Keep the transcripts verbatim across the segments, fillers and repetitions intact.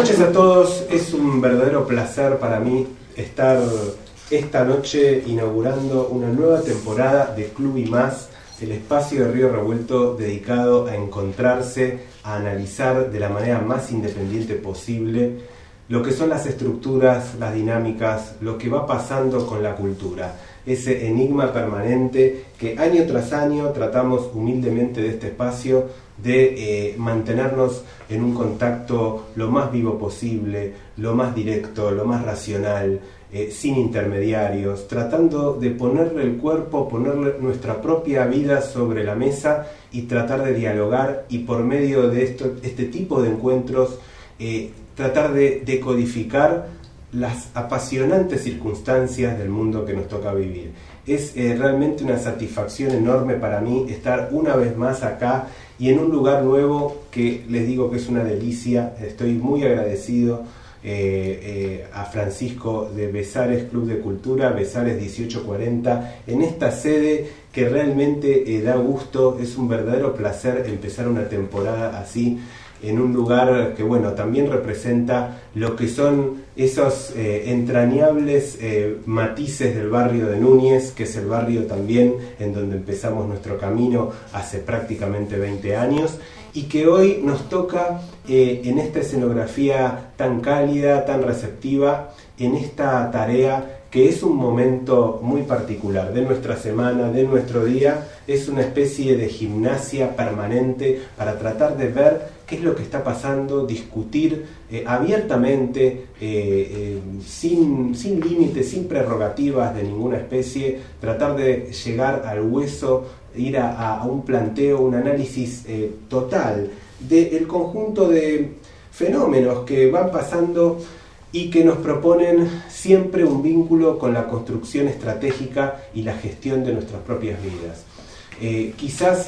noches a todos, es un verdadero placer para mí estar esta noche inaugurando una nueva temporada de Club y Más, el espacio de Río Revuelto dedicado a encontrarse, a analizar de la manera más independiente posible lo que son las estructuras, las dinámicas, lo que va pasando con la cultura, ese enigma permanente que año tras año tratamos humildemente de este espacio de eh, mantenernos en un contacto lo más vivo posible, lo más directo, lo más racional, eh, sin intermediarios, tratando de ponerle el cuerpo, ponerle nuestra propia vida sobre la mesa y tratar de dialogar y por medio de esto, este tipo de encuentros eh, tratar de decodificar las apasionantes circunstancias del mundo que nos toca vivir. Es eh, realmente una satisfacción enorme para mí estar una vez más acá y en un lugar nuevo que les digo que es una delicia. Estoy muy agradecido eh, eh, a Francisco de Besares Club de Cultura, Besares dieciocho cuarenta, en esta sede que realmente eh, da gusto. Es un verdadero placer empezar una temporada así, en un lugar que, bueno, también representa lo que son esos eh, entrañables eh, matices del barrio de Núñez, que es el barrio también en donde empezamos nuestro camino hace prácticamente veinte años, y que hoy nos toca eh, en esta escenografía tan cálida, tan receptiva, en esta tarea que es un momento muy particular de nuestra semana, de nuestro día. Es una especie de gimnasia permanente para tratar de ver qué es lo que está pasando, discutir eh, abiertamente, eh, eh, sin, sin límites, sin prerrogativas de ninguna especie, tratar de llegar al hueso, ir a, a un planteo, un análisis eh, total del conjunto de fenómenos que van pasando y que nos proponen siempre un vínculo con la construcción estratégica y la gestión de nuestras propias vidas. Eh, quizás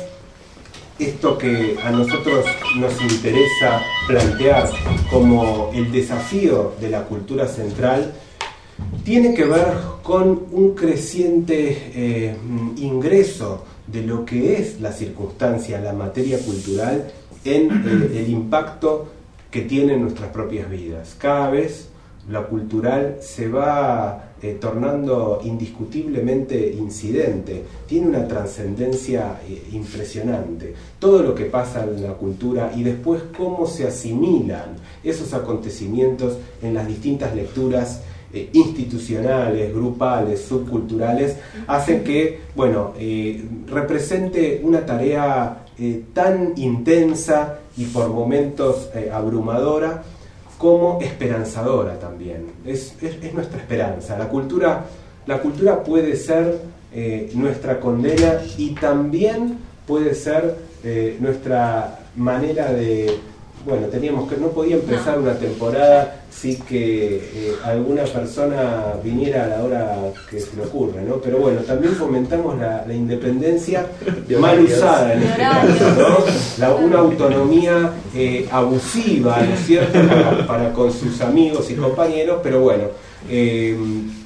esto que a nosotros nos interesa plantear como el desafío de la cultura central tiene que ver con un creciente eh, ingreso de lo que es la circunstancia, la materia cultural, en eh, el impacto que tiene en nuestras propias vidas. Cada vez la cultural se va eh, tornando indiscutiblemente incidente, tiene una trascendencia eh, impresionante. Todo lo que pasa en la cultura y después cómo se asimilan esos acontecimientos en las distintas lecturas eh, institucionales, grupales, subculturales, hacen que, bueno, eh, represente una tarea eh, tan intensa y por momentos eh, abrumadora, como esperanzadora también. Es, es, es nuestra esperanza. La cultura, la cultura puede ser eh, nuestra condena y también puede ser eh, nuestra manera de... Bueno, teníamos que no podía empezar una temporada sin que eh, alguna persona viniera a la hora que se le ocurre, ¿no? Pero bueno, también fomentamos la, la independencia mal usada en este caso, ¿no? La, una autonomía eh, abusiva, ¿no es cierto?, para, para con sus amigos y compañeros, pero bueno, eh,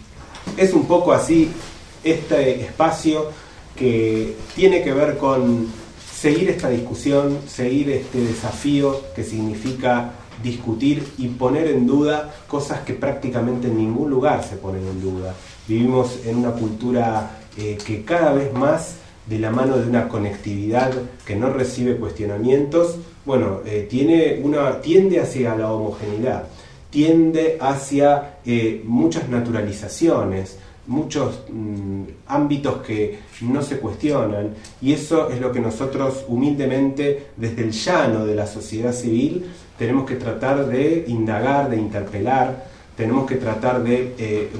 es un poco así este espacio que tiene que ver con seguir esta discusión, seguir este desafío que significa discutir y poner en duda cosas que prácticamente en ningún lugar se ponen en duda. Vivimos en una cultura eh, que cada vez más, de la mano de una conectividad que no recibe cuestionamientos, bueno, eh, tiene una, tiende hacia la homogeneidad, tiende hacia eh, muchas naturalizaciones, muchos mm, ámbitos que no se cuestionan, y eso es lo que nosotros humildemente desde el llano de la sociedad civil tenemos que tratar de indagar, de interpelar, tenemos que tratar de eh,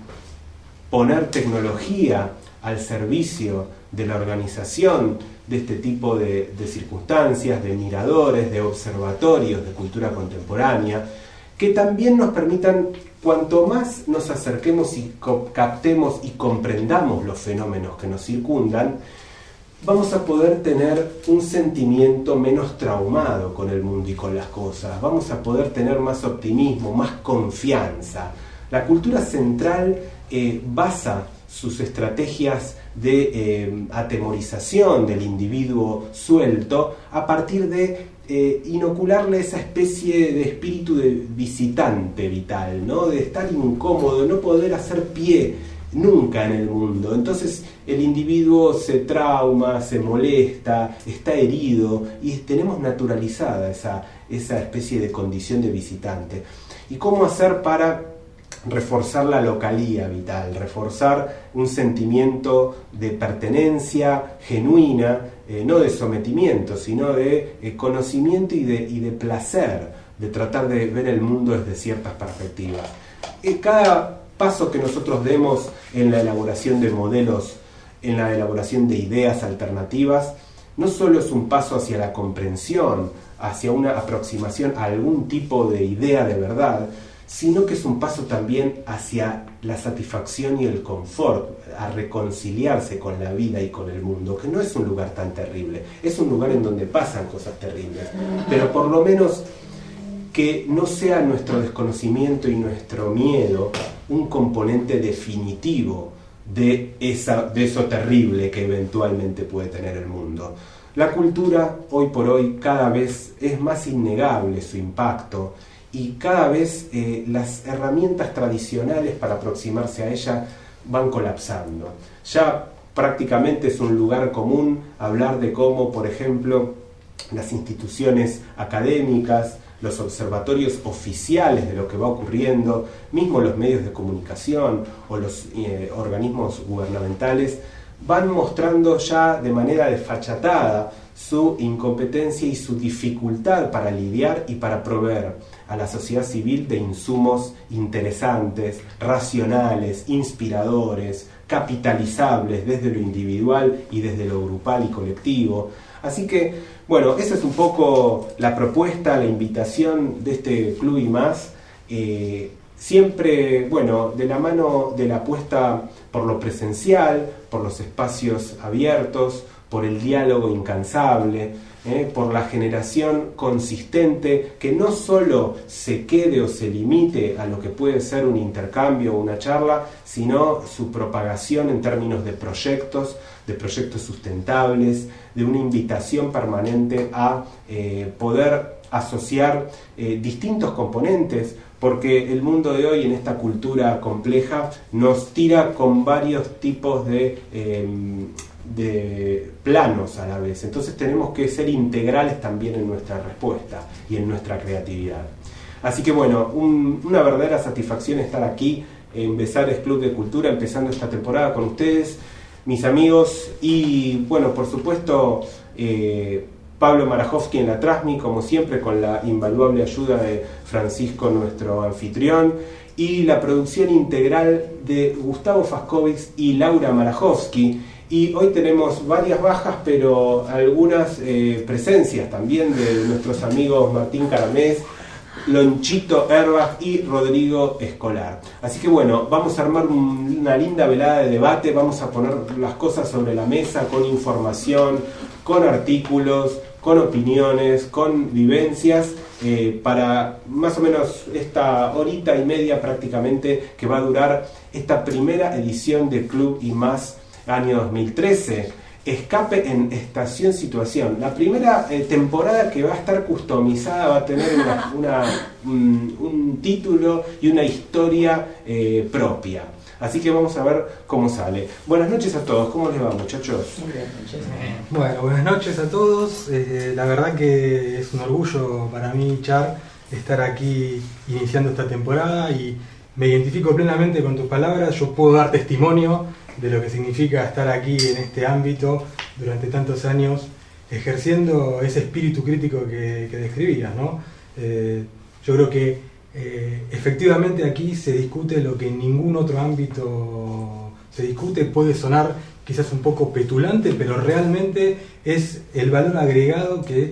poner tecnología al servicio de la organización de este tipo de, de circunstancias, de miradores, de observatorios de cultura contemporánea, que también nos permitan, cuanto más nos acerquemos y captemos y comprendamos los fenómenos que nos circundan, vamos a poder tener un sentimiento menos traumado con el mundo y con las cosas, vamos a poder tener más optimismo, más confianza. La cultura central eh, basa sus estrategias de eh, atemorización del individuo suelto a partir de eh, inocularle esa especie de espíritu de visitante vital, ¿no? De estar incómodo, no poder hacer pie nunca en el mundo. Entonces el individuo se trauma, se molesta, está herido y tenemos naturalizada esa, esa especie de condición de visitante. ¿Y cómo hacer para reforzar la localía vital, reforzar un sentimiento de pertenencia genuina, eh, no de sometimiento, sino de eh, conocimiento y de, y de placer, de tratar de ver el mundo desde ciertas perspectivas? Eh, cada paso que nosotros demos en la elaboración de modelos, en la elaboración de ideas alternativas, no solo es un paso hacia la comprensión, hacia una aproximación a algún tipo de idea de verdad, sino que es un paso también hacia la satisfacción y el confort, a reconciliarse con la vida y con el mundo, que no es un lugar tan terrible, es un lugar en donde pasan cosas terribles, pero por lo menos que no sea nuestro desconocimiento y nuestro miedo un componente definitivo de, esa, de eso terrible que eventualmente puede tener el mundo. La cultura, hoy por hoy, cada vez es más innegable su impacto, y cada vez eh, las herramientas tradicionales para aproximarse a ella van colapsando. Ya prácticamente es un lugar común hablar de cómo, por ejemplo, las instituciones académicas, los observatorios oficiales de lo que va ocurriendo, mismo los medios de comunicación o los eh, organismos gubernamentales, van mostrando ya de manera desfachatada su incompetencia y su dificultad para lidiar y para proveer a la sociedad civil de insumos interesantes, racionales, inspiradores, capitalizables desde lo individual y desde lo grupal y colectivo. Así que, bueno, esa es un poco la propuesta, la invitación de este Club y Más, eh, siempre, bueno, de la mano de la apuesta por lo presencial, por los espacios abiertos, por el diálogo incansable, eh, por la generación consistente que no solo se quede o se limite a lo que puede ser un intercambio o una charla, sino su propagación en términos de proyectos, de proyectos sustentables, de una invitación permanente a eh, poder asociar eh, distintos componentes, porque el mundo de hoy en esta cultura compleja nos tira con varios tipos de, eh, de planos a la vez. Entonces tenemos que ser integrales también en nuestra respuesta y en nuestra creatividad. Así que bueno, un, una verdadera satisfacción estar aquí en Besares Club de Cultura, empezando esta temporada con ustedes, mis amigos, y bueno, por supuesto, eh, Pablo Marajowski en la Trasmi, como siempre, con la invaluable ayuda de Francisco, nuestro anfitrión, y la producción integral de Gustavo Fascovics y Laura Marajowski. Y hoy tenemos varias bajas, pero algunas eh, presencias también de nuestros amigos Martín Caramés, Lonchito Herbach y Rodrigo Escolar. Así que bueno, vamos a armar un, una linda velada de debate, vamos a poner las cosas sobre la mesa con información, con artículos, con opiniones, con vivencias, eh, para más o menos esta horita y media prácticamente que va a durar esta primera edición de Club y Más año dos mil trece. Escape en Estación Situación. La primera eh, temporada que va a estar customizada, va a tener una, una, un, un título y una historia eh, propia. Así que vamos a ver cómo sale. Buenas noches a todos. ¿Cómo les va, muchachos? Buenas noches. Bueno, buenas noches a todos. Eh, la verdad que es un orgullo para mí, Char, estar aquí iniciando esta temporada y me identifico plenamente con tus palabras. Yo puedo dar testimonio de lo que significa estar aquí en este ámbito durante tantos años, ejerciendo ese espíritu crítico que, que describías, ¿no? Eh, yo creo que eh, efectivamente aquí se discute lo que en ningún otro ámbito se discute. Puede sonar quizás un poco petulante, pero realmente es el valor agregado que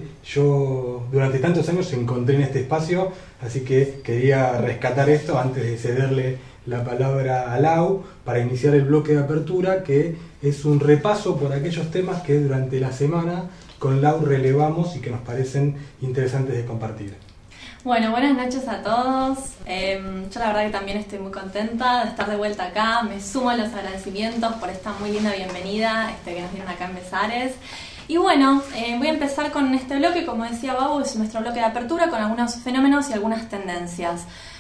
yo durante tantos años encontré en este espacio, así que quería rescatar esto antes de cederle la palabra a Lau para iniciar el bloque de apertura, que es un repaso por aquellos temas que durante la semana con Lau relevamos y que nos parecen interesantes de compartir. Bueno, buenas noches a todos. Eh, yo la verdad que también estoy muy contenta de estar de vuelta acá. Me sumo a los agradecimientos por esta muy linda bienvenida este, que nos dieron acá en Besares. Y bueno, eh, voy a empezar con este bloque, como decía Babu, es nuestro bloque de apertura con algunos fenómenos y algunas tendencias.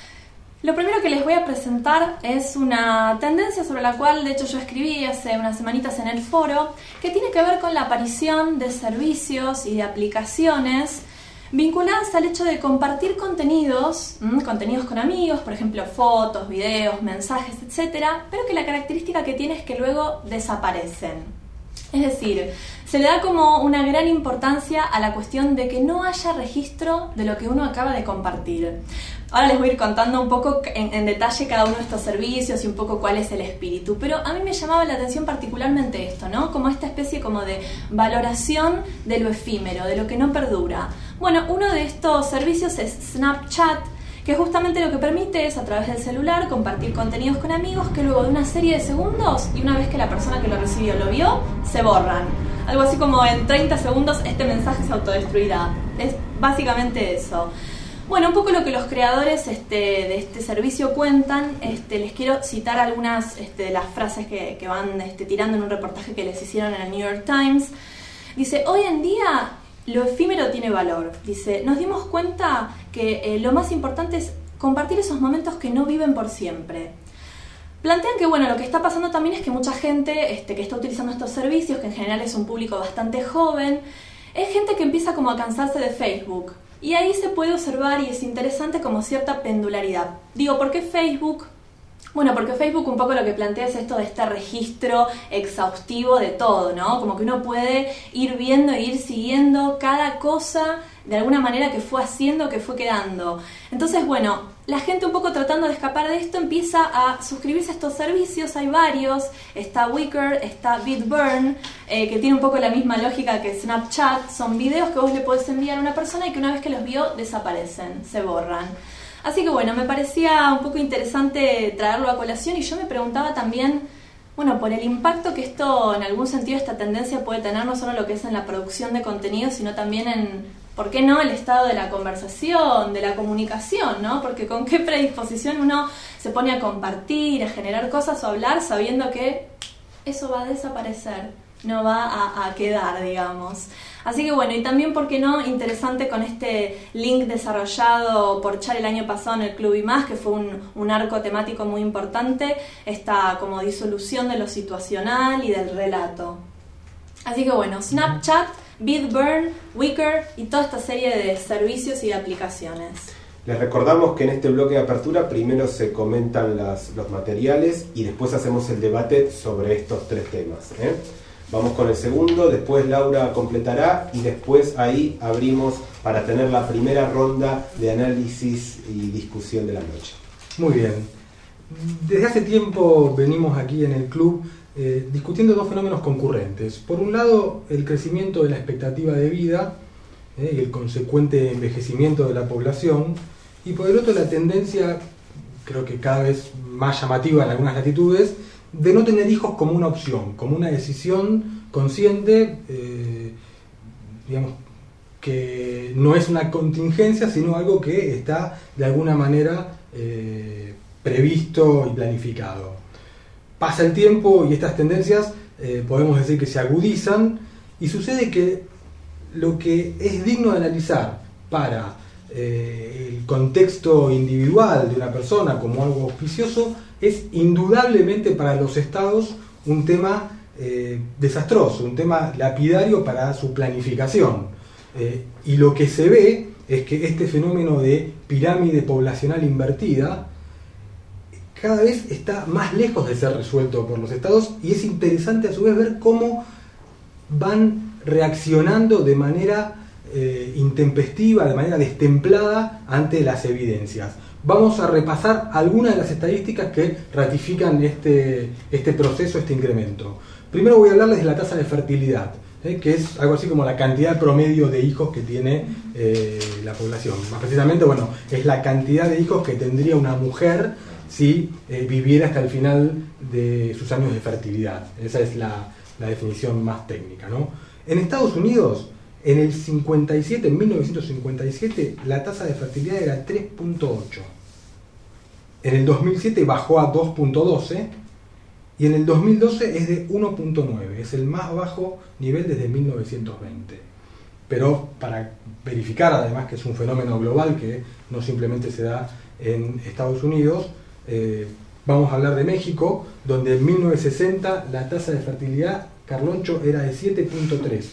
Lo primero que les voy a presentar es una tendencia sobre la cual, de hecho, yo escribí hace unas semanitas en el foro, que tiene que ver con la aparición de servicios y de aplicaciones vinculadas al hecho de compartir contenidos, ¿m? contenidos con amigos, por ejemplo, fotos, videos, mensajes, etcétera, pero que la característica que tiene es que luego desaparecen. Es decir, se le da como una gran importancia a la cuestión de que no haya registro de lo que uno acaba de compartir. Ahora les voy a ir contando un poco en, en detalle cada uno de estos servicios y un poco cuál es el espíritu, pero a mí me llamaba la atención particularmente esto, ¿no? Como esta especie como de valoración de lo efímero, de lo que no perdura. Bueno, uno de estos servicios es Snapchat, que justamente lo que permite es a través del celular compartir contenidos con amigos que luego de una serie de segundos y una vez que la persona que lo recibió lo vio, se borran. Algo así como en treinta segundos este mensaje se autodestruirá. Es básicamente eso. Bueno, un poco lo que los creadores este, de este servicio cuentan, este, les quiero citar algunas este, de las frases que, que van este, tirando en un reportaje que les hicieron en el New York Times. Dice, hoy en día lo efímero tiene valor. Dice, nos dimos cuenta que eh, lo más importante es compartir esos momentos que no viven por siempre. Plantean que bueno, lo que está pasando también es que mucha gente este, que está utilizando estos servicios, que en general es un público bastante joven, es gente que empieza como a cansarse de Facebook. Y ahí se puede observar, y es interesante, como cierta pendularidad. Digo, ¿por qué Facebook? Bueno, porque Facebook un poco lo que plantea es esto de este registro exhaustivo de todo, ¿no? Como que uno puede ir viendo e ir siguiendo cada cosa de alguna manera que fue haciendo, que fue quedando. Entonces, bueno, la gente un poco tratando de escapar de esto empieza a suscribirse a estos servicios. Hay varios, está Wicker, está BitBurn, eh, que tiene un poco la misma lógica que Snapchat. Son videos que vos le podés enviar a una persona y que una vez que los vio desaparecen, se borran. Así que bueno, me parecía un poco interesante traerlo a colación y yo me preguntaba también, bueno, por el impacto que esto, en algún sentido, esta tendencia puede tener, no solo lo que es en la producción de contenido, sino también en, ¿por qué no?, el estado de la conversación, de la comunicación, ¿no? Porque con qué predisposición uno se pone a compartir, a generar cosas o a hablar sabiendo que eso va a desaparecer, no va a, a quedar, digamos. Así que bueno, y también, ¿por qué no?, interesante con este link desarrollado por Char el año pasado en el Club y Más, que fue un, un arco temático muy importante, esta como disolución de lo situacional y del relato. Así que bueno, Snapchat, BitBurn, Wicker y toda esta serie de servicios y de aplicaciones. Les recordamos que en este bloque de apertura primero se comentan las, los materiales y después hacemos el debate sobre estos tres temas, ¿eh? Vamos con el segundo, después Laura completará y después ahí abrimos para tener la primera ronda de análisis y discusión de la noche. Muy bien. Desde hace tiempo venimos aquí en el club eh, discutiendo dos fenómenos concurrentes. Por un lado, el crecimiento de la expectativa de vida eh, y el consecuente envejecimiento de la población, y por el otro la tendencia, creo que cada vez más llamativa en algunas latitudes, de no tener hijos como una opción, como una decisión consciente, eh, digamos, que no es una contingencia, sino algo que está de alguna manera eh, previsto y planificado. Pasa el tiempo y estas tendencias eh, podemos decir que se agudizan, y sucede que lo que es digno de analizar para eh, el contexto individual de una persona como algo auspicioso es indudablemente para los estados un tema eh, desastroso, un tema lapidario para su planificación. Eh, y lo que se ve es que este fenómeno de pirámide poblacional invertida cada vez está más lejos de ser resuelto por los estados, y es interesante a su vez ver cómo van reaccionando de manera eh, intempestiva, de manera destemplada ante las evidencias. Vamos a repasar algunas de las estadísticas que ratifican este, este proceso, este incremento. Primero voy a hablarles de la tasa de fertilidad, ¿eh? que es algo así como la cantidad promedio de hijos que tiene eh, la población. Más precisamente, bueno, es la cantidad de hijos que tendría una mujer si eh, viviera hasta el final de sus años de fertilidad. Esa es la, la definición más técnica, ¿no? En Estados Unidos, en el cincuenta y siete, en mil novecientos cincuenta y siete, la tasa de fertilidad era tres punto ocho. En el dos mil siete bajó a dos punto doce y en el dos mil doce es de uno punto nueve, es el más bajo nivel desde mil novecientos veinte. Pero para verificar además que es un fenómeno global que no simplemente se da en Estados Unidos, eh, vamos a hablar de México, donde en mil novecientos sesenta la tasa de fertilidad Carloncho era de siete punto tres.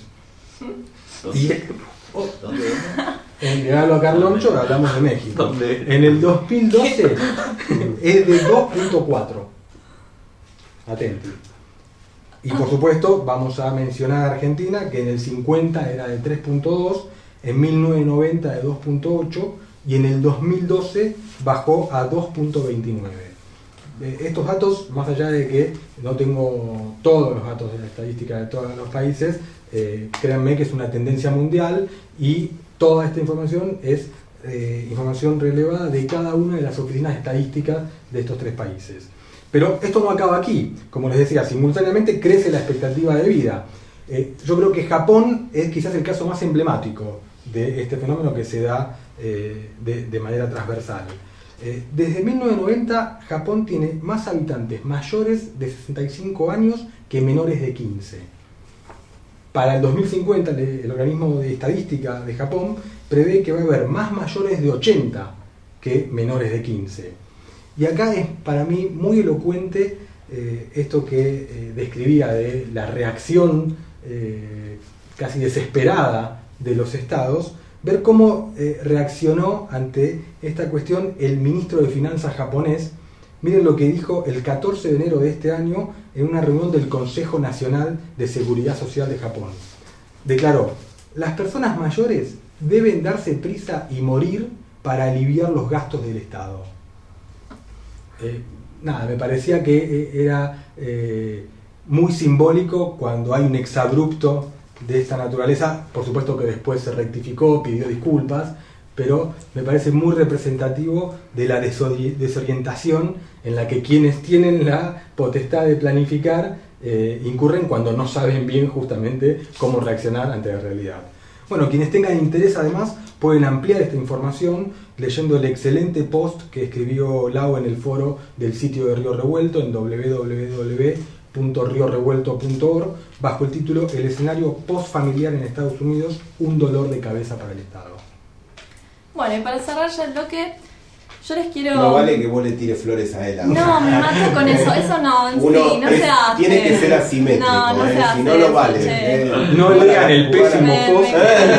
Y, oh, ¿Dónde? en regalo a Carloncho hablamos de México. ¿Dónde? En el dos mil doce es de dos punto cuatro. Atenti. Y por supuesto vamos a mencionar a Argentina, que en el cincuenta era de tres punto dos, en mil novecientos noventa de dos punto ocho y en el dos mil doce bajó a dos punto veintinueve. Estos datos, más allá de que no tengo todos los datos de la estadística de todos los países, eh, créanme que es una tendencia mundial y toda esta información es eh, información relevada de cada una de las oficinas estadísticas de estos tres países. Pero esto no acaba aquí. Como les decía, simultáneamente crece la expectativa de vida. Eh, yo creo que Japón es quizás el caso más emblemático de este fenómeno que se da eh, de, de manera transversal. Eh, desde mil novecientos noventa, Japón tiene más habitantes mayores de sesenta y cinco años que menores de quince. Para el dos mil cincuenta, el, el organismo de estadística de Japón prevé que va a haber más mayores de ochenta que menores de quince. Y acá es para mí muy elocuente eh, esto que eh, describía de la reacción eh, casi desesperada de los estados, ver cómo eh, reaccionó ante esta cuestión el ministro de Finanzas japonés. Miren lo que dijo el catorce de enero de este año en una reunión del Consejo Nacional de Seguridad Social de Japón. Declaró: las personas mayores deben darse prisa y morir para aliviar los gastos del Estado. Eh, nada, me parecía que eh, era eh, muy simbólico cuando hay un exabrupto de esta naturaleza. Por supuesto que después se rectificó, pidió disculpas, pero me parece muy representativo de la desorientación en la que quienes tienen la potestad de planificar eh, incurren cuando no saben bien justamente cómo reaccionar ante la realidad. Bueno, quienes tengan interés además pueden ampliar esta información leyendo el excelente post que escribió Lau en el foro del sitio de Río Revuelto en doble u doble u doble u punto río revuelto punto org bajo el título El escenario postfamiliar en Estados Unidos, un dolor de cabeza para el Estado. Bueno, y para cerrar ya el bloque, yo les quiero... No vale que vos le tires flores a él ahora. No, me mato con eso, eso no, en Uno sí, no es, se hace. Tiene que ser asimétrico, no, no ¿eh? se hace, Si no, no vale. che. ¿eh? No lean el pésimo Me- post.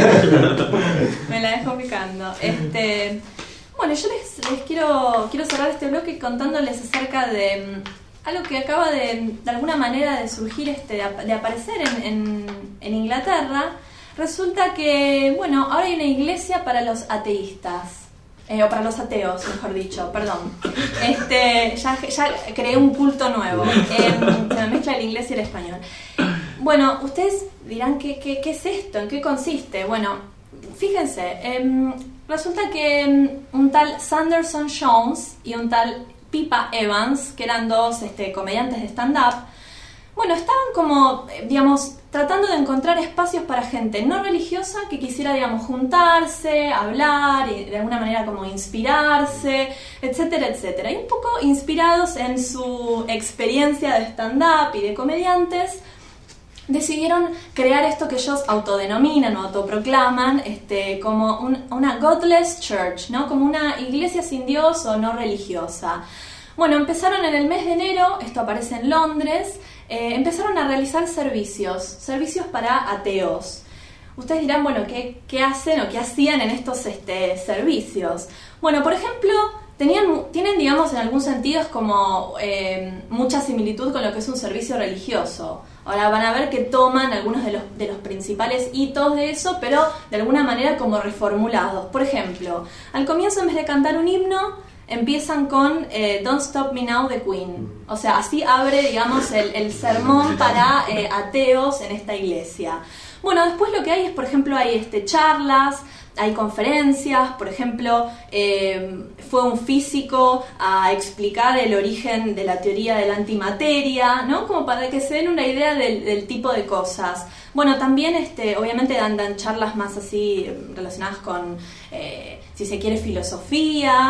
Me la dejo picando. Este, bueno, yo les, les quiero, quiero cerrar este bloque contándoles acerca de mm, algo que acaba de, de alguna manera de surgir, este, de, ap- de aparecer en, en, en Inglaterra. Resulta que, bueno, ahora hay una iglesia para los ateístas. Eh, o para los ateos, mejor dicho, perdón. Este, ya, ya creé un culto nuevo. Eh, se me mezcla el inglés y el español. Bueno, ustedes dirán, ¿qué, qué, qué es esto? ¿En qué consiste? Bueno, fíjense, eh, resulta que um, un tal Sanderson Jones y un tal Pippa Evans, que eran dos este, comediantes de stand-up, bueno, estaban como, eh, digamos, tratando de encontrar espacios para gente no religiosa que quisiera, digamos, juntarse, hablar y de alguna manera como inspirarse, etcétera, etcétera. Y un poco inspirados en su experiencia de stand-up y de comediantes, decidieron crear esto que ellos autodenominan o autoproclaman este, como un, una godless church, ¿no? Como una iglesia sin Dios o no religiosa. Bueno, empezaron en el mes de enero, esto aparece en Londres, eh, empezaron a realizar servicios, servicios para ateos. Ustedes dirán, bueno, ¿qué, qué hacen o qué hacían en estos este, servicios? Bueno, por ejemplo, tenían, tienen, digamos, en algún sentido es como eh, mucha similitud con lo que es un servicio religioso. Ahora van a ver que toman algunos de los, de los principales hitos de eso, pero de alguna manera como reformulados. Por ejemplo, al comienzo, en vez de cantar un himno, empiezan con eh, Don't Stop Me Now de Queen. O sea, así abre, digamos, el, el sermón para eh, ateos en esta iglesia. Bueno, después lo que hay es, por ejemplo, hay este, charlas, hay conferencias. Por ejemplo, eh, fue un físico a explicar el origen de la teoría de la antimateria, ¿no? Como para que se den una idea del, del tipo de cosas. Bueno, también este, obviamente dan, dan charlas más así relacionadas con, eh, si se quiere, filosofía.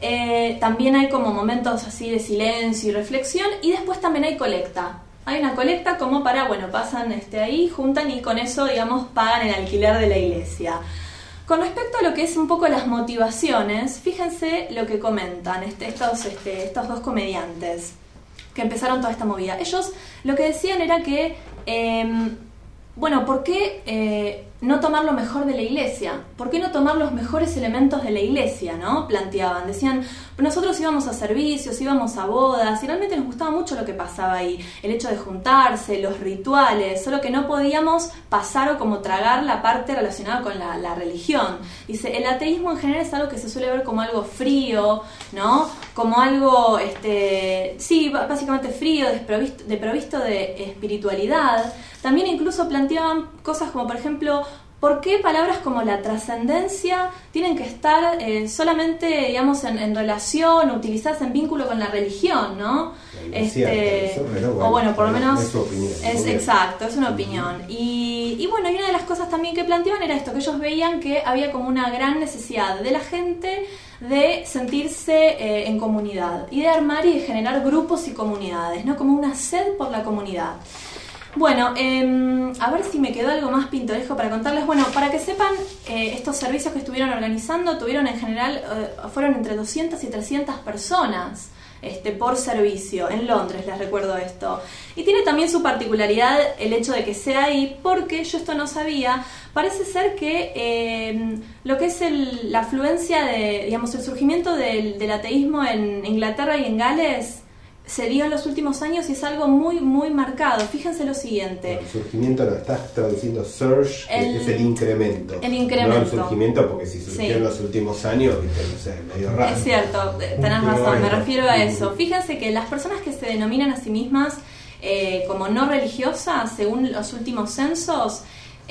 Eh, también hay como momentos así de silencio y reflexión, y después también hay colecta. Hay una colecta como para, bueno, pasan este, ahí, juntan y con eso, digamos, pagan el alquiler de la iglesia. Con respecto a lo que es un poco las motivaciones, fíjense lo que comentan este, estos, este, estos dos comediantes que empezaron toda esta movida. Ellos lo que decían era que, eh, bueno, ¿por qué eh, no tomar lo mejor de la iglesia? ¿Por qué no tomar los mejores elementos de la iglesia, no? Planteaban, decían, nosotros íbamos a servicios, íbamos a bodas, y realmente nos gustaba mucho lo que pasaba ahí, el hecho de juntarse, los rituales, solo que no podíamos pasar o como tragar la parte relacionada con la, la religión. Dice, el ateísmo en general es algo que se suele ver como algo frío, ¿no? Como algo, este, sí, básicamente frío, desprovisto, desprovisto de espiritualidad. También incluso planteaban cosas como, por ejemplo, ¿por qué palabras como la trascendencia tienen que estar eh, solamente, digamos, en, en relación, utilizadas en vínculo con la religión, ¿no? Es este, cierto, eso, pero bueno, o bueno, por lo menos es su opinión. Es exacto, es una opinión. Y, y bueno, y una de las cosas también que planteaban era esto, que ellos veían que había como una gran necesidad de la gente de sentirse eh, en comunidad y de armar y de generar grupos y comunidades, ¿no? Como una sed por la comunidad. Bueno, eh, a ver si me quedó algo más pintoresco para contarles. Bueno, para que sepan, eh, estos servicios que estuvieron organizando tuvieron en general, eh, fueron entre doscientas y trescientas personas este, por servicio, en Londres, les recuerdo esto. Y tiene también su particularidad el hecho de que sea ahí, porque yo esto no sabía, parece ser que eh, lo que es el, la afluencia, de, digamos, el surgimiento del, del ateísmo en Inglaterra y en Gales se dio en los últimos años y es algo muy, muy marcado. Fíjense lo siguiente. El surgimiento lo estás traduciendo surge, el, es el incremento. El incremento. No el surgimiento, porque si surgió sí. en los últimos años, viste, no sé, medio raro. Es cierto, tenés razón, me refiero a eso. Fíjense que las personas que se denominan a sí mismas eh, como no religiosas, según los últimos censos,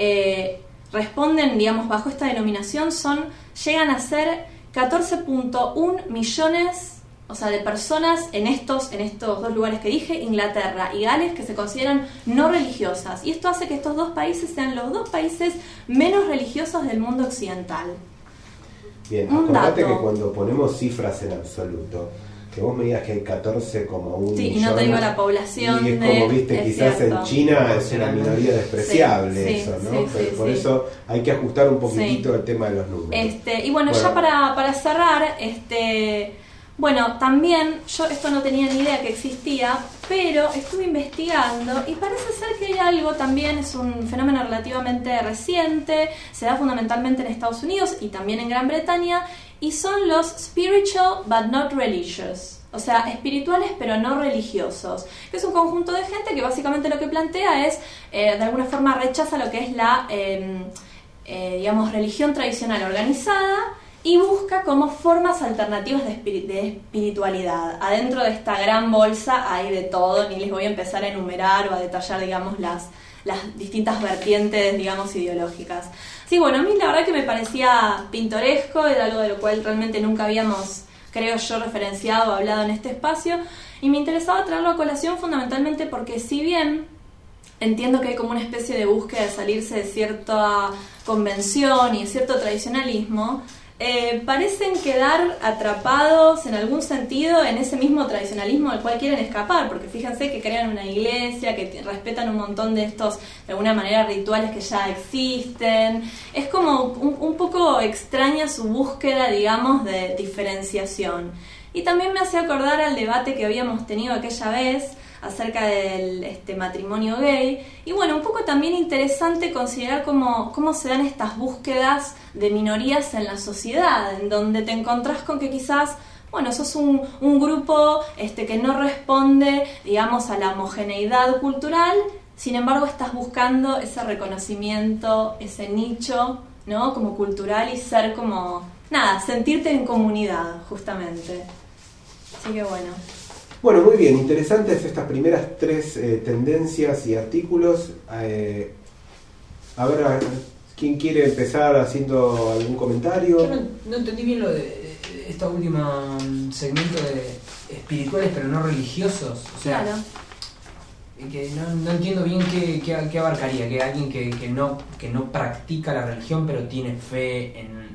eh, responden, digamos, bajo esta denominación, son llegan a ser catorce punto uno millones, o sea, de personas en estos, en estos dos lugares que dije, Inglaterra y Gales, que se consideran no religiosas. Y esto hace que estos dos países sean los dos países menos religiosos del mundo occidental. Bien, acordate que cuando ponemos cifras en absoluto, que vos me digas que hay catorce como un sí, millón, y no te digo la población. Y es como, viste, es quizás cierto. En China es una minoría despreciable, sí, eso, sí, ¿no? Sí, Pero sí, por sí. eso hay que ajustar un poquitito sí. el tema de los números. Este, y bueno, bueno. ya para, para cerrar, este... Bueno, también, yo esto no tenía ni idea que existía, pero estuve investigando y parece ser que hay algo también, es un fenómeno relativamente reciente, se da fundamentalmente en Estados Unidos y también en Gran Bretaña, y son los spiritual but not religious, o sea, espirituales pero no religiosos, que es un conjunto de gente que básicamente lo que plantea es, eh, de alguna forma rechaza lo que es la, eh, eh, digamos, religión tradicional organizada, y busca como formas alternativas de, espir- de espiritualidad. Adentro de esta gran bolsa hay de todo, ni les voy a empezar a enumerar o a detallar, digamos, las, las distintas vertientes, digamos, ideológicas. Sí, bueno, a mí la verdad que me parecía pintoresco, era algo de lo cual realmente nunca habíamos, creo yo, referenciado o hablado en este espacio, y me interesaba traerlo a colación fundamentalmente porque si bien entiendo que hay como una especie de búsqueda de salirse de cierta convención y de cierto tradicionalismo, Eh, parecen quedar atrapados en algún sentido en ese mismo tradicionalismo al cual quieren escapar, porque fíjense que crean una iglesia, que t- respetan un montón de estos, de alguna manera, rituales que ya existen. Es como un, un poco extraña su búsqueda, digamos, de diferenciación. Y también me hace acordar al debate que habíamos tenido aquella vez acerca del este, matrimonio gay, y bueno, un poco también interesante considerar cómo, cómo se dan estas búsquedas de minorías en la sociedad, en donde te encontrás con que quizás, bueno, sos un, un grupo este, que no responde, digamos, a la homogeneidad cultural, sin embargo estás buscando ese reconocimiento, ese nicho, ¿no? Como cultural y ser como, nada, sentirte en comunidad, justamente. Así que bueno. Bueno, muy bien, interesantes estas primeras tres eh, tendencias y artículos. Eh, a ver, a ver, ¿quién quiere empezar haciendo algún comentario? Yo no, no entendí bien lo de, de esta última segmento de espirituales pero no religiosos. O sea, claro. que no, no entiendo bien qué, qué, qué abarcaría, que alguien que, que, no, que no practica la religión pero tiene fe en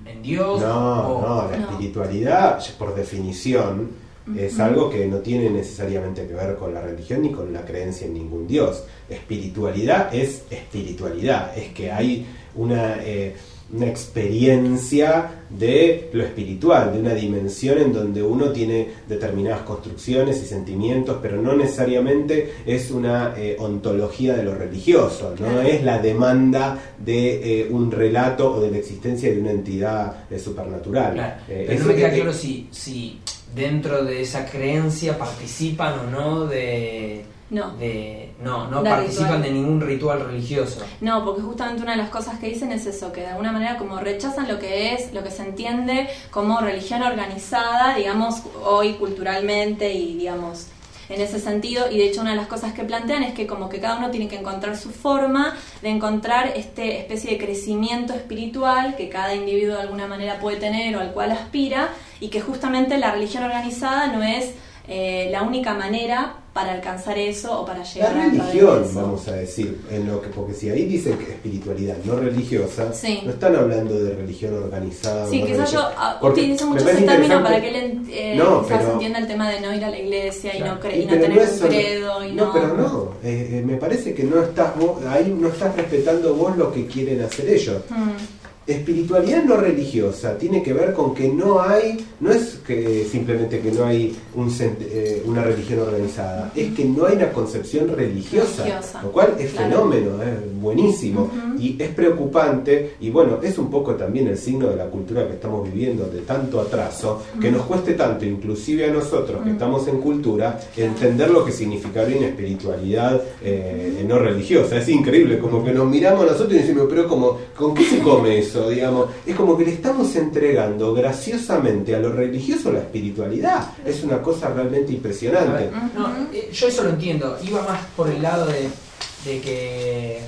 en Dios? No, o... no, la No. espiritualidad, por definición, es Ujú. algo que no tiene necesariamente que ver con la religión ni con la creencia en ningún Dios. Espiritualidad es espiritualidad, es que hay una, eh, una experiencia de lo espiritual, de una dimensión en donde uno tiene determinadas construcciones y sentimientos, pero no necesariamente es una eh, ontología de lo religioso, no Claro. es la demanda de eh, un relato o de la existencia de una entidad eh, supernatural. Claro, Eh, pero no eso me queda que- claro si, si dentro de esa creencia participan o no de... No. de no, no De participan ritual. de ningún ritual religioso. No, porque justamente una de las cosas que dicen es eso, que de alguna manera como rechazan lo que es, lo que se entiende como religión organizada, digamos, hoy culturalmente y digamos en ese sentido, y de hecho una de las cosas que plantean es que como que cada uno tiene que encontrar su forma de encontrar este especie de crecimiento espiritual que cada individuo de alguna manera puede tener o al cual aspira, y que justamente la religión organizada no es eh, la única manera para alcanzar eso o para La llegar a través de religión, eso. vamos a decir, en lo que, porque si ahí dicen que espiritualidad no religiosa, Sí. no están hablando de religión organizada. Sí, no quizás yo religiosa. ah, Porque utilizo me mucho parece ese término interesante- para que él eh, No, quizás pero- entienda el tema de no ir a la iglesia y no, cre- y no pero tener es un solo- credo y no... no, pero no, eh, eh, me parece que no estás vos, ahí no estás respetando vos lo que quieren hacer ellos. Hmm. Espiritualidad no religiosa tiene que ver con que no hay, no es que simplemente que no hay un, cent- eh, una religión organizada, es que no hay una concepción religiosa, Religiosa, lo cual es claro. fenómeno, es buenísimo Ujú. y es preocupante, y bueno, es un poco también el signo de la cultura que estamos viviendo, de tanto atraso, que nos cueste tanto, inclusive a nosotros que Ujú. estamos en cultura, entender lo que significaría una espiritualidad eh, no religiosa. Es increíble, como que nos miramos a nosotros y decimos, pero como, ¿con qué se come eso? Digamos, es como que le estamos entregando graciosamente a lo religioso la espiritualidad. Es una cosa realmente A impresionante. ver, no, eh, yo eso lo entiendo. Iba más por el lado de, de que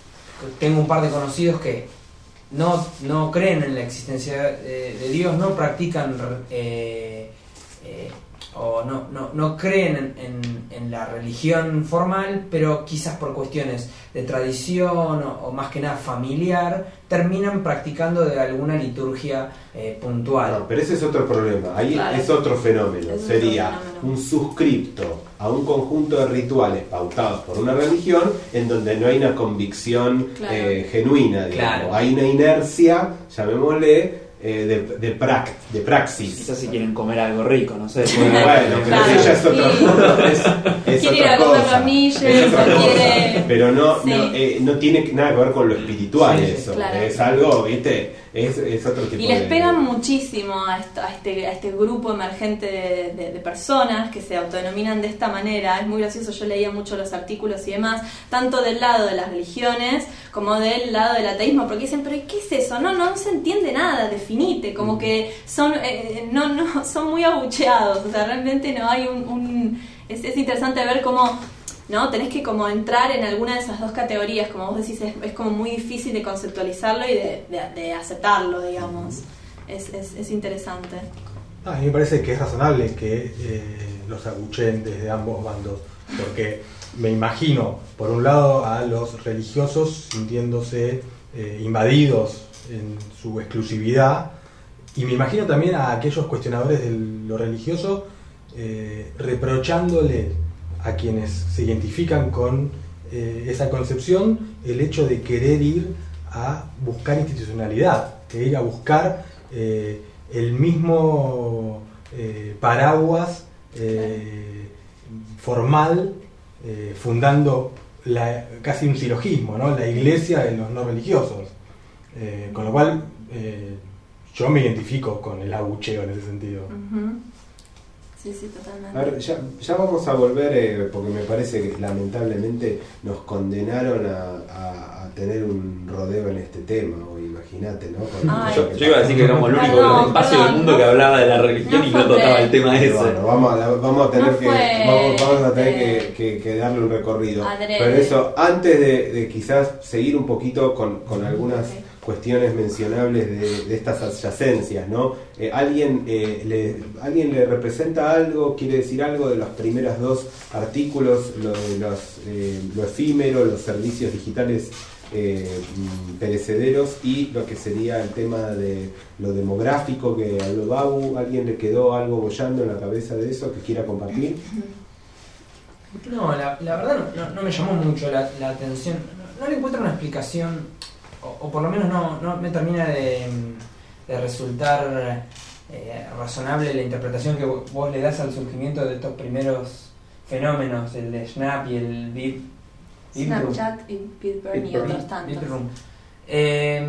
tengo un par de conocidos que no, no creen en la existencia de, de Dios, no practican eh, eh, o no, no, no creen en, en- en la religión formal, pero quizás por cuestiones de tradición o, o más que nada familiar, terminan practicando de alguna liturgia eh, puntual. No, pero ese es otro problema, ahí Claro. es otro fenómeno, Es otro sería fenómeno. un suscripto a un conjunto de rituales pautados por una religión en donde no hay una convicción Claro. eh, genuina, digamos. Claro. Hay una inercia, llamémosle, eh, de, de, prac- de praxis. Quizás si quieren comer algo rico, no sé. Bueno, pero Claro. eso ya es otra, Sí. otra- es, es Quiere ir otra a comer cosa. los milles, Es otra o cosa. quiere- Pero no, Sí. no, eh, no tiene nada que ver con lo espiritual Sí, sí, eso. claro. Es algo, viste, es, es otro tipo Y les de... pegan muchísimo a, esto- a este, a este grupo emergente de, de- de personas que se autodenominan de esta manera. Es muy gracioso, yo leía mucho los artículos y demás, tanto del lado de las religiones como del lado del ateísmo, porque dicen, pero ¿qué es eso? No, no se entiende nada, definite, como que son, eh, no, no, son muy abucheados, o sea, realmente no hay un... un- es, es interesante ver cómo... ¿no? Tenés que como entrar en alguna de esas dos categorías, como vos decís, es, es como muy difícil de conceptualizarlo y de, de- de aceptarlo, digamos. Es, es, es interesante. Ah, a mí me parece que es razonable que eh, los abucheen desde ambos bandos, porque me imagino, por un lado, a los religiosos sintiéndose eh, invadidos en su exclusividad, y me imagino también a aquellos cuestionadores de lo religioso eh, reprochándole a quienes se identifican con eh, esa concepción el hecho de querer ir a buscar institucionalidad, de ir a buscar eh, el mismo eh, paraguas eh, formal, eh, fundando la, casi un silogismo, ¿no? La iglesia de los no religiosos. Eh, con lo cual eh, yo me identifico con el abucheo en ese sentido. Ujú. Sí, sí, totalmente. A ver, ya, ya vamos a volver, eh, porque me parece que lamentablemente nos condenaron a, a- a tener un rodeo en este tema, o imagínate, ¿no? Con Ay. todo lo Yo, que yo iba a decir que éramos el único Perdón, espacio perdón, del mundo no- que hablaba de la religión no y no fue tocaba pre- el tema Pero ese. bueno, vamos a, vamos a tener No que fue, vamos, vamos a tener eh, que, que- que darle un recorrido. adrede. Pero eso, antes de, de quizás seguir un poquito con, con algunas Ok. cuestiones mencionables de, de estas adyacencias, ¿no? Eh, ¿alguien, eh, le, ¿Alguien le representa algo, quiere decir algo de los primeros dos artículos, lo de los, eh, lo efímero, los servicios digitales eh, perecederos y lo que sería el tema de lo demográfico que habló Babu. ¿Alguien le quedó algo bollando en la cabeza de eso que quiera compartir? No, la, la verdad no, no, no me llamó mucho la, la atención. No, no le encuentro una explicación, o, o por lo menos no, no me termina de, de resultar eh, razonable la interpretación que vos le das al surgimiento de estos primeros fenómenos, el de Snap y el Beat. Snapchat y Bitburn y otros tantos. Eh,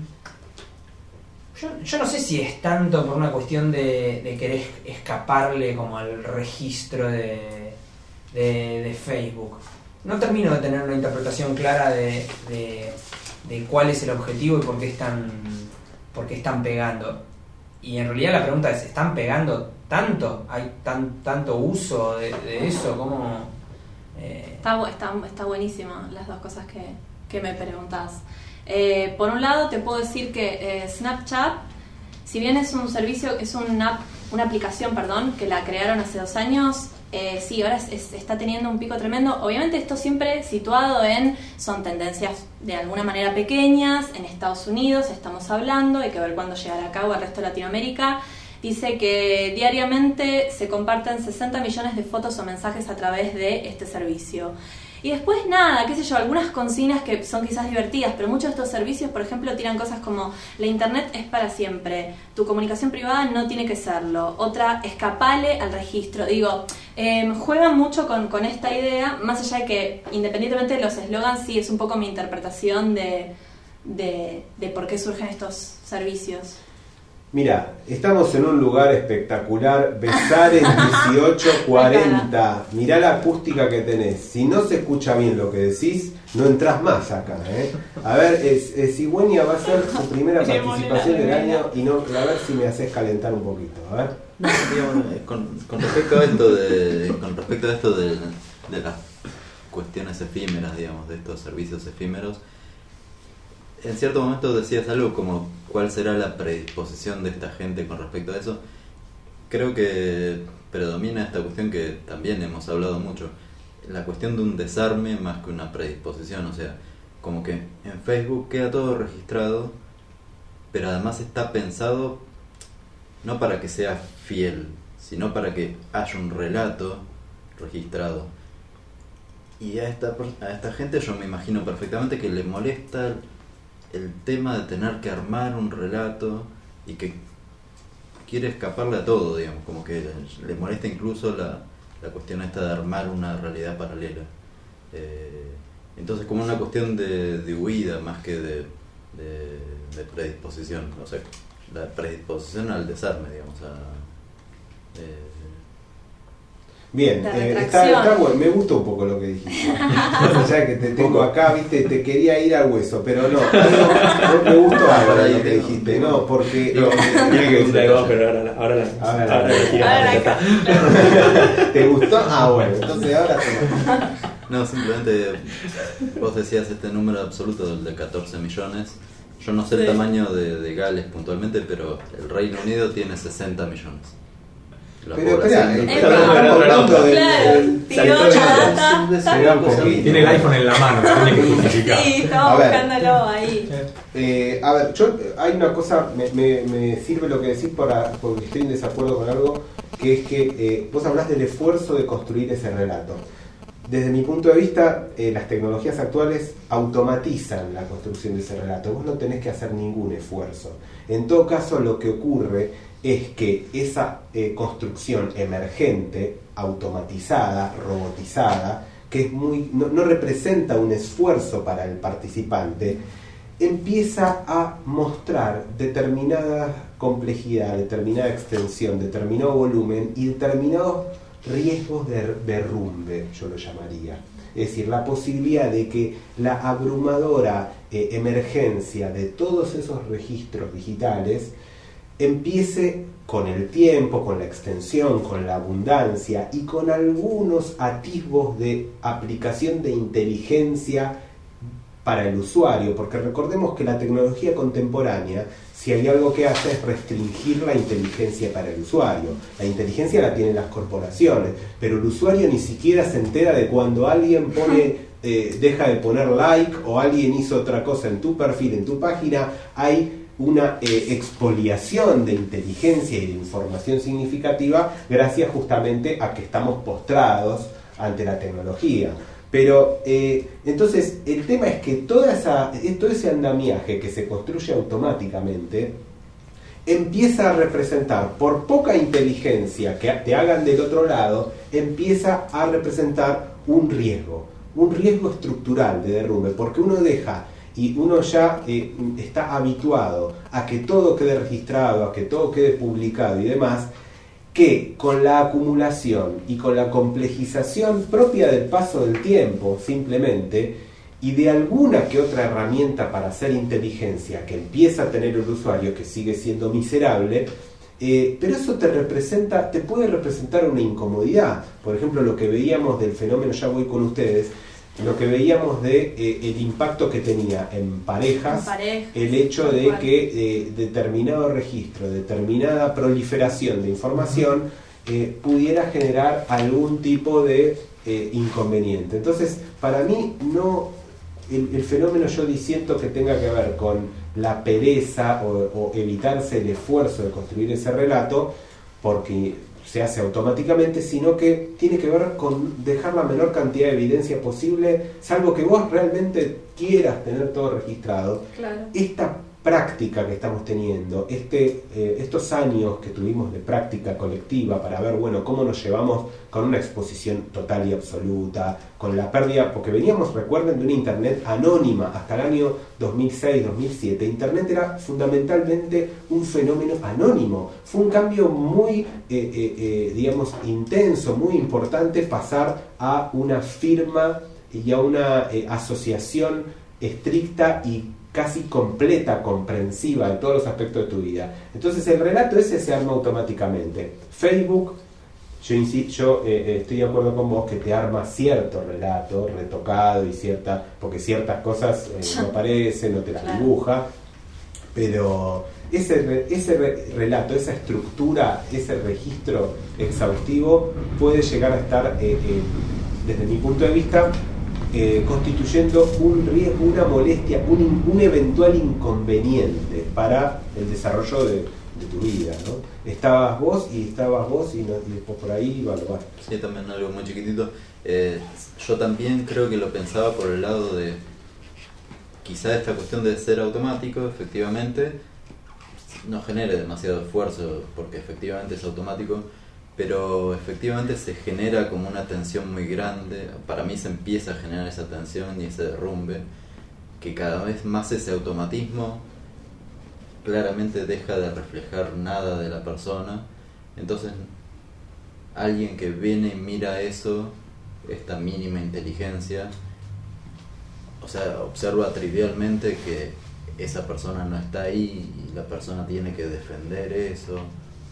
yo, yo no sé si es tanto por una cuestión de, de querer escaparle como al registro de, de, de Facebook. No termino de tener una interpretación clara de, de, de cuál es el objetivo y por qué están, por qué están pegando. Y en realidad la pregunta es, ¿están pegando tanto? ¿Hay tan, tanto uso de, de eso? ¿Cómo...? Eh... Está, está, está buenísimo las dos cosas que, que me preguntás. Eh, por un lado te puedo decir que eh, Snapchat, si bien es un servicio, es una, app, una aplicación, perdón, que la crearon hace dos años, eh, sí, ahora es, es, está teniendo un pico tremendo. Obviamente esto siempre situado en, son tendencias de alguna manera pequeñas, en Estados Unidos estamos hablando, hay que ver cuándo llegará a cabo el resto de Latinoamérica. Dice que diariamente se comparten sesenta millones de fotos o mensajes a través de este servicio. Y después nada, qué sé yo, algunas consignas que son quizás divertidas, pero muchos de estos servicios, por ejemplo, tiran cosas como la internet es para siempre, tu comunicación privada no tiene que serlo, otra, escapale al registro. Digo, eh, juegan mucho con, con esta idea, más allá de que, independientemente de los eslogans, sí, es un poco mi interpretación de, de, de por qué surgen estos servicios. Mira, estamos en un lugar espectacular, besar en dieciocho cuarenta, mirá la acústica que tenés, si no se escucha bien lo que decís, no entras más acá, ¿eh? A ver, es, es, Sigüeña va a ser su primera participación del año y no, a ver si me haces calentar un poquito, a ver. No, digamos, con, con respecto a esto de, con respecto a esto de, de las cuestiones efímeras, digamos, de estos servicios efímeros, en cierto momento decías algo como cuál será la predisposición de esta gente con respecto a eso. Creo que predomina esta cuestión que también hemos hablado mucho, la cuestión de un desarme más que una predisposición. O sea, como que en Facebook queda todo registrado, pero además está pensado no para que sea fiel, sino para que haya un relato registrado. Y a esta, a esta gente yo me imagino perfectamente que le molesta el tema de tener que armar un relato y que quiere escaparle a todo, digamos, como que le, le molesta incluso la, la cuestión esta de armar una realidad paralela. Eh, entonces como una cuestión de, de huida más que de, de, de predisposición, o sea, la predisposición al desarme, digamos, a... Eh, Bien, eh, está, está bueno, me gustó un poco lo que dijiste. Más allá de que te tengo acá, viste, te quería ir al hueso, pero no, no, no me gustó algo de lo que dijiste, no, porque... No, no, pero ahora, ahora, ahora, ahora, ahora, ahora ¿te gustó? Ah, bueno, entonces ahora te... No, simplemente vos decías este número absoluto, del de catorce millones. Yo no sé el sí. tamaño de, de Gales puntualmente, pero el Reino Unido tiene sesenta millones. La pero espera, Eh, estamos hablando del... del- Tiró la data. Era un poquito. Tiene el iPhone en la mano, tiene que justificar. Sí, estamos A ver. buscándolo ahí. Eh, a ver, yo hay una cosa, me, me, me sirve lo que decís para, porque estoy en desacuerdo con algo, que es que eh, vos hablás del esfuerzo de construir ese relato. Desde mi punto de vista, eh, las tecnologías actuales automatizan la construcción de ese relato. Vos no tenés que hacer ningún esfuerzo. En todo caso, lo que ocurre es que esa eh, construcción emergente, automatizada, robotizada, que es muy no, no representa un esfuerzo para el participante, empieza a mostrar determinada complejidad, determinada extensión, determinado volumen y determinados riesgos de derrumbe, yo lo llamaría. Es decir, la posibilidad de que la abrumadora eh, emergencia de todos esos registros digitales empiece con el tiempo, con la extensión, con la abundancia y con algunos atisbos de aplicación de inteligencia para el usuario, porque recordemos que la tecnología contemporánea, si hay algo que hace es restringir la inteligencia para el usuario. La inteligencia la tienen las corporaciones, pero el usuario ni siquiera se entera de cuando alguien pone eh, deja de poner like o alguien hizo otra cosa en tu perfil, en tu página, hay una eh, expoliación de inteligencia y de información significativa gracias justamente a que estamos postrados ante la tecnología. Pero eh, entonces el tema es que toda esa, todo ese andamiaje que se construye automáticamente empieza a representar, por poca inteligencia que te hagan del otro lado, empieza a representar un riesgo, un riesgo estructural de derrumbe, porque uno deja y uno ya eh, está habituado a que todo quede registrado, a que todo quede publicado y demás, que con la acumulación y con la complejización propia del paso del tiempo, simplemente, y de alguna que otra herramienta para hacer inteligencia que empieza a tener el usuario, que sigue siendo miserable, eh, pero eso te representa, te puede representar una incomodidad. Por ejemplo, lo que veíamos del fenómeno, ya voy con ustedes, lo que veíamos de eh, el impacto que tenía en parejas, en pareja, el hecho de que eh, determinado registro, determinada proliferación de información eh, pudiera generar algún tipo de eh, inconveniente. Entonces, para mí no el, el fenómeno yo disiento que tenga que ver con la pereza o, o evitarse el esfuerzo de construir ese relato, porque se hace automáticamente, sino que tiene que ver con dejar la menor cantidad de evidencia posible, salvo que vos realmente quieras tener todo registrado. Claro. Esta práctica que estamos teniendo, este, eh, estos años que tuvimos de práctica colectiva para ver, bueno, cómo nos llevamos con una exposición total y absoluta, con la pérdida, porque veníamos, recuerden, de una internet anónima hasta el año dos mil seis, dos mil siete. Internet era fundamentalmente un fenómeno anónimo. Fue un cambio muy, eh, eh, eh, digamos, intenso, muy importante pasar a una firma y a una eh, asociación estricta y casi completa, comprensiva de todos los aspectos de tu vida. Entonces el relato ese se arma automáticamente. Facebook, yo, insisto, yo eh, estoy de acuerdo con vos que te arma cierto relato, retocado y cierta, porque ciertas cosas eh, no aparecen, no te las dibuja, pero ese, ese re, relato, esa estructura, ese registro exhaustivo puede llegar a estar, eh, eh, desde mi punto de vista, Eh, constituyendo un riesgo, una molestia, un, un eventual inconveniente para el desarrollo de, de tu vida, ¿no? Estabas vos y estabas vos y, no, y después por ahí va lo va. Sí, también algo muy chiquitito. Eh, yo también creo que lo pensaba por el lado de quizá esta cuestión de ser automático, efectivamente, no genere demasiado esfuerzo porque efectivamente es automático, pero efectivamente se genera como una tensión muy grande. Para mí se empieza a generar esa tensión y ese derrumbe, que cada vez más ese automatismo claramente deja de reflejar nada de la persona. Entonces alguien que viene y mira eso, esta mínima inteligencia, o sea, observa trivialmente que esa persona no está ahí y la persona tiene que defender eso.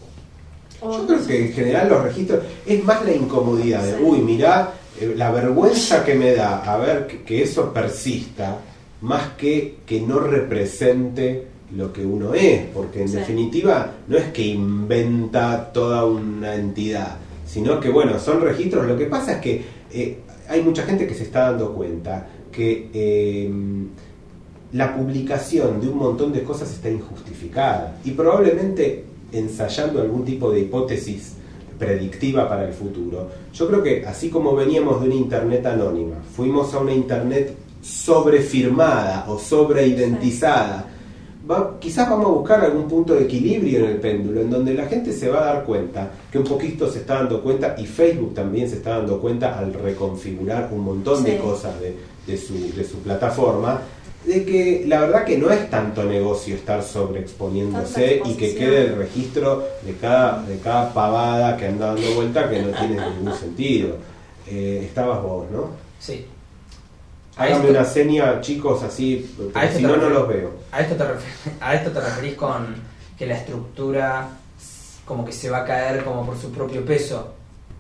Yo creo que en general los registros es más la incomodidad de, uy, mirá, eh, la vergüenza que me da a ver que, que eso persista, más que que no represente lo que uno es, porque en sí. definitiva no es que inventa toda una entidad, sino que bueno, son registros. Lo que pasa es que eh, hay mucha gente que se está dando cuenta que eh, la publicación de un montón de cosas está injustificada y probablemente ensayando algún tipo de hipótesis predictiva para el futuro. Yo creo que así como veníamos de una internet anónima, fuimos a una internet sobrefirmada o sobreidentizada, va, quizás vamos a buscar algún punto de equilibrio en el péndulo, en donde la gente se va a dar cuenta, que un poquito se está dando cuenta, y Facebook también se está dando cuenta al reconfigurar un montón sí. de cosas de, de, su, de su plataforma, de que la verdad que no es tanto negocio estar sobreexponiéndose y que quede el registro de cada, de cada pavada que anda dando vuelta que no tiene ningún sentido. Eh, estabas vos, ¿no? Sí. Háganme una seña, chicos, así, porque si no, no los veo. A esto, te refer- a esto te referís con que la estructura como que se va a caer como por su propio peso,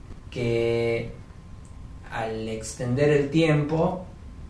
que al extender el tiempo,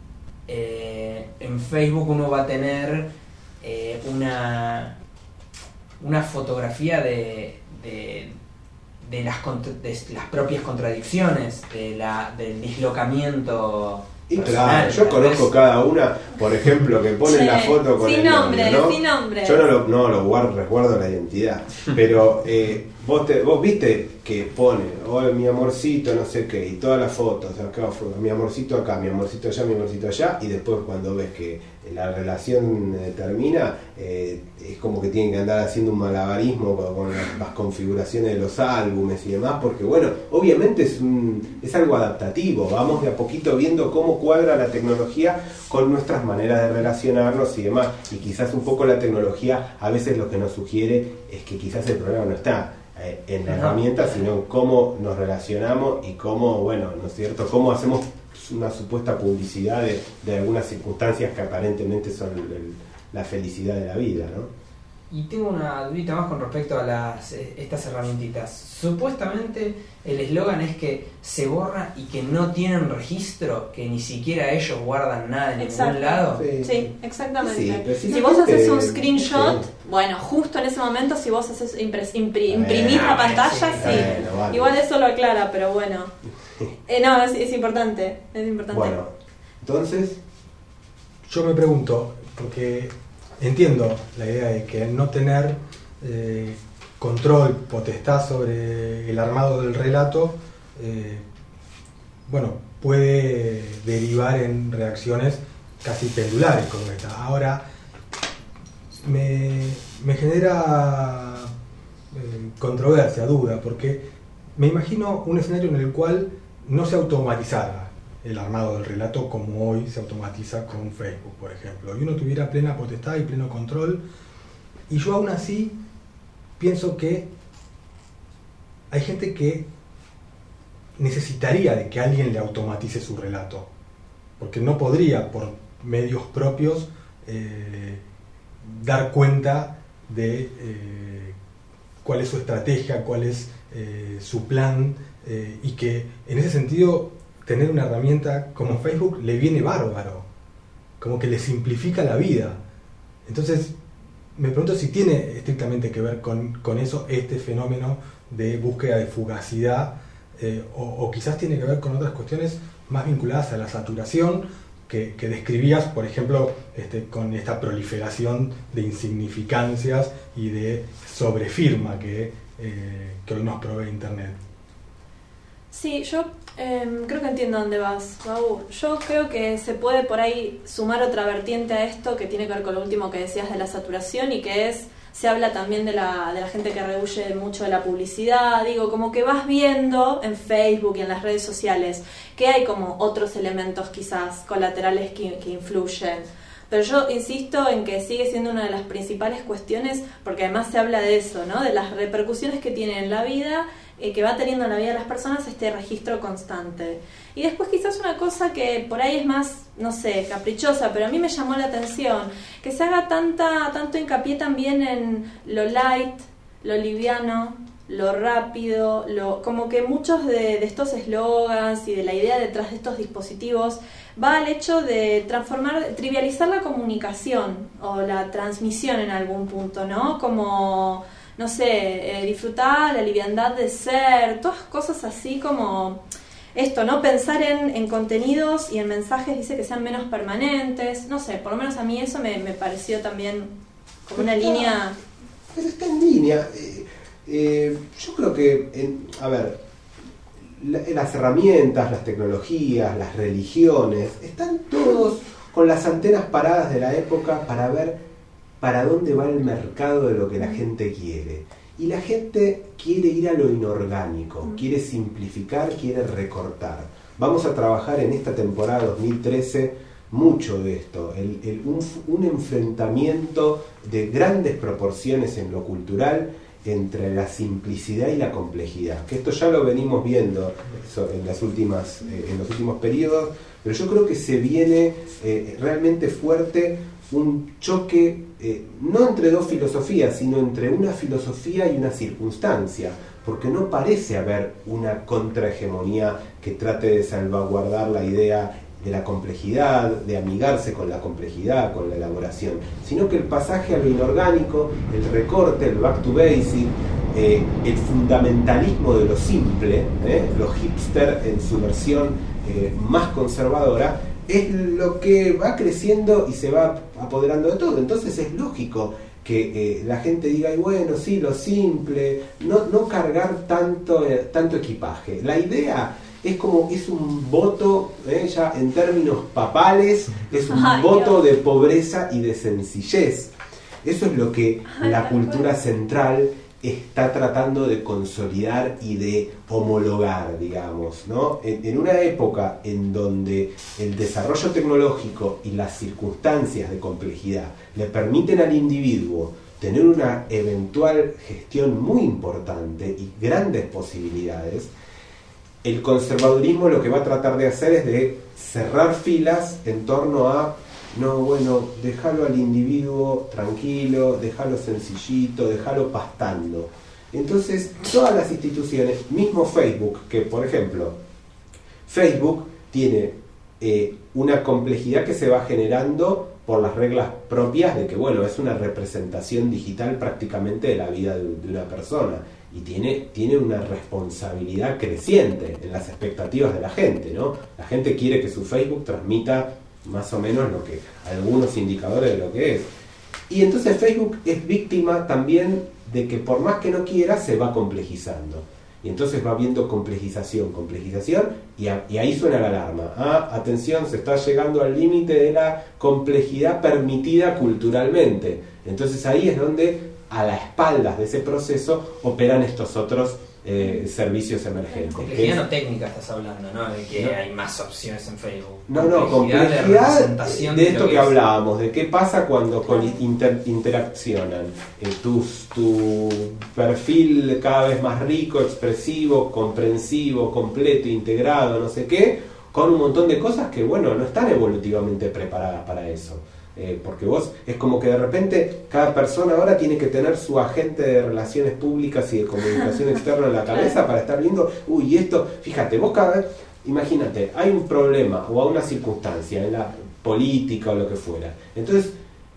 eh, en Facebook uno va a tener eh, una, una fotografía de, de, de, las, de las propias contradicciones, de la, del dislocamiento Y claro, yo conozco cada una, por ejemplo, que ponen sí, la foto con sin el nombre, novio, ¿no? sin nombre. Yo no lo, no lo guardo, resguardo la identidad, pero eh, vos, te, vos viste que pone, oh, mi amorcito, no sé qué, y todas las fotos, acá, mi amorcito acá, mi amorcito allá, mi amorcito allá, y después cuando ves que la relación eh, termina, eh, es como que tienen que andar haciendo un malabarismo con, con las, las configuraciones de los álbumes y demás, porque bueno, obviamente es, un, es algo adaptativo, vamos de a poquito viendo cómo cuadra la tecnología con nuestras maneras de relacionarnos y demás, y quizás un poco la tecnología a veces lo que nos sugiere es que quizás el problema no está eh, en la herramienta, sino en cómo nos relacionamos y cómo, bueno, ¿no es cierto?, cómo hacemos una supuesta publicidad de, de algunas circunstancias que aparentemente son el, el, la felicidad de la vida, ¿no? Y tengo una dudita más con respecto a las estas herramientitas. Supuestamente el eslogan es que se borra y que no tienen registro, que ni siquiera ellos guardan nada en Exacto. ningún lado. Sí, sí exactamente. Sí, pero si si vos gente, haces un screenshot, sí. bueno, justo en ese momento, si vos haces impres, impri, imprimís bueno, la pantalla, sí, sí. bueno, vale. Igual eso lo aclara, pero bueno. Eh, no, es, es importante, es importante. Bueno, entonces... Yo me pregunto, porque entiendo la idea de que no tener eh, control, potestad sobre el armado del relato, eh, bueno, puede derivar en reacciones casi pendulares como esta. Ahora, me, me genera eh, controversia, duda, porque me imagino un escenario en el cual no se automatizara el armado del relato como hoy se automatiza con Facebook, por ejemplo, y uno tuviera plena potestad y pleno control, y yo aún así pienso que hay gente que necesitaría de que alguien le automatice su relato, porque no podría por medios propios eh, dar cuenta de eh, cuál es su estrategia, cuál es eh, su plan, eh, y que en ese sentido tener una herramienta como Facebook le viene bárbaro, como que le simplifica la vida. Entonces me pregunto si tiene estrictamente que ver con, con eso, este fenómeno de búsqueda de fugacidad, eh, o, o quizás tiene que ver con otras cuestiones más vinculadas a la saturación que, que describías, por ejemplo, este, con esta proliferación de insignificancias y de sobrefirma que, eh, que hoy nos provee Internet. Sí, yo eh, creo que entiendo a dónde vas, Babu. Yo creo que se puede por ahí sumar otra vertiente a esto que tiene que ver con lo último que decías de la saturación, y que es, se habla también de la, de la gente que rehuye mucho de la publicidad. Digo, como que vas viendo en Facebook y en las redes sociales que hay como otros elementos quizás colaterales que, que influyen. Pero yo insisto en que sigue siendo una de las principales cuestiones, porque además se habla de eso, ¿no? De las repercusiones que tiene en la vida, eh, que va teniendo en la vida de las personas este registro constante. Y después quizás una cosa que por ahí es más, no sé, caprichosa, pero a mí me llamó la atención, que se haga tanta, tanto hincapié también en lo light, lo liviano, lo rápido, lo, como que muchos de, de estos eslogans y de la idea detrás de estos dispositivos va al hecho de transformar, trivializar la comunicación o la transmisión en algún punto, ¿no? Como, no sé, eh, disfrutar la liviandad de ser, todas cosas así como esto, ¿no? Pensar en, en contenidos y en mensajes, dice que sean menos permanentes, no sé, por lo menos a mí eso me, me pareció también como una está, línea... Pero está en línea. Eh, eh, yo creo que, en, a ver, la, las herramientas, las tecnologías, las religiones, están todos con las antenas paradas de la época para ver para dónde va el mercado de lo que la gente quiere. Y la gente quiere ir a lo inorgánico, quiere simplificar, quiere recortar. Vamos a trabajar en esta temporada dos mil trece mucho de esto, el, el, un, un enfrentamiento de grandes proporciones en lo cultural entre la simplicidad y la complejidad, que esto ya lo venimos viendo en, las últimas, eh, en los últimos periodos, pero yo creo que se viene eh, realmente fuerte un choque, eh, no entre dos filosofías, sino entre una filosofía y una circunstancia, porque no parece haber una contrahegemonía que trate de salvaguardar la idea de la complejidad, de amigarse con la complejidad, con la elaboración, sino que el pasaje a lo inorgánico, el recorte, el back to basic, eh, el fundamentalismo de lo simple, eh, lo hipster en su versión eh, más conservadora, es lo que va creciendo y se va apoderando de todo. Entonces es lógico que eh, la gente diga, y bueno, sí, lo simple, no, no cargar tanto, eh, tanto equipaje. La idea es como, es un voto, eh, ya en términos papales, es un Ay, voto Dios. de pobreza y de sencillez. Eso es lo que Ay, la tal cultura cual. central está tratando de consolidar y de homologar, digamos, ¿no? En, en una época en donde el desarrollo tecnológico y las circunstancias de complejidad le permiten al individuo tener una eventual gestión muy importante y grandes posibilidades, el conservadurismo lo que va a tratar de hacer es de cerrar filas en torno a no, bueno, déjalo al individuo tranquilo, déjalo sencillito, déjalo pastando. Entonces, todas las instituciones, mismo Facebook, que por ejemplo, Facebook tiene eh, una complejidad que se va generando por las reglas propias de que, bueno, es una representación digital prácticamente de la vida de, de una persona y tiene, tiene una responsabilidad creciente en las expectativas de la gente, ¿no? La gente quiere que su Facebook transmita más o menos lo que algunos indicadores de lo que es. Y entonces Facebook es víctima también de que por más que no quiera se va complejizando. Y entonces va habiendo complejización, complejización, y, a, y ahí suena la alarma. Ah, atención, se está llegando al límite de la complejidad permitida culturalmente. Entonces ahí es donde a las espaldas de ese proceso operan estos otros Eh, servicios emergentes. Complejidad Es, no técnica estás hablando, ¿no? De que No. hay más opciones en Facebook. no, no, complejidad complejidad de representación de esto lo que es. hablábamos, de qué pasa cuando Claro. coli- inter- interaccionan eh, tus, tu perfil cada vez más rico, expresivo, comprensivo, completo, integrado, no sé qué, con un montón de cosas que, bueno, no están evolutivamente preparadas para eso. Eh, porque vos, es como que de repente cada persona ahora tiene que tener su agente de relaciones públicas y de comunicación externa en la cabeza para estar viendo, uy, y esto, fíjate, vos cada vez, imagínate, hay un problema o a una circunstancia en la política o lo que fuera. Entonces,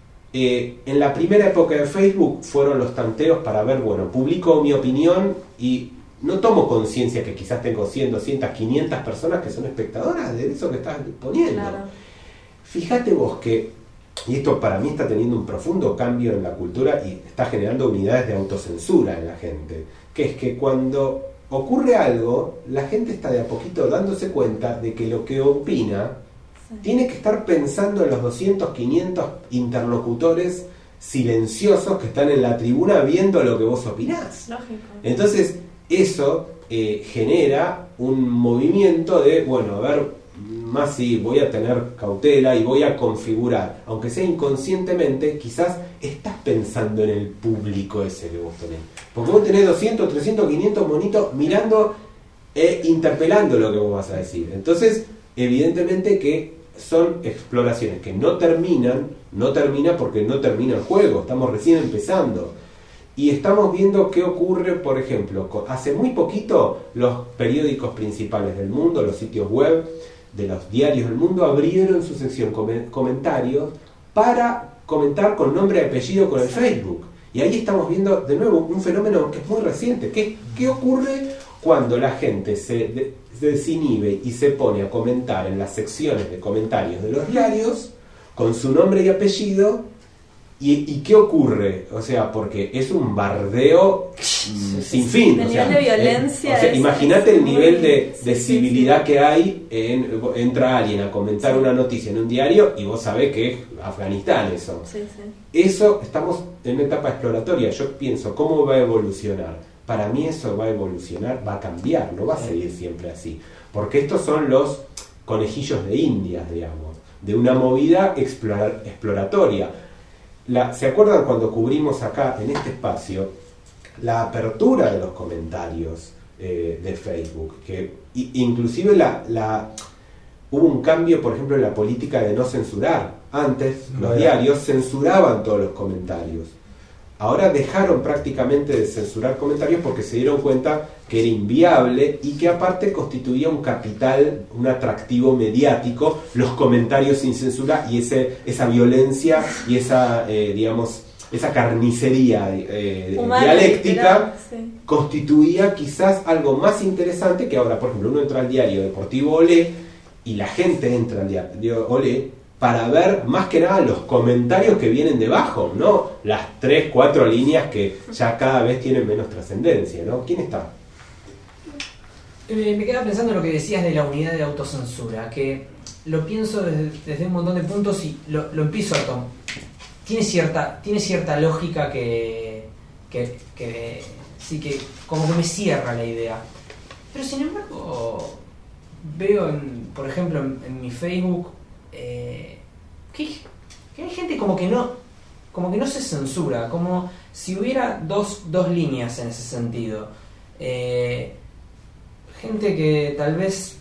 eh, en la primera época de Facebook fueron los tanteos para ver, bueno, publico mi opinión y no tomo conciencia que quizás tengo cien, doscientas, quinientas personas que son espectadoras de eso que estás poniendo. Claro. Fíjate vos que, y esto para mí está teniendo un profundo cambio en la cultura y está generando unidades de autocensura en la gente, que es que cuando ocurre algo, la gente está de a poquito dándose cuenta de que lo que opina Sí. tiene que estar pensando en los doscientos, quinientos interlocutores silenciosos que están en la tribuna viendo lo que vos opinás. Lógico. Entonces, eso eh, genera un movimiento de, bueno, a ver, más si voy a tener cautela y voy a configurar, aunque sea inconscientemente, quizás estás pensando en el público ese que vos tenés. Porque vos tenés doscientos, trescientos, quinientos monitos mirando e interpelando lo que vos vas a decir. Entonces, evidentemente que son exploraciones que no terminan, no termina porque no termina el juego, estamos recién empezando. Y estamos viendo qué ocurre, por ejemplo, con, hace muy poquito los periódicos principales del mundo, los sitios web de los diarios del mundo abrieron su sección com- comentarios para comentar con nombre y apellido con el Facebook. Y ahí estamos viendo de nuevo un fenómeno que es muy reciente. ¿Qué, qué ocurre cuando la gente se, de, se desinhibe y se pone a comentar en las secciones de comentarios de los diarios con su nombre y apellido? ¿Y, ¿Y qué ocurre? O sea, porque es un bardeo mm, sin fin. El o sea, nivel de violencia eh, o sea, es- imagínate es el muy- nivel de, sí, de sí, civilidad sí. que hay. En, entra alguien a comentar una noticia en un diario y vos sabés que es Afganistán eso. Sí, sí. Eso, estamos en una etapa exploratoria. Yo pienso, ¿cómo va a evolucionar? Para mí eso va a evolucionar, va a cambiar, no va a seguir siempre así. Porque estos son los conejillos de Indias, digamos, de una movida explorar, exploratoria. La, ¿Se acuerdan cuando cubrimos acá, en este espacio, la apertura de los comentarios eh, de Facebook? Que i- inclusive la, la, hubo un cambio, por ejemplo, en la política de no censurar. Antes No los era. diarios censuraban todos los comentarios. Ahora dejaron prácticamente de censurar comentarios porque se dieron cuenta que era inviable y que aparte constituía un capital, un atractivo mediático, los comentarios sin censura y ese, esa violencia y esa, eh, digamos, esa carnicería eh, Humana, dialéctica literal, sí. constituía quizás algo más interesante que ahora, por ejemplo, uno entra al diario Deportivo Olé y la gente entra al diario Olé para ver más que nada los comentarios que vienen debajo, no las tres, cuatro líneas que ya cada vez tienen menos trascendencia, ¿no? ¿Quién está? Eh, me quedaba pensando en lo que decías de la unidad de autocensura, que lo pienso desde, desde un montón de puntos y lo, lo empiezo a tomar. Tiene cierta, tiene cierta lógica que, que, que sí que como que me cierra la idea. Pero sin embargo, veo, en, por ejemplo, en, en mi Facebook, eh, que, que hay gente como que no como que no se censura, como si hubiera dos, dos líneas en ese sentido. Eh, gente que tal vez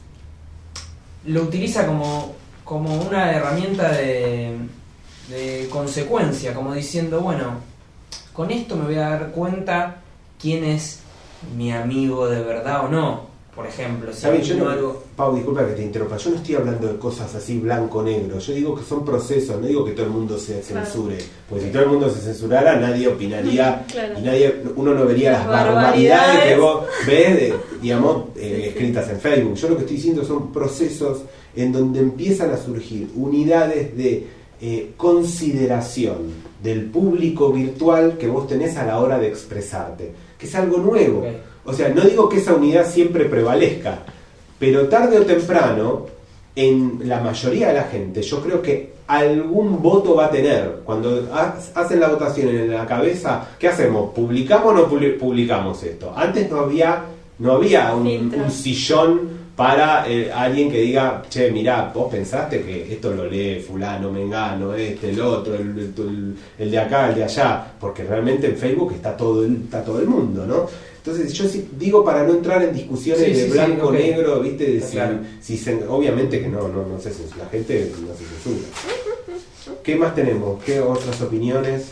lo utiliza como, como una herramienta de, de consecuencia, como diciendo, bueno, con esto me voy a dar cuenta quién es mi amigo de verdad o no. Por ejemplo, si ¿Sabes? Yo no, algo... Pau, disculpa que te interrumpa, yo no estoy hablando de cosas así blanco-negro, yo digo que son procesos, no digo que todo el mundo se censure, claro. Porque si todo el mundo se censurara, nadie opinaría, claro. Y nadie, uno no vería las, las barbaridades. barbaridades que vos ves, de, digamos, eh, sí, escritas sí. en Facebook. Yo lo que estoy diciendo son procesos en donde empiezan a surgir unidades de eh, consideración del público virtual que vos tenés a la hora de expresarte, que es algo nuevo. Okay. O sea, no digo que esa unidad siempre prevalezca, pero tarde o temprano, en la mayoría de la gente, yo creo que algún voto va a tener. Cuando hacen la votación en la cabeza, ¿qué hacemos? ¿Publicamos o no publicamos esto? Antes no había, no había un, un sillón para eh, alguien que diga, che, mirá, vos pensaste que esto lo lee fulano, mengano, este, el otro, el, el, el de acá, el de allá, porque realmente en Facebook está todo el, está todo el mundo, ¿no? Entonces yo sí digo, para no entrar en discusiones sí, de sí, blanco, sí, okay. negro, ¿viste? De si, claro. si se, obviamente que no, no, no se censura, la gente no se censura. ¿Qué más tenemos? ¿Qué otras opiniones?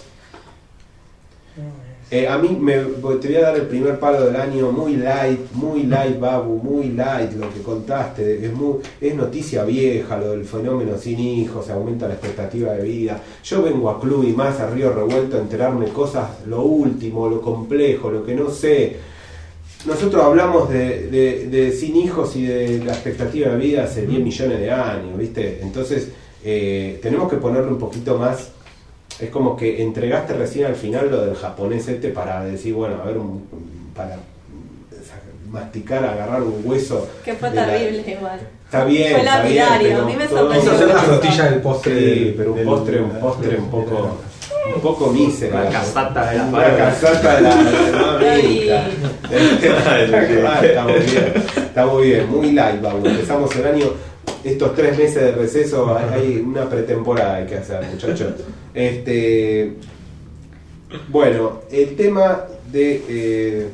Eh, a mí me, te voy a dar el primer palo del año, muy light, muy light, Babu, muy light lo que contaste, es, muy, es noticia vieja lo del fenómeno sin hijos, aumenta la expectativa de vida. Yo vengo a Club y más a Río Revuelto a enterarme cosas, lo último, lo complejo, lo que no sé. Nosotros hablamos de, de, de sin hijos y de la expectativa de vida hace diez millones de años, ¿viste? Entonces eh, tenemos que ponerle un poquito más. Es como que entregaste recién al final lo del japonés este para decir, bueno, a ver, un, para masticar, agarrar un hueso. Que fue terrible la... igual. Está bien, fue está bien, pero a mí me sorprendió. Esa es la frutilla del postre. Sí, pero un postre, un postre un poco, un poco mísero. Una casata de la Una casata de la América. Está muy bien, está muy bien, muy light, vamos. Empezamos el año. Estos tres meses de receso hay una pretemporada hay que hacer, muchachos. Este, bueno, el tema de eh,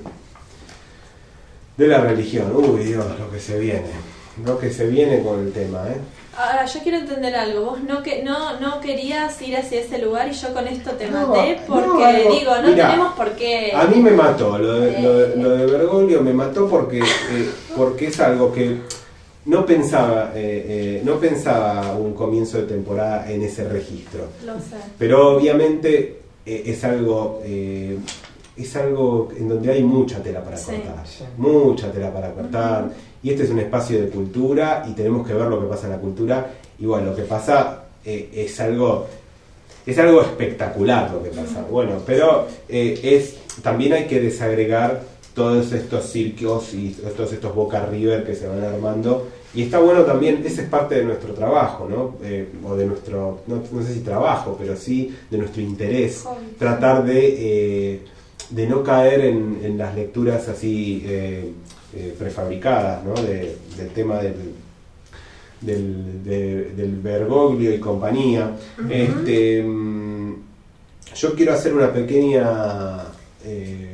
de la religión. Uy, Dios, lo que se viene, lo que se viene con el tema, ¿eh? Ahora, yo quiero entender algo. Vos no que no no querías ir hacia ese lugar y yo con esto te maté no, porque no, algo, digo, no mirá, tenemos por qué. A mí me mató lo de, lo de, lo de Bergoglio, me mató porque eh, porque es algo que no pensaba eh, eh, no pensaba un comienzo de temporada en ese registro. Lo sé. Pero obviamente eh, es algo eh, es algo en donde hay mucha tela para cortar, sí, sí. mucha tela para cortar. Uh-huh. Y este es un espacio de cultura y tenemos que ver lo que pasa en la cultura. Y bueno, lo que pasa eh, es algo es algo espectacular lo que pasa. Uh-huh. Bueno, pero eh, es también hay que desagregar todos estos circos y todos estos Boca River que se van armando, y está bueno también, ese es parte de nuestro trabajo, ¿no? Eh, o de nuestro, no, no sé si trabajo, pero sí de nuestro interés, tratar de, eh, de no caer en, en las lecturas así eh, eh, prefabricadas, ¿no? De, del tema del, del, de, del Bergoglio y compañía. Uh-huh. Este, yo quiero hacer una pequeña eh,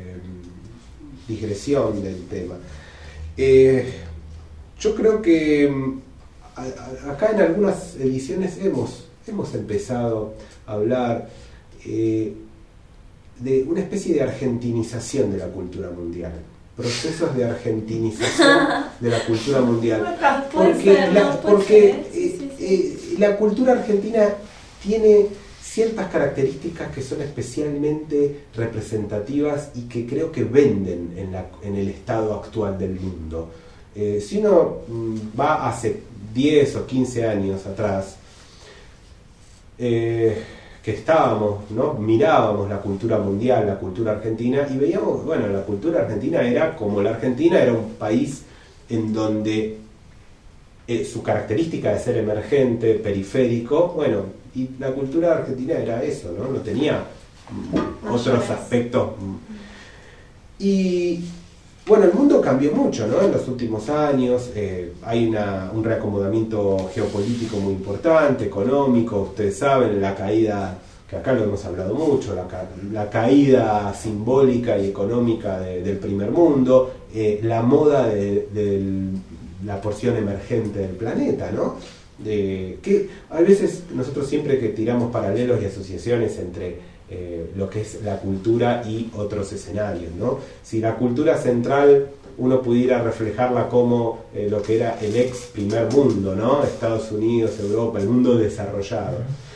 digresión del tema. Eh, yo creo que a, a, acá en algunas ediciones hemos, hemos empezado a hablar eh, de una especie de argentinización de la cultura mundial. Procesos de argentinización de la cultura mundial. Porque la, porque eh, eh, la cultura argentina tiene ciertas características que son especialmente representativas y que creo que venden en, la, en el estado actual del mundo. Eh, si uno mm, va hace diez o quince años atrás, eh, que estábamos, ¿no? Mirábamos la cultura mundial, la cultura argentina, y veíamos, bueno, la cultura argentina era como la Argentina, era un país en donde eh, su característica de ser emergente, periférico, bueno, y la cultura argentina era eso, ¿no? No tenía mm, otros aspectos. Y bueno, el mundo cambió mucho, ¿no? En los últimos años eh, hay una, un reacomodamiento geopolítico muy importante, económico, ustedes saben, la caída, que acá lo hemos hablado mucho, la, ca la caída simbólica y económica de, del primer mundo, eh, la moda de, de la porción emergente del planeta, ¿no? De, que a veces nosotros siempre que tiramos paralelos y asociaciones entre eh, lo que es la cultura y otros escenarios, ¿no? Si la cultura central uno pudiera reflejarla como eh, lo que era el ex primer mundo, ¿no? Estados Unidos, Europa, el mundo desarrollado,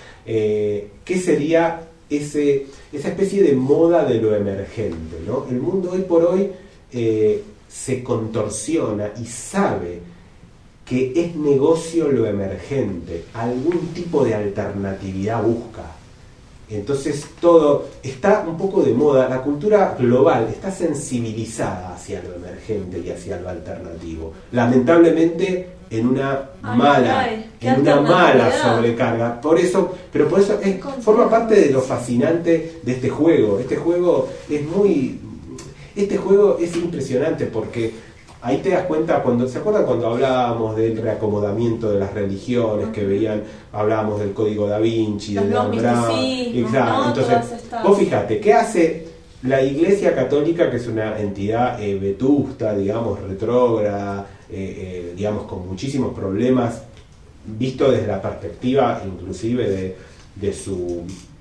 eh, ¿qué sería ese, esa especie de moda de lo emergente, ¿no? El mundo hoy por hoy eh, se contorsiona y sabe que es negocio lo emergente, algún tipo de alternatividad busca. Entonces todo está un poco de moda, la cultura global está sensibilizada hacia lo emergente y hacia lo alternativo. Lamentablemente en una Ay, mala, ay, en una mala sobrecarga. Por eso, pero por eso es, forma parte de lo fascinante de este juego. Este juego es muy, este juego es impresionante porque ahí te das cuenta, cuando ¿se acuerdan cuando hablábamos del reacomodamiento de las religiones, que veían, hablábamos del código da Vinci, los del nuevos misticismos, ¿no? Entonces, estas... vos fíjate, ¿qué hace la Iglesia Católica, que es una entidad eh, vetusta, digamos, retrógrada, eh, eh, digamos, con muchísimos problemas, visto desde la perspectiva inclusive de, de su...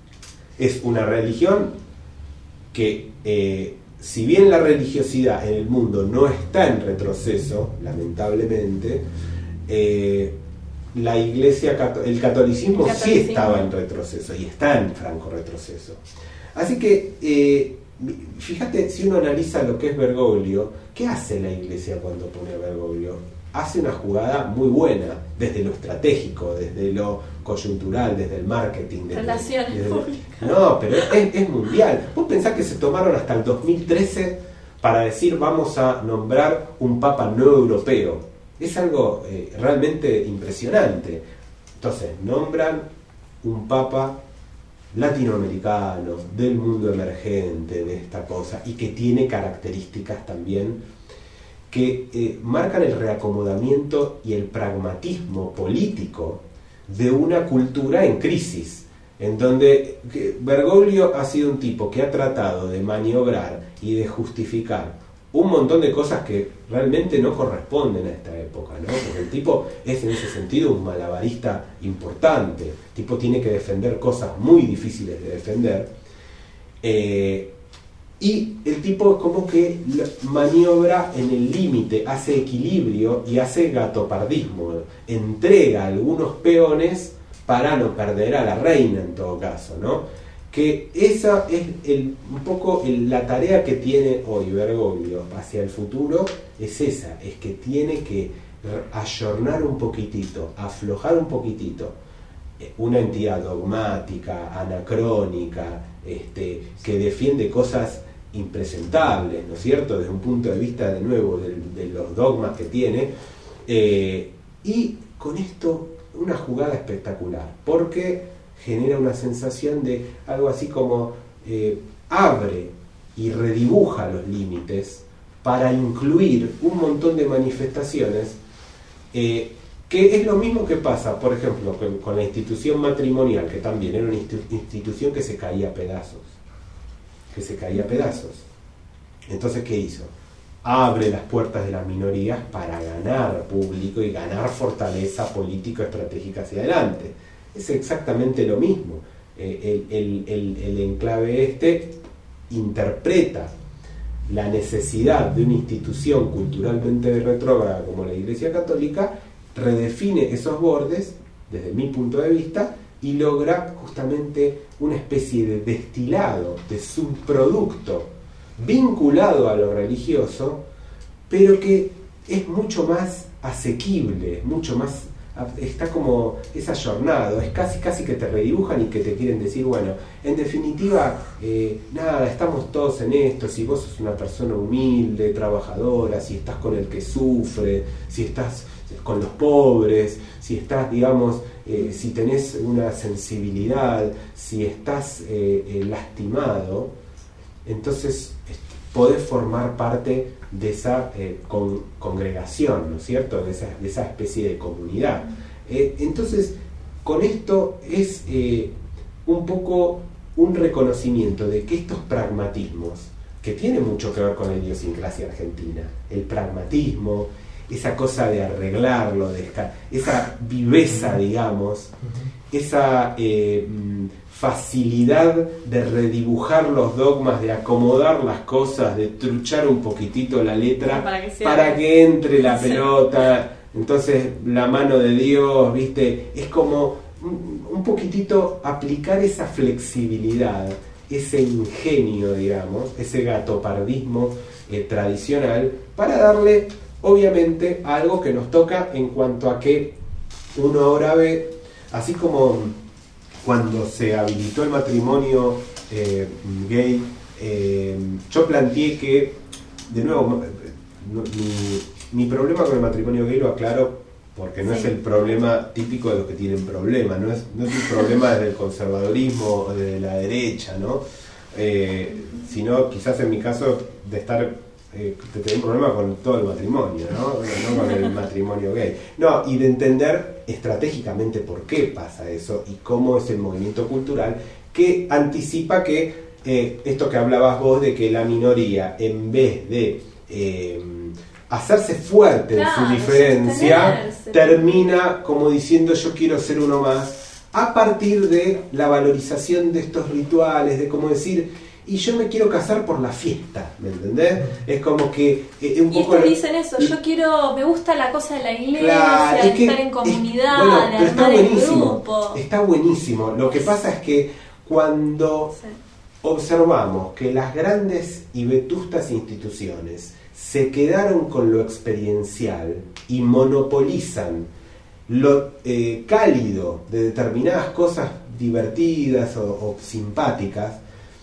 es una religión que... Eh, si bien la religiosidad en el mundo no está en retroceso, lamentablemente, eh, la iglesia, el catolicismo, el catolicismo sí estaba en retroceso y está en franco retroceso. Así que, eh, fíjate, si uno analiza lo que es Bergoglio, ¿qué hace la iglesia cuando pone a Bergoglio? Hace una jugada muy buena, desde lo estratégico, desde lo coyuntural, desde el marketing. Desde, Relaciones desde, públicas. No, pero es, es mundial. Vos pensás que se tomaron hasta el dos mil trece para decir vamos a nombrar un papa no europeo. Es algo eh, realmente impresionante. Entonces, nombran un papa latinoamericano, del mundo emergente, de esta cosa, y que tiene características también que eh, marcan el reacomodamiento y el pragmatismo político de una cultura en crisis, en donde Bergoglio ha sido un tipo que ha tratado de maniobrar y de justificar un montón de cosas que realmente no corresponden a esta época, ¿no? Porque el tipo es en ese sentido un malabarista importante, el tipo tiene que defender cosas muy difíciles de defender, eh, y el tipo como que maniobra en el límite, hace equilibrio y hace gatopardismo, entrega algunos peones para no perder a la reina en todo caso, ¿no? Que esa es el, un poco el, la tarea que tiene hoy Bergoglio hacia el futuro, es esa, es que tiene que ayornar un poquitito, aflojar un poquitito una entidad dogmática, anacrónica, este, que defiende cosas impresentables, ¿no es cierto?, desde un punto de vista de nuevo de, de los dogmas que tiene, eh, y con esto una jugada espectacular, porque genera una sensación de algo así como eh, abre y redibuja los límites para incluir un montón de manifestaciones, eh, que es lo mismo que pasa, por ejemplo, con, con la institución matrimonial, que también era una institución que se caía a pedazos, que se caía a pedazos. Entonces, ¿qué hizo? Abre las puertas de las minorías para ganar público y ganar fortaleza político-estratégica hacia adelante. Es exactamente lo mismo. Eh, el, el, el, el enclave este interpreta la necesidad de una institución culturalmente retrógrada como la Iglesia Católica, redefine esos bordes desde mi punto de vista y logra justamente una especie de destilado, de subproducto vinculado a lo religioso, pero que es mucho más asequible, mucho más está como, es ayornado, es casi casi que te redibujan y que te quieren decir, bueno, en definitiva, eh, nada, estamos todos en esto, si vos sos una persona humilde, trabajadora, si estás con el que sufre, si estás con los pobres, si estás, digamos, eh, si tenés una sensibilidad, si estás eh, eh, lastimado, entonces podés formar parte de esa eh, con, congregación, ¿no es cierto?, de esa, de esa especie de comunidad. Eh, entonces, con esto es eh, un poco un reconocimiento de que estos pragmatismos, que tienen mucho que ver con la idiosincrasia argentina, el pragmatismo, esa cosa de arreglarlo, de esa viveza, digamos, esa eh, facilidad de redibujar los dogmas, de acomodar las cosas, de truchar un poquitito la letra para que, sea, para que entre la pelota, entonces la mano de Dios, ¿viste? Es como un, un poquitito aplicar esa flexibilidad, ese ingenio, digamos, ese gatopardismo eh, tradicional, para darle, obviamente, a algo que nos toca en cuanto a que uno ahora ve, así como cuando se habilitó el matrimonio eh, gay, eh, yo planteé que, de nuevo, no, mi, mi problema con el matrimonio gay lo aclaro porque no sí. es el problema típico de los que tienen problemas, no es, no es un problema desde el conservadurismo o desde la derecha, ¿no? Eh, sino quizás en mi caso de estar eh, de tener un problema con todo el matrimonio, ¿no? No con el matrimonio gay. No, y de entender estratégicamente por qué pasa eso y cómo es el movimiento cultural que anticipa que eh, esto que hablabas vos de que la minoría, en vez de eh, hacerse fuerte claro, en su diferencia, termina como diciendo yo quiero ser uno más, a partir de la valorización de estos rituales, de cómo decir, y yo me quiero casar por la fiesta, ¿me entendés? Es como que eh, un y poco estos dicen eso, yo quiero, me gusta la cosa de la iglesia, claro, de es que, estar en comunidad, es, bueno, de pero está armar el buenísimo, grupo. Está buenísimo. Lo que pasa es que cuando sí. observamos que las grandes y vetustas instituciones se quedaron con lo experiencial y monopolizan lo eh, cálido de determinadas cosas divertidas o, o simpáticas,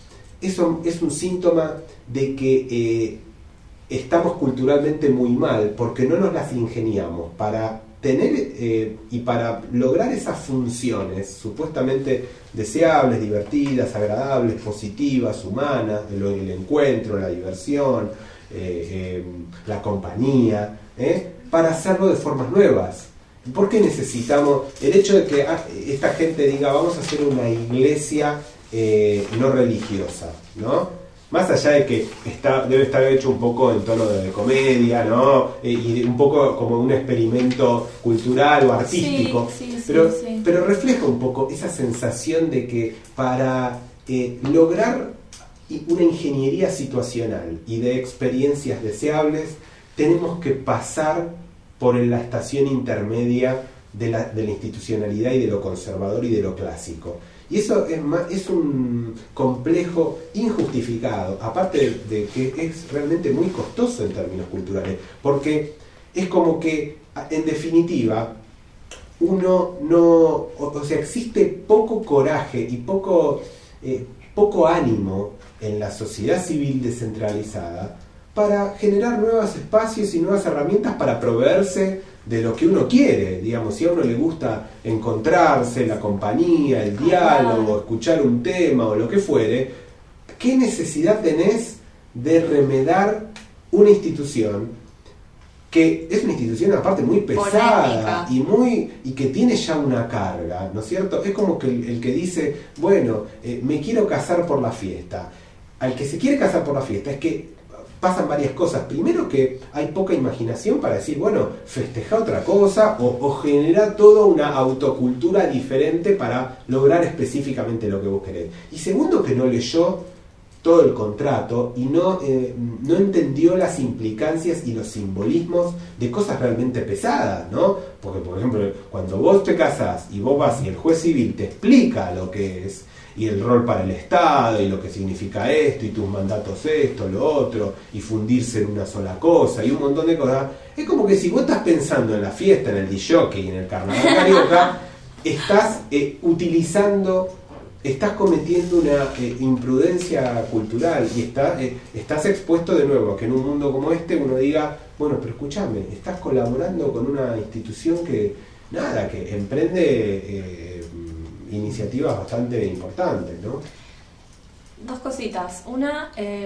eso es un síntoma de que eh, estamos culturalmente muy mal porque no nos las ingeniamos para tener eh, y para lograr esas funciones supuestamente deseables, divertidas, agradables, positivas, humanas, el, el encuentro, la diversión, eh, eh, la compañía, ¿eh? para hacerlo de formas nuevas. ¿Por qué necesitamos el hecho de que esta gente diga vamos a hacer una iglesia eh, no religiosa, ¿no? Más allá de que está, debe estar hecho un poco en tono de comedia, ¿no? Eh, y un poco como un experimento cultural o artístico, sí, sí, pero, sí, sí. pero refleja un poco esa sensación de que para eh, lograr una ingeniería situacional y de experiencias deseables tenemos que pasar por la estación intermedia de la, de la institucionalidad y de lo conservador y de lo clásico. Y eso es, más, es un complejo injustificado, aparte de, de que es realmente muy costoso en términos culturales, porque es como que, en definitiva, uno no... O, o sea, existe poco coraje y poco, eh, poco ánimo en la sociedad civil descentralizada para generar nuevos espacios y nuevas herramientas para proveerse de lo que uno quiere. Digamos, si a uno le gusta encontrarse, la compañía, el diálogo, escuchar un tema o lo que fuere, ¿qué necesidad tenés de remedar una institución que es una institución aparte muy pesada y muy y que tiene ya una carga, ¿no es cierto? Es como que el, el que dice, bueno, eh, me quiero casar por la fiesta. Al que se quiere casar por la fiesta es que pasan varias cosas. Primero que hay poca imaginación para decir, bueno, festeja otra cosa o, o genera toda una autocultura diferente para lograr específicamente lo que vos querés. Y segundo, que no leyó todo el contrato y no, eh, no entendió las implicancias y los simbolismos de cosas realmente pesadas, ¿no? Porque, por ejemplo, cuando vos te casás y vos vas y el juez civil te explica lo que es, y el rol para el Estado, y lo que significa esto, y tus mandatos esto, lo otro, y fundirse en una sola cosa, y un montón de cosas, es como que si vos estás pensando en la fiesta, en el disjockey y en el carnaval carioca, estás eh, utilizando... estás cometiendo una eh, imprudencia cultural y está, eh, estás expuesto de nuevo a que en un mundo como este uno diga, bueno, pero escúchame, estás colaborando con una institución que, nada, que emprende eh, iniciativas bastante importantes, ¿no? Dos cositas. Una, eh,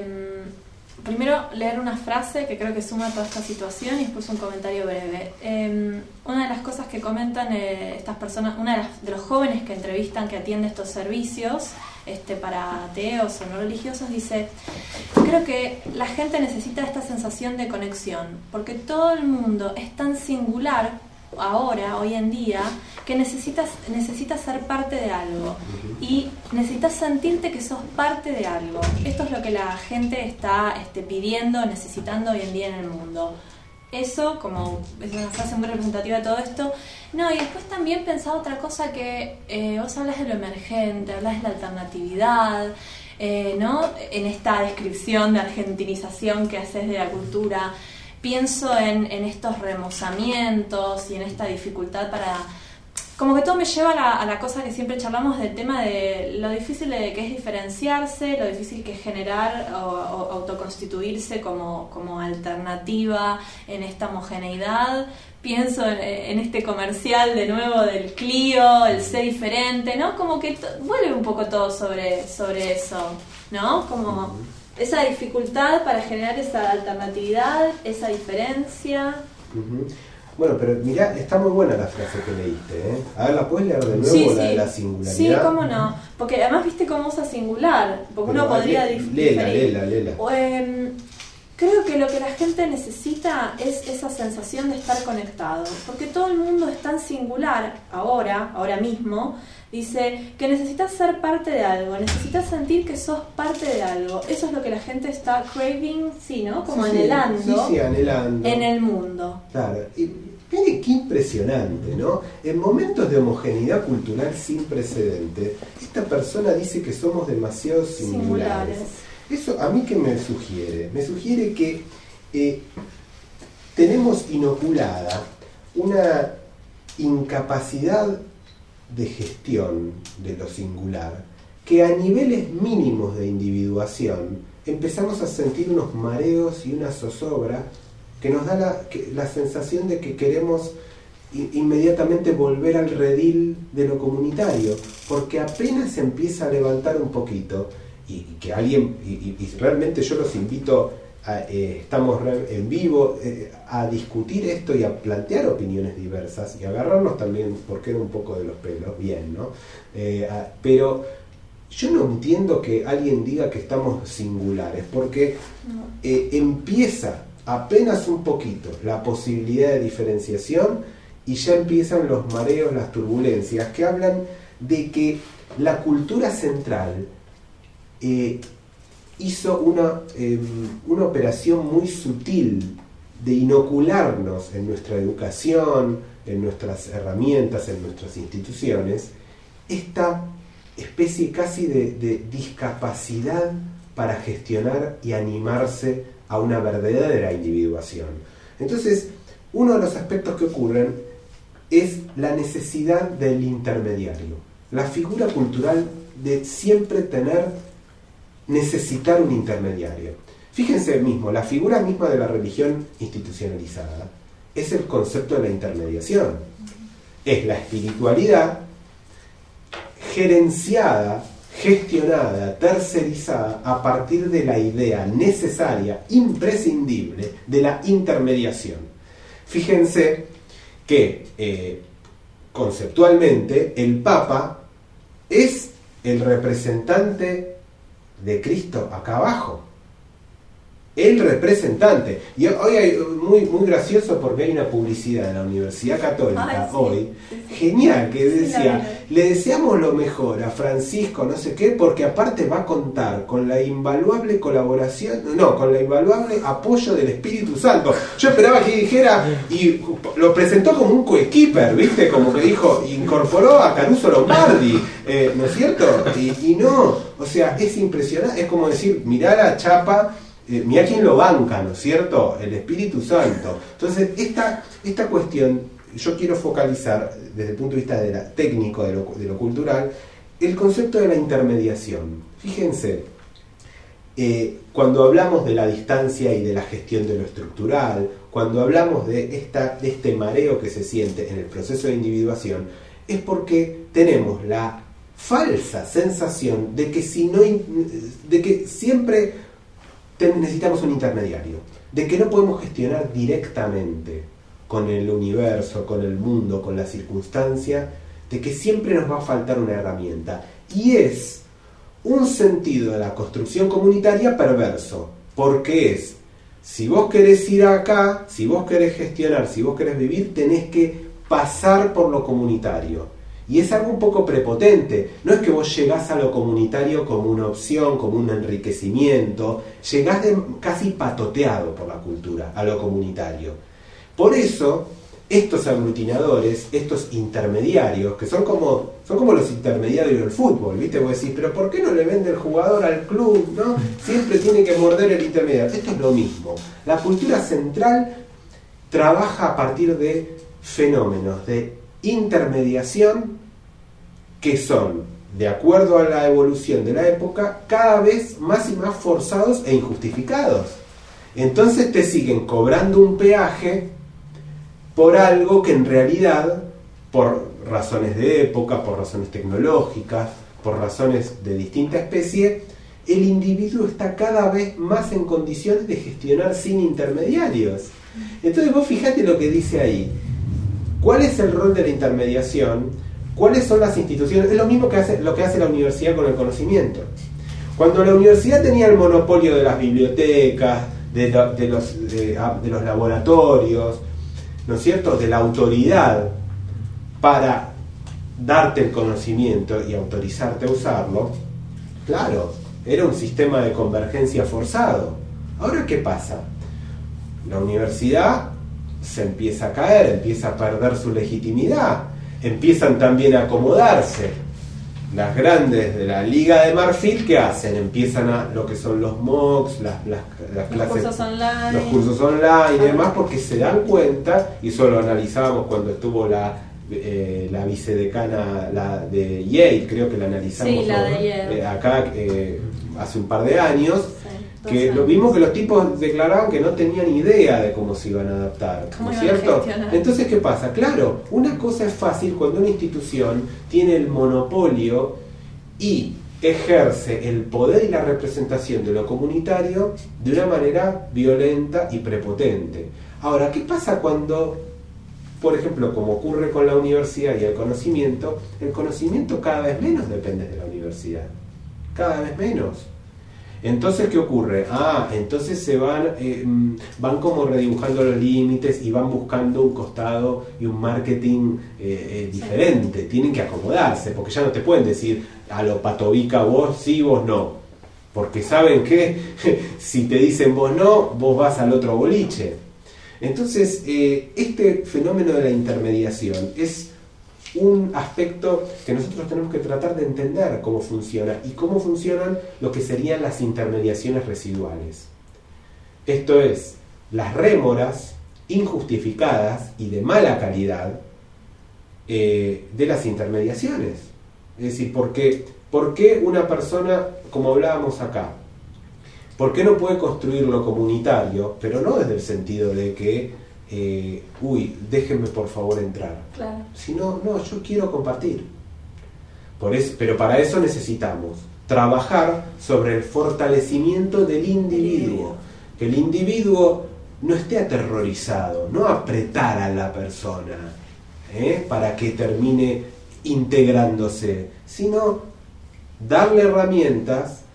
primero leer una frase que creo que suma toda esta situación y después un comentario breve. Eh, una de las cosas que comentan eh, estas personas, una de, las, de los jóvenes que entrevistan, que atiende estos servicios este, para ateos o no religiosos, dice, creo que la gente necesita esta sensación de conexión, porque todo el mundo es tan singular ahora, hoy en día, que necesitas, necesitas ser parte de algo y necesitas sentirte que sos parte de algo. Esto es lo que la gente está este, pidiendo, necesitando hoy en día en el mundo. Eso, como es una frase muy representativa de todo esto. No, y después también pensaba otra cosa que eh, vos hablas de lo emergente, hablas de la alternatividad, eh, ¿no? En esta descripción de argentinización que haces de la cultura. Pienso en, en estos remozamientos y en esta dificultad para... Como que todo me lleva a la, a la cosa que siempre charlamos del tema de lo difícil de que es diferenciarse, lo difícil que es generar o, o autoconstituirse como, como alternativa en esta homogeneidad. Pienso en, en este comercial de nuevo del Clio, el ser diferente, ¿no? Como que to- vuelve un poco todo sobre, sobre eso, ¿no? Como esa dificultad para generar esa alternatividad, esa diferencia. Uh-huh. Bueno, pero mirá, está muy buena la frase que leíste, ¿eh? A ver, ¿la puedes leer de nuevo, Sí, la sí. de la singularidad? Sí, cómo no. Porque además viste cómo usa singular, porque Pero, uno podría lé- dif- léela, diferir. léela, léela. O, em, creo que lo que la gente necesita es esa sensación de estar conectado, porque todo el mundo es tan singular ahora, ahora mismo. Dice que necesitas ser parte de algo, necesitas sentir que sos parte de algo. Eso es lo que la gente está craving, sí, ¿no? Como Sí, sí, anhelando, sí, sí, anhelando. en el mundo. Claro, y mire qué impresionante, ¿no? En momentos de homogeneidad cultural sin precedentes, esta persona dice que somos demasiado singulares. Singulares. Eso a mí que me sugiere, me sugiere que eh, tenemos inoculada una incapacidad de gestión de lo singular, que a niveles mínimos de individuación empezamos a sentir unos mareos y una zozobra que nos da la, que, la sensación de que queremos i- inmediatamente volver al redil de lo comunitario, porque apenas empieza a levantar un poquito, y, y que alguien, y, y, y realmente yo los invito a, eh, estamos re- en vivo, eh, a discutir esto y a plantear opiniones diversas y agarrarnos también, porque era un poco de los pelos, bien, ¿no? Eh, a, pero yo no entiendo que alguien diga que estamos singulares, porque No. eh, empieza apenas un poquito la posibilidad de diferenciación y ya empiezan los mareos, las turbulencias, que hablan de que la cultura central eh, hizo una, eh, una operación muy sutil de inocularnos en nuestra educación, en nuestras herramientas, en nuestras instituciones, esta especie casi de, de discapacidad para gestionar y animarse a una verdadera individuación. Entonces, uno de los aspectos que ocurren es la necesidad del intermediario, la figura cultural de siempre tener, necesitar un intermediario. Fíjense mismo, la figura misma de la religión institucionalizada es el concepto de la intermediación. Es la espiritualidad gerenciada, gestionada, tercerizada a partir de la idea necesaria, imprescindible, de la intermediación. Fíjense que eh, conceptualmente el Papa es el representante de Cristo acá abajo. el representante. Y hoy hay muy, muy gracioso porque hay una publicidad en la Universidad Católica Ay, sí, hoy, sí, sí. genial, que Sí, decía, la vi. le deseamos lo mejor a Francisco, no sé qué, porque aparte va a contar con la invaluable colaboración, no, con la invaluable apoyo del Espíritu Santo. Yo esperaba que dijera, y lo presentó como un coequiper, ¿viste? Como que dijo, incorporó a Caruso Lombardi, eh, ¿no es cierto? Y, y no, o sea, es impresionante, es como decir, mirá la chapa. Eh, mirá quién lo banca, ¿no es cierto? El Espíritu Santo. Entonces, esta, esta cuestión, yo quiero focalizar desde el punto de vista de la, técnico de lo, de lo cultural, el concepto de la intermediación. Fíjense, eh, cuando hablamos de la distancia y de la gestión de lo estructural, cuando hablamos de, esta, de este mareo que se siente en el proceso de individuación, es porque tenemos la falsa sensación de que, si no, de que siempre necesitamos un intermediario, de que no podemos gestionar directamente con el universo, con el mundo, con la circunstancia, de que siempre nos va a faltar una herramienta. Y es un sentido de la construcción comunitaria perverso, porque es, si vos querés ir acá, si vos querés gestionar, si vos querés vivir, tenés que pasar por lo comunitario. Y es algo un poco prepotente. No es que vos llegás a lo comunitario como una opción, como un enriquecimiento. Llegás de, casi patoteado por la cultura a lo comunitario. Por eso, estos aglutinadores, estos intermediarios, que son como, son como los intermediarios del fútbol, ¿viste? Vos decís, pero ¿por qué no le vende el jugador al club, no? Siempre tiene que morder el intermediario. Esto es lo mismo. La cultura central trabaja a partir de fenómenos de intermediación que son, de acuerdo a la evolución de la época, cada vez más y más forzados e injustificados. Entonces te siguen cobrando un peaje por algo que en realidad, por razones de época, por razones tecnológicas, por razones de distinta especie, el individuo está cada vez más en condiciones de gestionar sin intermediarios. Entonces vos fijate lo que dice ahí. ¿Cuál es el rol de la intermediación? ¿Cuáles son las instituciones? Es lo mismo que hace, lo que hace la universidad con el conocimiento. Cuando la universidad tenía el monopolio de las bibliotecas, de, lo, de, los, de, de los laboratorios, ¿no es cierto?, de la autoridad para darte el conocimiento y autorizarte a usarlo, claro, era un sistema de convergencia forzado. Ahora, ¿qué pasa? La universidad se empieza a caer, empieza a perder su legitimidad, empiezan también a acomodarse. Las grandes de la Liga de Marfil, ¿qué hacen? Empiezan a lo que son los M O Cs, las, las, las los clases, cursos online, los cursos online y demás, porque se dan cuenta, y eso lo analizábamos cuando estuvo la eh, la vicedecana la de Yale, creo que la analizamos sí, la de Yale. eh, acá eh, hace un par de años. Sí, Que lo vimos que los tipos declaraban que no tenían idea de cómo se iban a adaptar, ¿no es cierto? Entonces, ¿qué pasa? Claro, una cosa es fácil cuando una institución tiene el monopolio y ejerce el poder y la representación de lo comunitario de una manera violenta y prepotente. Ahora, ¿qué pasa cuando, por ejemplo, como ocurre con la universidad y el conocimiento, el conocimiento cada vez menos depende de la universidad? Cada vez menos. Entonces, ¿qué ocurre? Ah, entonces se van, eh, van como redibujando los límites y van buscando un costado y un marketing eh, eh, diferente. Sí. Tienen que acomodarse, porque ya no te pueden decir a lo patovica vos sí, vos no. Porque saben que si te dicen vos no, vos vas al otro boliche. Entonces, eh, este fenómeno de la intermediación es un aspecto que nosotros tenemos que tratar de entender cómo funciona y cómo funcionan lo que serían las intermediaciones residuales. Esto es, las rémoras injustificadas y de mala calidad eh, de las intermediaciones. Es decir, ¿por qué, ¿por qué una persona, como hablábamos acá, por qué no puede construir lo comunitario, pero no desde el sentido de que Eh, uy, déjenme por favor entrar, claro. Sino, no, yo quiero compartir. Por eso, pero para eso necesitamos trabajar sobre el fortalecimiento del individuo, que el individuo no esté aterrorizado, no apretar a la persona ¿eh? para que termine integrándose, sino darle herramientas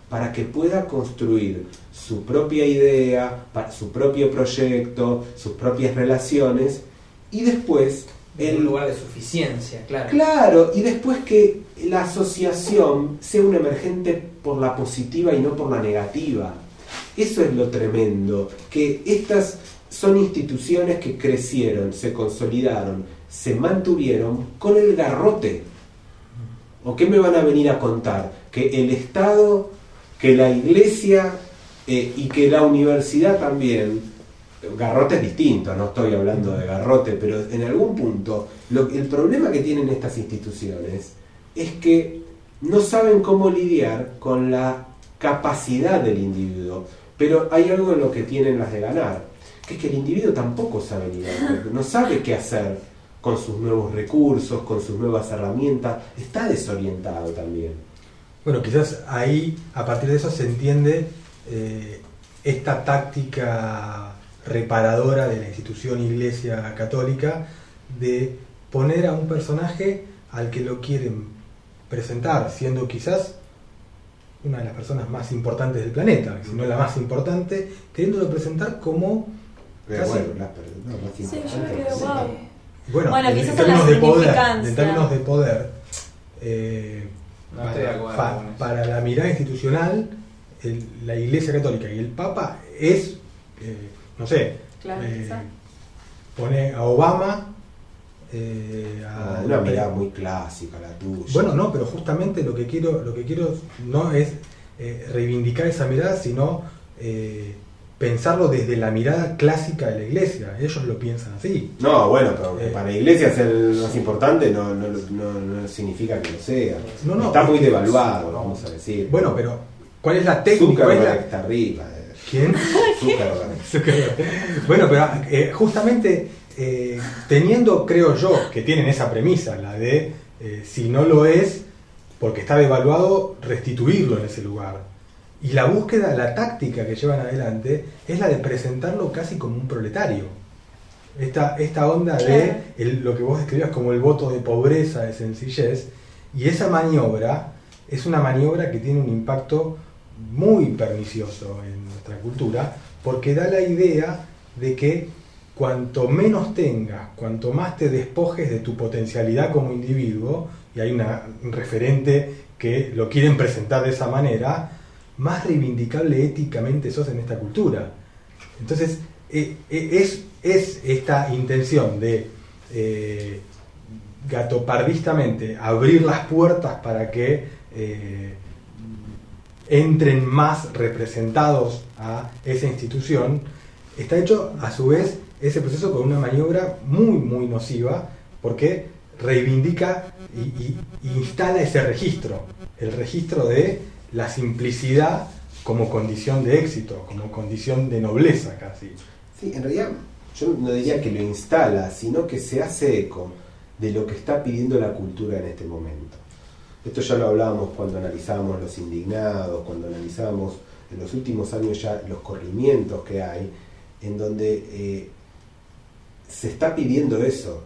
para que pueda construir su propia idea, su propio proyecto, sus propias relaciones, y después en un lugar de suficiencia, claro. Claro, y después que la asociación sea un emergente por la positiva y no por la negativa. Eso es lo tremendo, que estas son instituciones que crecieron, se consolidaron, se mantuvieron con el garrote. ¿O qué me van a venir a contar? Que el Estado, que la Iglesia eh, y que la universidad también, garrote es distinto, no estoy hablando de garrote, pero en algún punto lo, el problema que tienen estas instituciones es que no saben cómo lidiar con la capacidad del individuo, pero hay algo en lo que tienen las de ganar, que es que el individuo tampoco sabe lidiar, no sabe qué hacer con sus nuevos recursos, con sus nuevas herramientas, está desorientado también. Bueno, quizás ahí, a partir de eso, se entiende eh, esta táctica reparadora de la institución Iglesia Católica de poner a un personaje al que lo quieren presentar, siendo quizás una de las personas más importantes del planeta, si no la más importante, queriéndolo presentar como Pero casi, bueno, la, no, más Sí, yo importante, me quedo sí. wow. bueno, Bueno, en, quizás en en la términos de poder, significancia. en términos de poder, eh, No estoy de para, acuerdo pa- con eso. para la mirada institucional, el- la Iglesia Católica y el Papa es, eh, no sé, Claro, eh, exacto. pone a Obama, eh, a Ah, una mirada muy clásica la tuya. Bueno, no, pero justamente lo que quiero, lo que quiero no es eh, reivindicar esa mirada, sino eh, pensarlo desde la mirada clásica de la Iglesia. Ellos lo piensan así. No, bueno, pero que Eh. para la Iglesia ser el más importante no, no, no, no significa que lo sea. No, no, está muy es que- devaluado, vamos a decir. Bueno, pero ¿cuál es la técnica? ¿Cuál es Zuckerberg la- está arriba. eh. ¿Quién? Zuckerberg. Bueno, pero eh, justamente eh, teniendo, creo yo, que tienen esa premisa, la de eh, si no lo es, porque está devaluado, restituirlo en ese lugar. Y la búsqueda, la táctica que llevan adelante es la de presentarlo casi como un proletario. Esta, esta onda de el- lo que vos describías como el voto de pobreza, de sencillez, y esa maniobra es una maniobra que tiene un impacto muy pernicioso en nuestra cultura, porque da la idea de que cuanto menos tengas, cuanto más te despojes de tu potencialidad como individuo, y hay una, un referente que lo quieren presentar de esa manera, más reivindicable éticamente sos en esta cultura. Entonces, eh, eh, es, es esta intención de eh, gatopardistamente abrir las puertas para que eh, entren más representados a esa institución, está hecho a su vez ese proceso con una maniobra muy muy nociva, porque reivindica y, y, y instala ese registro, el registro de la simplicidad como condición de éxito, como condición de nobleza casi. Sí, en realidad yo no diría que lo instala, sino que se hace eco de lo que está pidiendo la cultura en este momento. Esto ya lo hablábamos cuando analizábamos Los Indignados, cuando analizábamos en los últimos años ya los corrimientos que hay, en donde eh, se está pidiendo eso.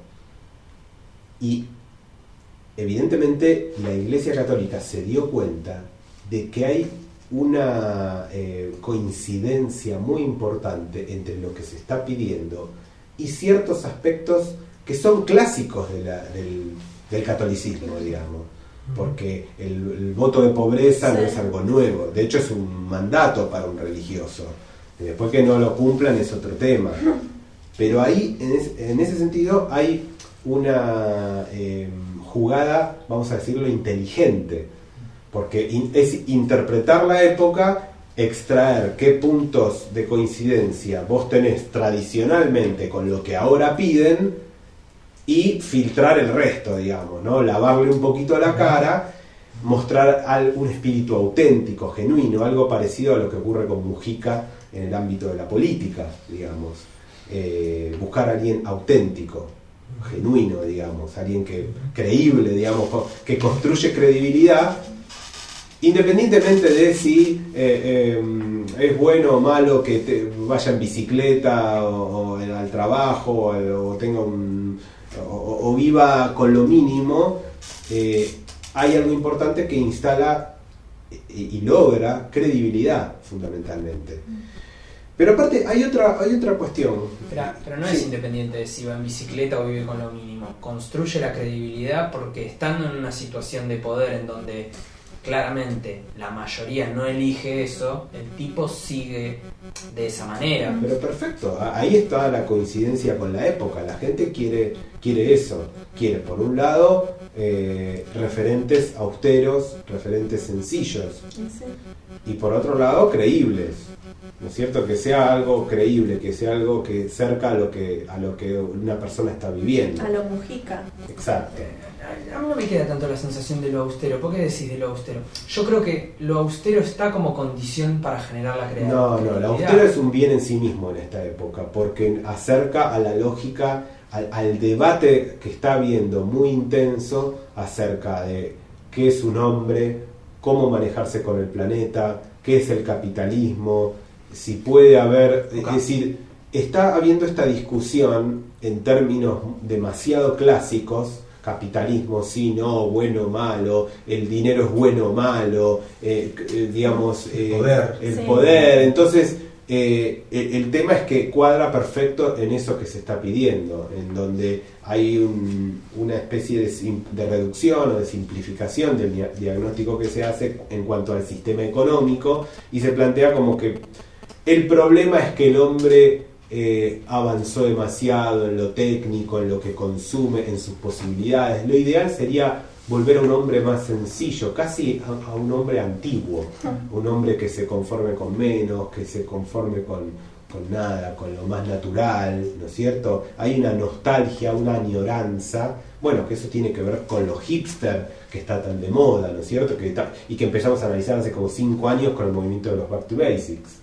Y evidentemente la Iglesia Católica se dio cuenta de que hay una eh, coincidencia muy importante entre lo que se está pidiendo y ciertos aspectos que son clásicos de la, del, del catolicismo, digamos, porque el, el voto de pobreza no Sí. es algo nuevo, de hecho es un mandato para un religioso, y después que no lo cumplan es otro tema, pero ahí en, es, en ese sentido hay una eh, jugada, vamos a decirlo, inteligente, porque in, es interpretar la época, extraer qué puntos de coincidencia vos tenés tradicionalmente con lo que ahora piden y filtrar el resto, digamos, ¿no? Lavarle un poquito la cara, mostrar al, un espíritu auténtico, genuino, algo parecido a lo que ocurre con Mujica en el ámbito de la política, digamos, eh, buscar a alguien auténtico, genuino, digamos, alguien que creíble, digamos, que construye credibilidad, independientemente de si eh, eh, es bueno o malo que te vaya en bicicleta o, o al trabajo o, o tenga un o, o viva con lo mínimo, eh, hay algo importante que instala y, y logra credibilidad fundamentalmente. Pero aparte hay otra hay otra cuestión. Pero, pero no Sí. es independiente de si va en bicicleta o vive con lo mínimo. Construye la credibilidad porque estando en una situación de poder en donde claramente la mayoría no elige eso, el tipo sigue de esa manera. Pero perfecto, a- ahí está la coincidencia con la época. La gente quiere, quiere eso. Quiere, por un lado, eh, referentes austeros, referentes sencillos. Y por otro lado, creíbles. ¿No es cierto? Que sea algo creíble, que sea algo que cerca a lo que, a lo que una persona está viviendo. A lo Mujica. Exacto. A mí no me queda tanto la sensación de lo austero. ¿Por qué decís de lo austero? Yo creo que lo austero está como condición para generar la creatividad. No, no, el austero es un bien en sí mismo en esta época, porque acerca a la lógica, al, al debate que está habiendo muy intenso acerca de qué es un hombre, cómo manejarse con el planeta, qué es el capitalismo, si puede haber, Okay. es decir, está habiendo esta discusión en términos demasiado clásicos. Capitalismo, sí, no, bueno, malo, el dinero es bueno o malo, eh, eh, digamos, El eh, poder. el Sí. poder. Entonces, eh, el, el tema es que cuadra perfecto en eso que se está pidiendo, en donde hay un- una especie de, sim- de reducción o de simplificación del dia- diagnóstico que se hace en cuanto al sistema económico, y se plantea como que el problema es que el hombre eh, avanzó demasiado en lo técnico, en lo que consume, en sus posibilidades. Lo ideal sería volver a un hombre más sencillo, casi a, a un hombre antiguo, un hombre que se conforme con menos, que se conforme con, con nada, con lo más natural, ¿no es cierto? Hay una nostalgia, una añoranza, bueno, que eso tiene que ver con lo hipster que está tan de moda, ¿no es cierto? Que está, y que empezamos a analizar hace como cinco años con el movimiento de los Back to Basics.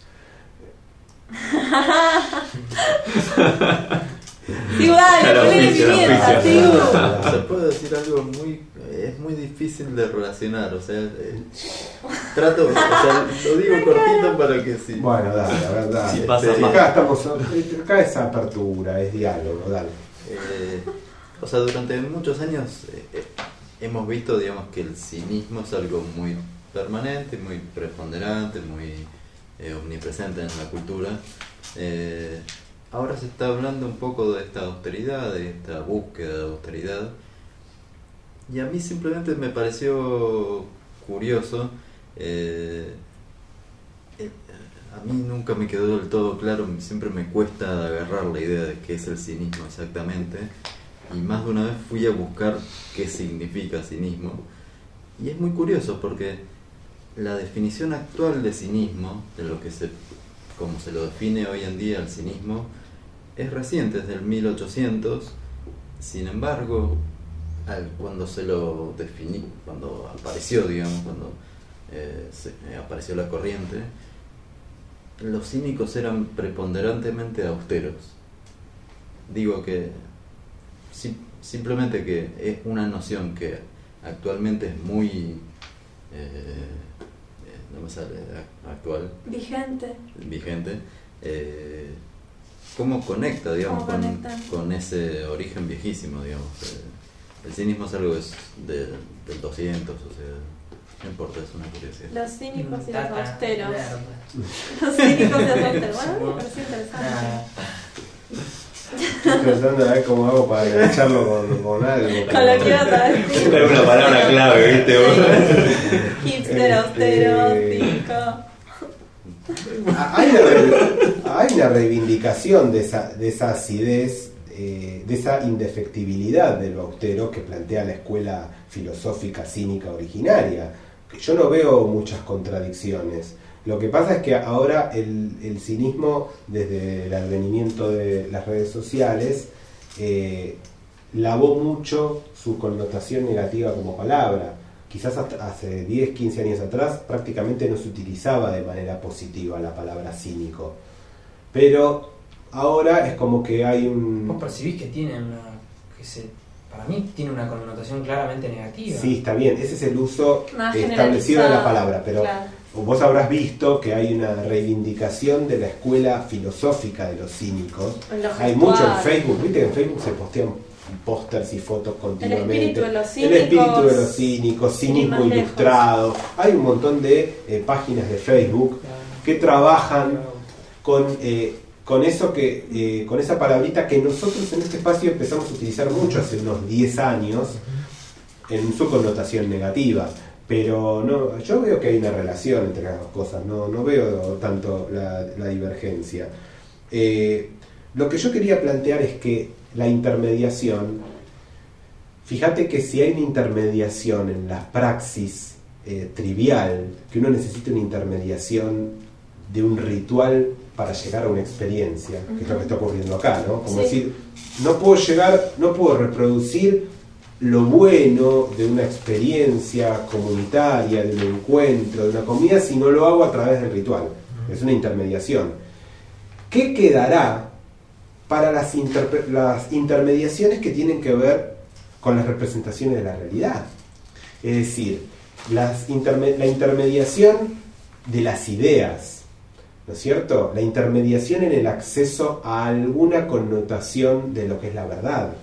Sigo, dale, Claro, ponele oficio, pimienta, oficio. sigo. Se puede decir algo muy... Es muy difícil de relacionar, o sea... eh, trato... O sea, lo digo cortito para que sí. Bueno, dale, a ver, dale. Sí, pasa, Sí, pasa. acá estamos, acá es apertura, es diálogo, dale. Eh, o sea, durante muchos años eh, eh, hemos visto, digamos, que el cinismo es algo muy permanente, muy preponderante, muy eh, omnipresente en la cultura. Eh, ahora se está hablando un poco de esta austeridad, de esta búsqueda de austeridad. Y a mí simplemente me pareció curioso. Eh, eh, a mí nunca me quedó del todo claro, siempre me cuesta agarrar la idea de qué es el cinismo exactamente. Y más de una vez fui a buscar qué significa cinismo. Y es muy curioso porque la definición actual de cinismo, de lo que se, como se lo define hoy en día el cinismo, es reciente, es del mil ochocientos. Sin embargo, al, cuando se lo definí, cuando apareció, digamos, cuando eh, se, eh, apareció la corriente, los cínicos eran preponderantemente austeros. Digo que sim, simplemente que es una noción que actualmente es muy eh, eh, no me sale actual, Vigente. vigente. Eh, ¿Cómo conecta, digamos, ¿Cómo con, conecta? con ese origen viejísimo, digamos? Eh, el cinismo es algo es de, del doscientos, o sea, no importa, es una curiosidad. Los cínicos y los Tata, austeros. mierda. Los cínicos y los austeros. Bueno, me pareció interesante. Ah, Estoy pensando a ver cómo hago para engancharlo con, con algo. Con lo que ibas a decir. Era una palabra clave, ¿viste vos? Hipster, austero, Este- cínico. Hay una, re- hay una reivindicación de esa, de esa acidez, eh, de esa indefectibilidad de lo austero que plantea la escuela filosófica cínica originaria. Que yo no veo muchas contradicciones. Lo que pasa es que ahora el, el cinismo, desde el advenimiento de las redes sociales, eh, lavó mucho su connotación negativa como palabra. Quizás hasta hace diez, quince años atrás prácticamente no se utilizaba de manera positiva la palabra cínico. Pero ahora es como que hay un... Vos percibís que tiene una... que se, para mí tiene una connotación claramente negativa. Sí, está bien, ese es el uso Más establecido de la generalizado, palabra, pero claro. vos habrás visto que hay una reivindicación de la escuela filosófica de los cínicos. Lo Hay mucho en gestual. Facebook, viste que en Facebook se postean pósters y fotos continuamente. El espíritu de los cínicos. El espíritu de los cínicos, cínico ilustrado. Hay un montón de eh, páginas de Facebook que trabajan con, eh, con eso que, eh, con esa palabrita que nosotros en este espacio empezamos a utilizar mucho hace unos diez años en su connotación negativa. Pero no, yo veo que hay una relación entre las dos cosas, no, no veo tanto la, la divergencia. Eh, lo que yo quería plantear es que la intermediación, fíjate que si hay una intermediación en la praxis eh, trivial, que uno necesita una intermediación de un ritual para llegar a una experiencia, uh-huh. que es lo que está ocurriendo acá, ¿no? Como sí. decir, no puedo llegar, no puedo reproducir lo bueno de una experiencia comunitaria, de un encuentro, de una comida, si no lo hago a través del ritual. Es una intermediación. ¿Qué quedará para las, interpe- las intermediaciones que tienen que ver con las representaciones de la realidad? Es decir, las interme- la intermediación de las ideas, ¿no es cierto? La intermediación en el acceso a alguna connotación de lo que es la verdad,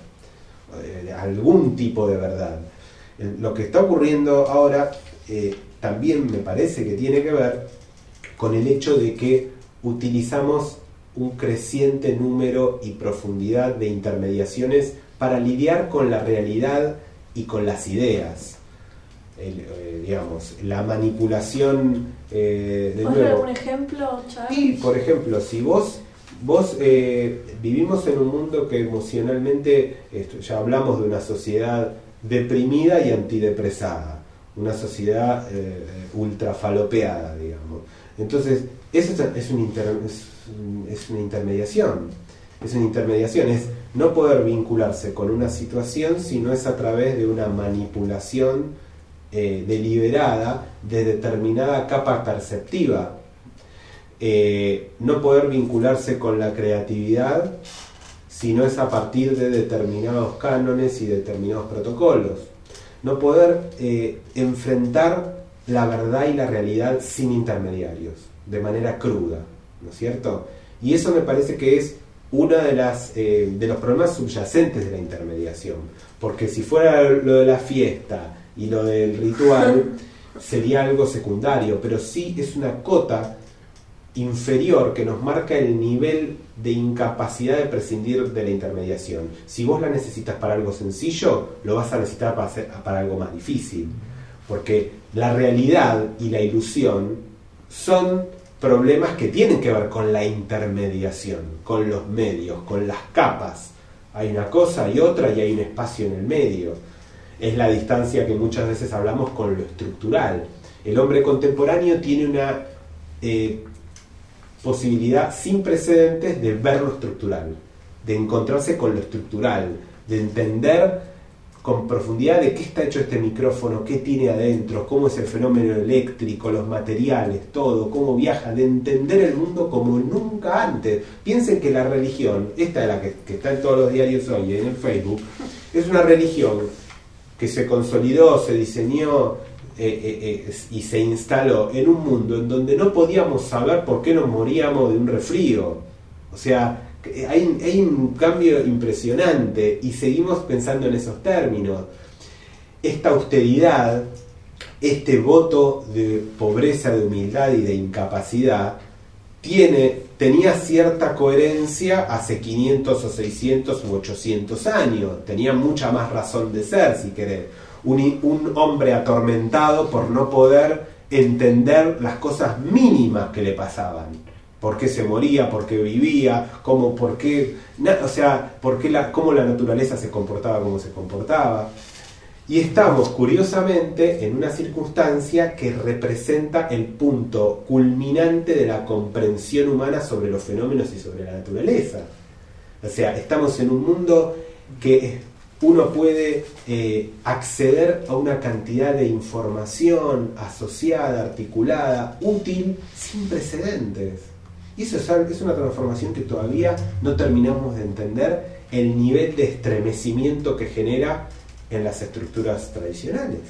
de algún tipo de verdad. Lo que está ocurriendo ahora eh, también me parece que tiene que ver con el hecho de que utilizamos un creciente número y profundidad de intermediaciones para lidiar con la realidad y con las ideas. El, eh, digamos, la manipulación eh, de ¿Puedes nuevo. dar algún ejemplo, Charles? Y, por ejemplo, si vos Vos eh, vivimos en un mundo que emocionalmente, esto, ya hablamos de una sociedad deprimida y antidepresada, una sociedad eh, ultrafalopeada, digamos. Entonces, eso es, es, un inter, es, es una intermediación, es una intermediación, es no poder vincularse con una situación si no es a través de una manipulación eh, deliberada de determinada capa perceptiva. Eh, no poder vincularse con la creatividad si no es a partir de determinados cánones y determinados protocolos. No poder eh, enfrentar la verdad y la realidad sin intermediarios, de manera cruda, ¿no es cierto? Y eso me parece que es uno de, las, eh, de los problemas subyacentes de la intermediación, porque si fuera lo de la fiesta y lo del ritual sería algo secundario, pero sí es una cota inferior que nos marca el nivel de incapacidad de prescindir de la intermediación. Si vos la necesitas para algo sencillo, lo vas a necesitar para, hacer, para algo más difícil, porque la realidad y la ilusión son problemas que tienen que ver con la intermediación, con los medios, con las capas. Hay una cosa y otra y hay un espacio en el medio. Es la distancia que muchas veces hablamos con lo estructural. El hombre contemporáneo tiene una eh, posibilidad sin precedentes de ver lo estructural, de encontrarse con lo estructural, de entender con profundidad de qué está hecho este micrófono, qué tiene adentro, cómo es el fenómeno eléctrico, los materiales, todo, cómo viaja, de entender el mundo como nunca antes. Piensen que la religión, esta de la que, que está en todos los diarios hoy, en el Facebook, es una religión que se consolidó, se diseñó Eh, eh, eh, y se instaló en un mundo en donde no podíamos saber por qué nos moríamos de un resfrío. O sea, hay, hay un cambio impresionante y seguimos pensando en esos términos. Esta austeridad, este voto de pobreza, de humildad y de incapacidad tiene, tenía cierta coherencia hace quinientos o seiscientos u ochocientos años, tenía mucha más razón de ser, si querés. Un, un hombre atormentado por no poder entender las cosas mínimas que le pasaban, por qué se moría, por qué vivía, cómo, por qué, na, o sea, por qué la, cómo la naturaleza se comportaba como se comportaba. Y estamos curiosamente en una circunstancia que representa el punto culminante de la comprensión humana sobre los fenómenos y sobre la naturaleza. O sea, estamos en un mundo que uno puede eh, acceder a una cantidad de información asociada, articulada, útil, sin precedentes. Y eso es, es una transformación que todavía no terminamos de entender el nivel de estremecimiento que genera en las estructuras tradicionales.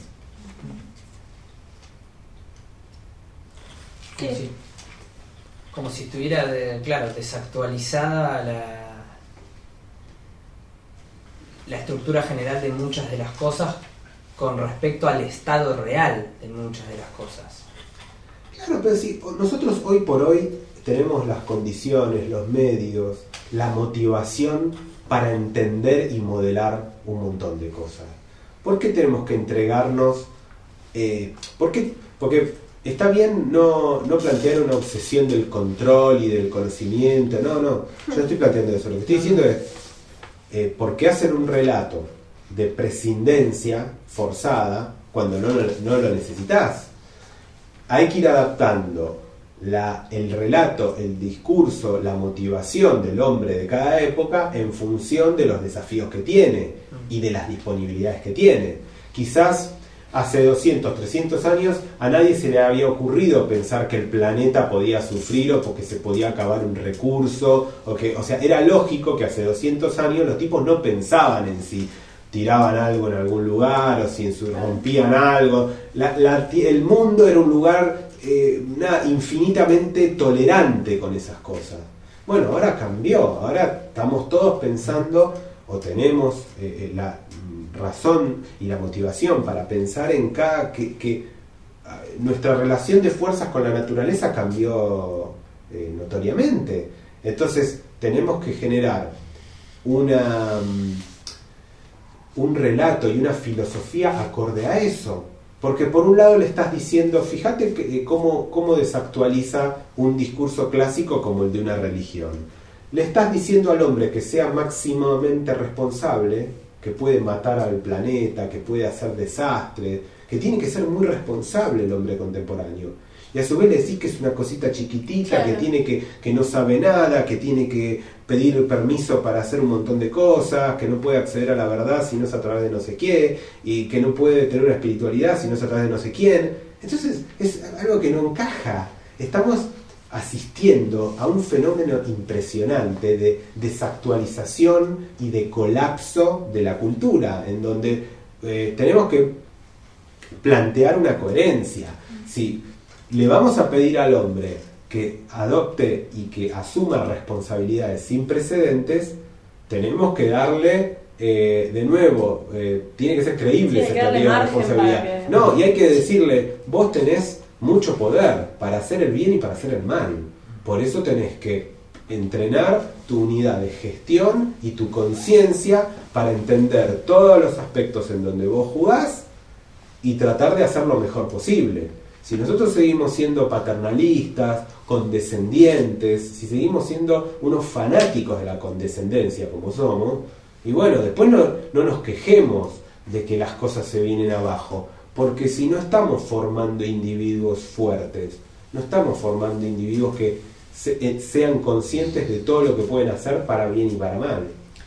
Como si, como si estuviera, de, claro, desactualizada la... la estructura general de muchas de las cosas con respecto al estado real de muchas de las cosas. Claro, pero si nosotros hoy por hoy tenemos las condiciones, los medios, la motivación para entender y modelar un montón de cosas. ¿Por qué tenemos que entregarnos? Eh, ¿por qué? Porque está bien no, no plantear una obsesión del control y del conocimiento. No, no, yo no estoy planteando eso. Lo que estoy diciendo es, eh, ¿por qué hacer un relato de prescindencia forzada cuando no, no lo necesitas? Hay que ir adaptando la, el relato, el discurso, la motivación del hombre de cada época en función de los desafíos que tiene y de las disponibilidades que tiene. Quizás hace doscientos, trescientos años a nadie se le había ocurrido pensar que el planeta podía sufrir o porque se podía acabar un recurso, o que, o sea, era lógico que hace doscientos años los tipos no pensaban en si tiraban algo en algún lugar o si rompían algo. La, la, el mundo era un lugar eh, nada, infinitamente tolerante con esas cosas. Bueno, ahora cambió, ahora estamos todos pensando o tenemos eh, la razón y la motivación para pensar en cada que, que nuestra relación de fuerzas con la naturaleza cambió eh, notoriamente. Entonces tenemos que generar una un relato y una filosofía acorde a eso, porque por un lado le estás diciendo, fíjate que, cómo, cómo desactualiza un discurso clásico como el de una religión. Le estás diciendo al hombre que sea máximamente responsable, que puede matar al planeta, que puede hacer desastres, que tiene que ser muy responsable el hombre contemporáneo. Y a su vez le decís que es una cosita chiquitita, claro, que tiene que, que no sabe nada, que tiene que pedir permiso para hacer un montón de cosas, que no puede acceder a la verdad si no es a través de no sé qué, y que no puede tener una espiritualidad si no es a través de no sé quién. Entonces es algo que no encaja. Estamos asistiendo a un fenómeno impresionante de desactualización y de colapso de la cultura, en donde eh, tenemos que plantear una coherencia. Si le vamos a pedir al hombre que adopte y que asuma responsabilidades sin precedentes, tenemos que darle eh, de nuevo, eh, tiene que ser creíble esa teoría de responsabilidad. Que... No, y hay que decirle, vos tenés mucho poder para hacer el bien y para hacer el mal. Por eso tenés que entrenar tu unidad de gestión y tu conciencia para entender todos los aspectos en donde vos jugás y tratar de hacer lo mejor posible. Si nosotros seguimos siendo paternalistas, condescendientes, si seguimos siendo unos fanáticos de la condescendencia como somos, y bueno, después no, no nos quejemos de que las cosas se vienen abajo, porque si no estamos formando individuos fuertes, no estamos formando individuos que se, eh, sean conscientes de todo lo que pueden hacer para bien y para mal.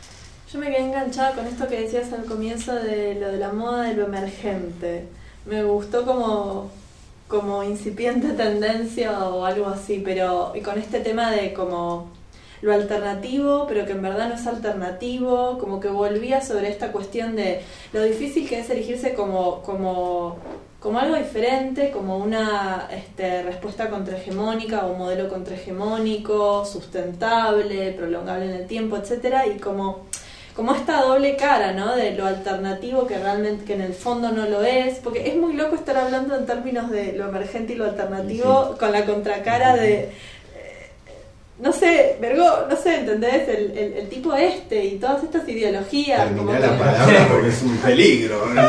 Yo me quedé enganchada con esto que decías al comienzo de lo de la moda de lo emergente. Me gustó como... como incipiente tendencia o algo así, pero y con este tema de como lo alternativo, pero que en verdad no es alternativo, como que volvía sobre esta cuestión de lo difícil que es elegirse como como como algo diferente, como una este, respuesta contrahegemónica o un modelo contrahegemónico, sustentable, prolongable en el tiempo, etcétera, y como como esta doble cara, ¿no? De lo alternativo que realmente, que en el fondo no lo es, porque es muy loco estar hablando en términos de lo emergente y lo alternativo, sí, con la contracara de, eh, no sé, Vergó, no sé, ¿entendés? El, el, el tipo este y todas estas ideologías. Terminá como la que... palabra porque es un peligro. No,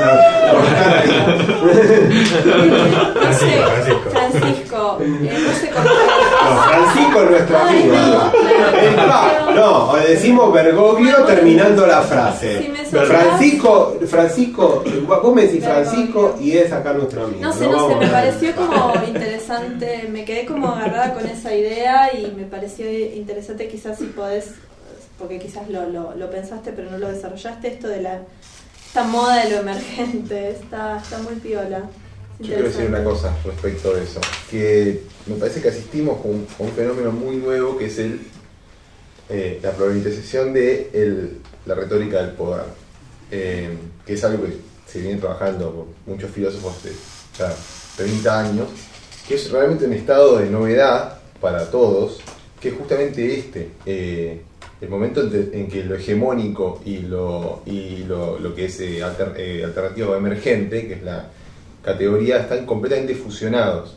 no sé, Francisco, eh, no sé cómo... No, Francisco es nuestro amigo. No, no, o decimos Bergoglio terminando la frase. Si me Francisco, Francisco, vos me decís Francisco y es acá nuestro amigo. No sé, no, no sé, me pareció como interesante, me quedé como agarrada con esa idea y me pareció interesante, quizás si podés, porque quizás lo, lo, lo pensaste pero no lo desarrollaste, esto de la esta moda de lo emergente, está, está muy piola. Yo quiero decir una cosa respecto a eso, que me parece que asistimos a un, a un fenómeno muy nuevo que es el eh, la problematización de el, la retórica del poder, eh, que es algo que se viene trabajando por muchos filósofos de ya treinta años, que es realmente un estado de novedad para todos, que es justamente este, eh, el momento en que lo hegemónico y lo, y lo, lo que es eh, alter, eh, alternativo emergente, que es la categoría, están completamente fusionados.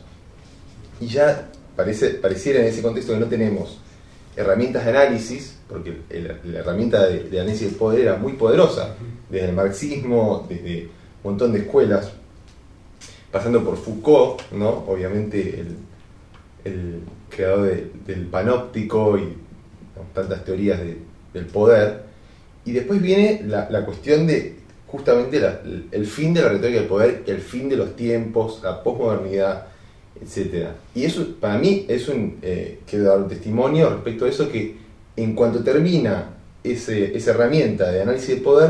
Y ya parece, pareciera en ese contexto que no tenemos herramientas de análisis, porque el, la herramienta de, de análisis del poder era muy poderosa, desde el marxismo, desde un montón de escuelas, pasando por Foucault, ¿no? Obviamente el, el creador de, del panóptico y ¿no? tantas teorías de, del poder. Y después viene la, la cuestión de justamente la, el fin de la retórica del poder, el fin de los tiempos, la posmodernidad, etcétera. Y eso para mí es un eh, quiero dar un testimonio respecto a eso, que en cuanto termina ese, esa herramienta de análisis de poder,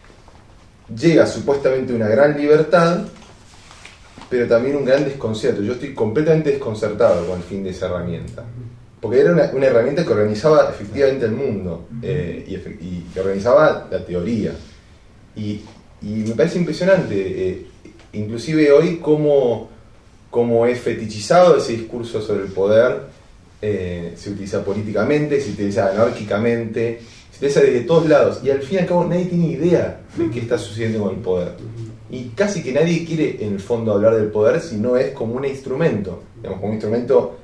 llega supuestamente una gran libertad, pero también un gran desconcierto. Yo estoy completamente desconcertado con el fin de esa herramienta, porque era una, una herramienta que organizaba efectivamente el mundo, eh, y, y que organizaba la teoría, y, y me parece impresionante, eh, inclusive hoy cómo, cómo es fetichizado ese discurso sobre el poder, eh, se utiliza políticamente, se utiliza anárquicamente, se utiliza desde todos lados, y al fin y al cabo nadie tiene idea de qué está sucediendo con el poder. Y casi que nadie quiere en el fondo hablar del poder si no es como un instrumento, digamos, como un instrumento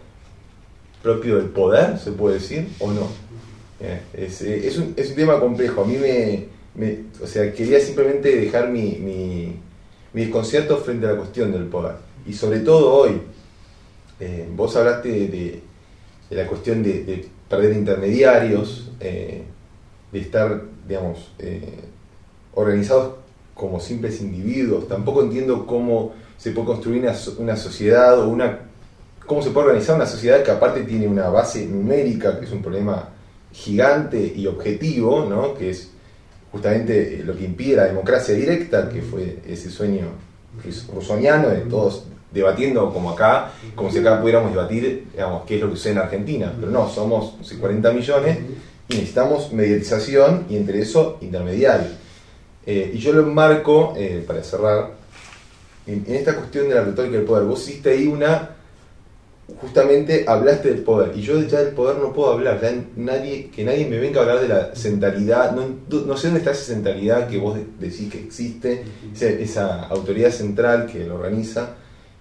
propio del poder, se puede decir, o no. Eh, es, es, un, es un tema complejo. A mí me, me o sea, quería simplemente dejar mi, mi, mi desconcierto frente a la cuestión del poder. Y sobre todo hoy, eh, vos hablaste de, de, de la cuestión de, de perder intermediarios, eh, de estar, digamos, eh, organizados como simples individuos. Tampoco entiendo cómo se puede construir una, una sociedad o una cómo se puede organizar una sociedad que aparte tiene una base numérica, que es un problema gigante y objetivo, ¿no? Que es justamente lo que impide la democracia directa, que fue ese sueño rusoniano de todos debatiendo como acá, como si acá pudiéramos debatir, digamos, qué es lo que sucede en Argentina. Pero no, somos no sé, cuarenta millones y necesitamos mediatización y entre eso intermediarios. Eh, y yo lo enmarco, eh, para cerrar, en, en esta cuestión de la retórica del poder. Vos hiciste ahí una, justamente hablaste del poder, y yo ya del poder no puedo hablar, ya nadie, que nadie me venga a hablar de la centralidad, no, no sé dónde está esa centralidad que vos decís que existe, esa, esa autoridad central que lo organiza,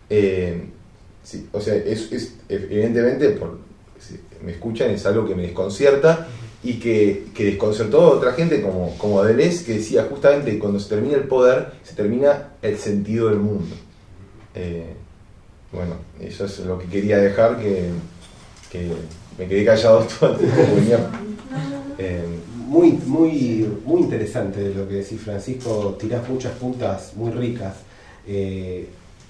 eh, sí, o sea, es, es evidentemente, por, si me escuchan, es algo que me desconcierta, y que, que desconcertó a otra gente como, como Deleuze, que decía justamente que cuando se termina el poder, se termina el sentido del mundo. Eh, bueno, eso es lo que quería dejar, que, que me quedé callado todo el tiempo. eh, muy, muy, muy interesante lo que decís, Francisco, tirás muchas puntas muy ricas. Eh,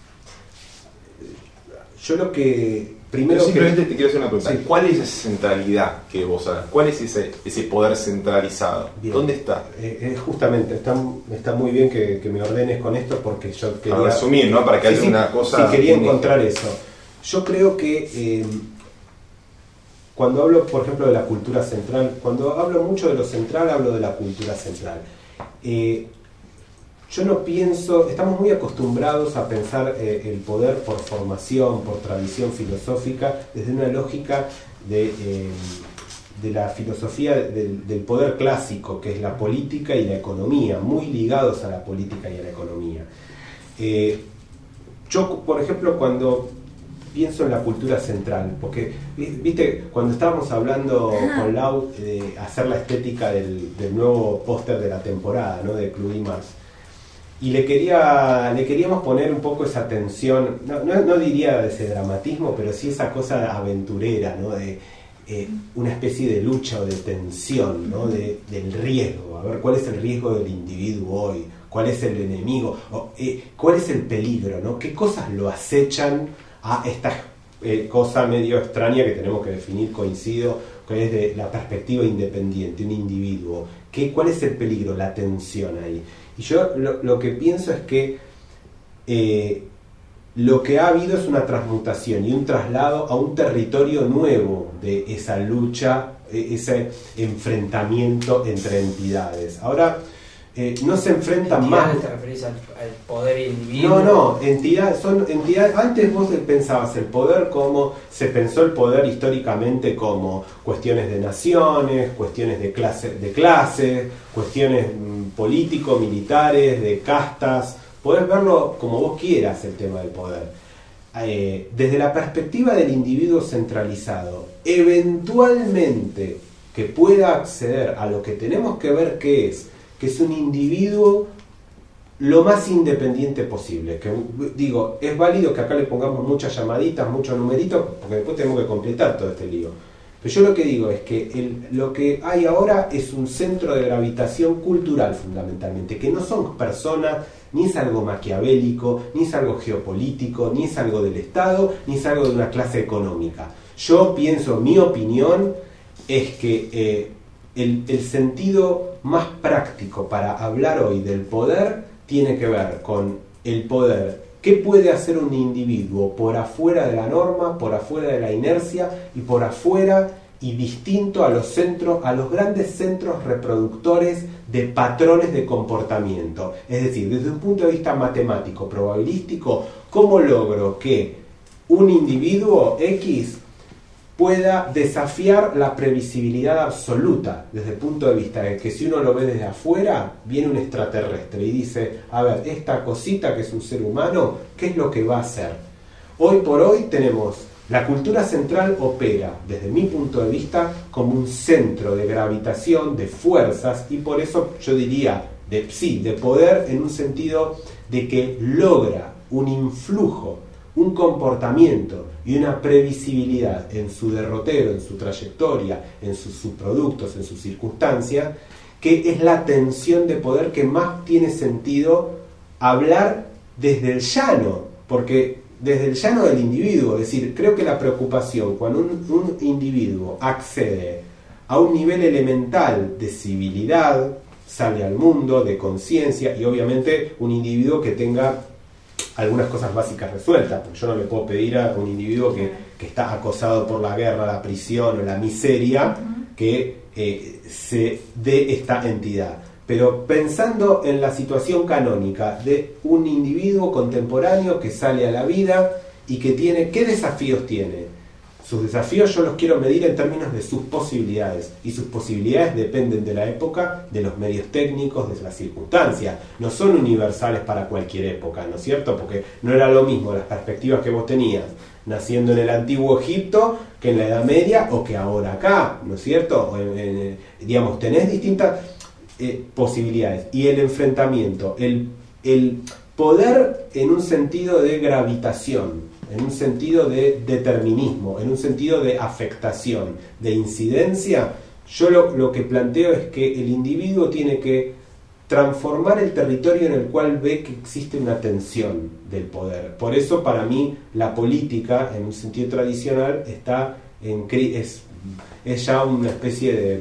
yo lo que... Primero Yo simplemente que, te quiero hacer una pregunta. Sí. ¿Cuál es esa centralidad que vos hablas? ¿Cuál es ese, ese poder centralizado? Bien. ¿Dónde está? Eh, eh, justamente, está, está muy bien que, que me ordenes con esto, porque yo quería... Para resumir, ¿no? Para que sí, haya sí, una cosa... Sí, quería única. encontrar eso. Yo creo que eh, cuando hablo, por ejemplo, de la cultura central, cuando hablo mucho de lo central, hablo de la cultura central. Eh, Yo no pienso, estamos muy acostumbrados a pensar eh, el poder por formación, por tradición filosófica, desde una lógica de, eh, de la filosofía del, del poder clásico, que es la política y la economía, muy ligados a la política y a la economía. Eh, yo, por ejemplo, cuando pienso en la cultura central, porque, viste, cuando estábamos hablando con Lau de hacer la estética del, del nuevo póster de la temporada, ¿no? De Club y Más, y le quería le queríamos poner un poco esa tensión, no, no, no diría de ese dramatismo, pero sí esa cosa aventurera, ¿no? De eh, una especie de lucha o de tensión, ¿no? De, del riesgo, a ver cuál es el riesgo del individuo hoy, cuál es el enemigo, o, eh, cuál es el peligro, ¿no? Qué cosas lo acechan a esta eh, cosa medio extraña que tenemos que definir, coincido, que es de la perspectiva independiente, un individuo. ¿Qué, ¿Cuál es el peligro, la tensión ahí? Y yo lo, lo que pienso es que eh, lo que ha habido es una transmutación y un traslado a un territorio nuevo de esa lucha, ese enfrentamiento entre entidades. Ahora, eh, no se enfrentan ¿Entidades más. te referís al, al poder individuo? No, no, entidades, son entidades. Antes vos pensabas el poder como, se pensó el poder históricamente como cuestiones de naciones, cuestiones de clase, de clases, cuestiones mm, políticos, militares, de castas. Podés verlo como vos quieras el tema del poder. Eh, desde la perspectiva del individuo centralizado, eventualmente que pueda acceder a lo que tenemos que ver que es, que es un individuo lo más independiente posible. Que digo, es válido que acá le pongamos muchas llamaditas, muchos numeritos, porque después tenemos que completar todo este lío. Pero yo lo que digo es que el, lo que hay ahora es un centro de gravitación cultural fundamentalmente, que no son personas, ni es algo maquiavélico, ni es algo geopolítico, ni es algo del Estado, ni es algo de una clase económica. Yo pienso, mi opinión es que eh, el, el sentido más práctico para hablar hoy del poder tiene que ver con el poder. ¿Qué puede hacer un individuo por afuera de la norma, por afuera de la inercia y por afuera y distinto a los centros, a los grandes centros reproductores de patrones de comportamiento? Es decir, desde un punto de vista matemático, probabilístico, ¿cómo logro que un individuo X pueda desafiar la previsibilidad absoluta desde el punto de vista de que si uno lo ve desde afuera, viene un extraterrestre y dice, a ver, esta cosita que es un ser humano, ¿qué es lo que va a hacer? Hoy por hoy tenemos, la cultura central opera, desde mi punto de vista, como un centro de gravitación, de fuerzas, y por eso yo diría, de sí, de poder en un sentido de que logra un influjo, un comportamiento y una previsibilidad en su derrotero, en su trayectoria, en sus subproductos, en sus circunstancias, que es la tensión de poder que más tiene sentido hablar desde el llano, porque desde el llano del individuo, es decir, creo que la preocupación cuando un, un individuo accede a un nivel elemental de civilidad, sale al mundo, de conciencia, y obviamente un individuo que tenga algunas cosas básicas resueltas, porque yo no le puedo pedir a un individuo que, que está acosado por la guerra, la prisión o la miseria, uh-huh. que eh, se dé esta entidad. Pero pensando en la situación canónica de un individuo contemporáneo que sale a la vida y que tiene, ¿qué desafíos tiene? Sus desafíos yo los quiero medir en términos de sus posibilidades, y sus posibilidades dependen de la época, de los medios técnicos, de las circunstancias. No son universales para cualquier época, ¿no es cierto? Porque no era lo mismo las perspectivas que vos tenías naciendo en el antiguo Egipto que en la Edad Media o que ahora acá, ¿no es cierto? En, en, digamos, tenés distintas eh, posibilidades. Y el enfrentamiento, el, el poder en un sentido de gravitación, en un sentido de determinismo, en un sentido de afectación, de incidencia, yo lo, lo que planteo es que el individuo tiene que transformar el territorio en el cual ve que existe una tensión del poder. Por eso para mí la política, en un sentido tradicional, está en es, es ya una especie de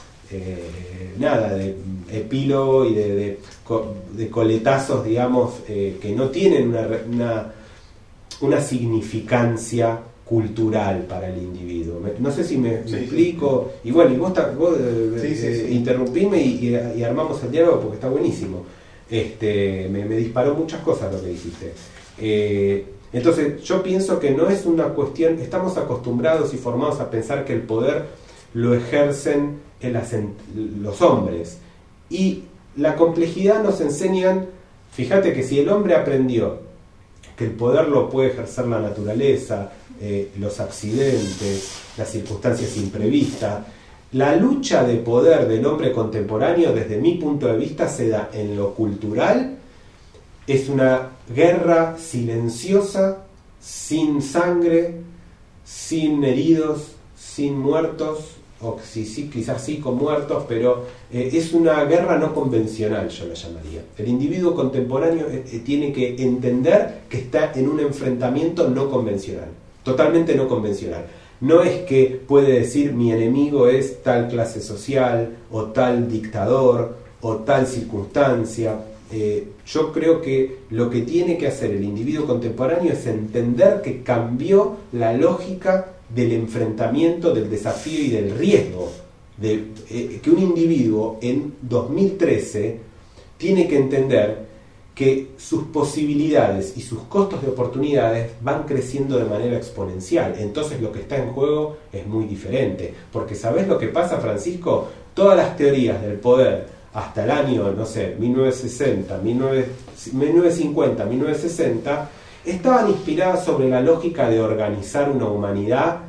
eh, nada, de epílogo y de, de, de coletazos, digamos, eh, que no tienen una, una una significancia cultural para el individuo. No sé si me, sí, me explico. Sí. Y bueno, y vos, vos sí, sí, eh, sí. interrumpime y, y, y armamos el diálogo porque está buenísimo. Este, me, me disparó muchas cosas lo que dijiste. Eh, entonces, yo pienso que no es una cuestión, estamos acostumbrados y formados a pensar que el poder lo ejercen en las, en, los hombres. Y la complejidad nos enseñan, fíjate que si el hombre aprendió que el poder lo puede ejercer la naturaleza, eh, los accidentes, las circunstancias imprevistas. La lucha de poder del hombre contemporáneo, desde mi punto de vista, se da en lo cultural. Es una guerra silenciosa, sin sangre, sin heridos, sin muertos, o sí, sí, quizás sí con muertos, pero eh, es una guerra no convencional, yo la llamaría. El individuo contemporáneo eh, tiene que entender que está en un enfrentamiento no convencional, totalmente no convencional. No es que puede decir mi enemigo es tal clase social, o tal dictador, o tal circunstancia. Eh, yo creo que lo que tiene que hacer el individuo contemporáneo es entender que cambió la lógica del enfrentamiento, del desafío y del riesgo. De, eh, que un individuo en dos mil trece tiene que entender que sus posibilidades y sus costos de oportunidades van creciendo de manera exponencial. Entonces lo que está en juego es muy diferente. Porque ¿sabés lo que pasa, Francisco? Todas las teorías del poder hasta el año, no sé, mil novecientos sesenta, mil novecientos cincuenta, mil novecientos sesenta, estaban inspiradas sobre la lógica de organizar una humanidad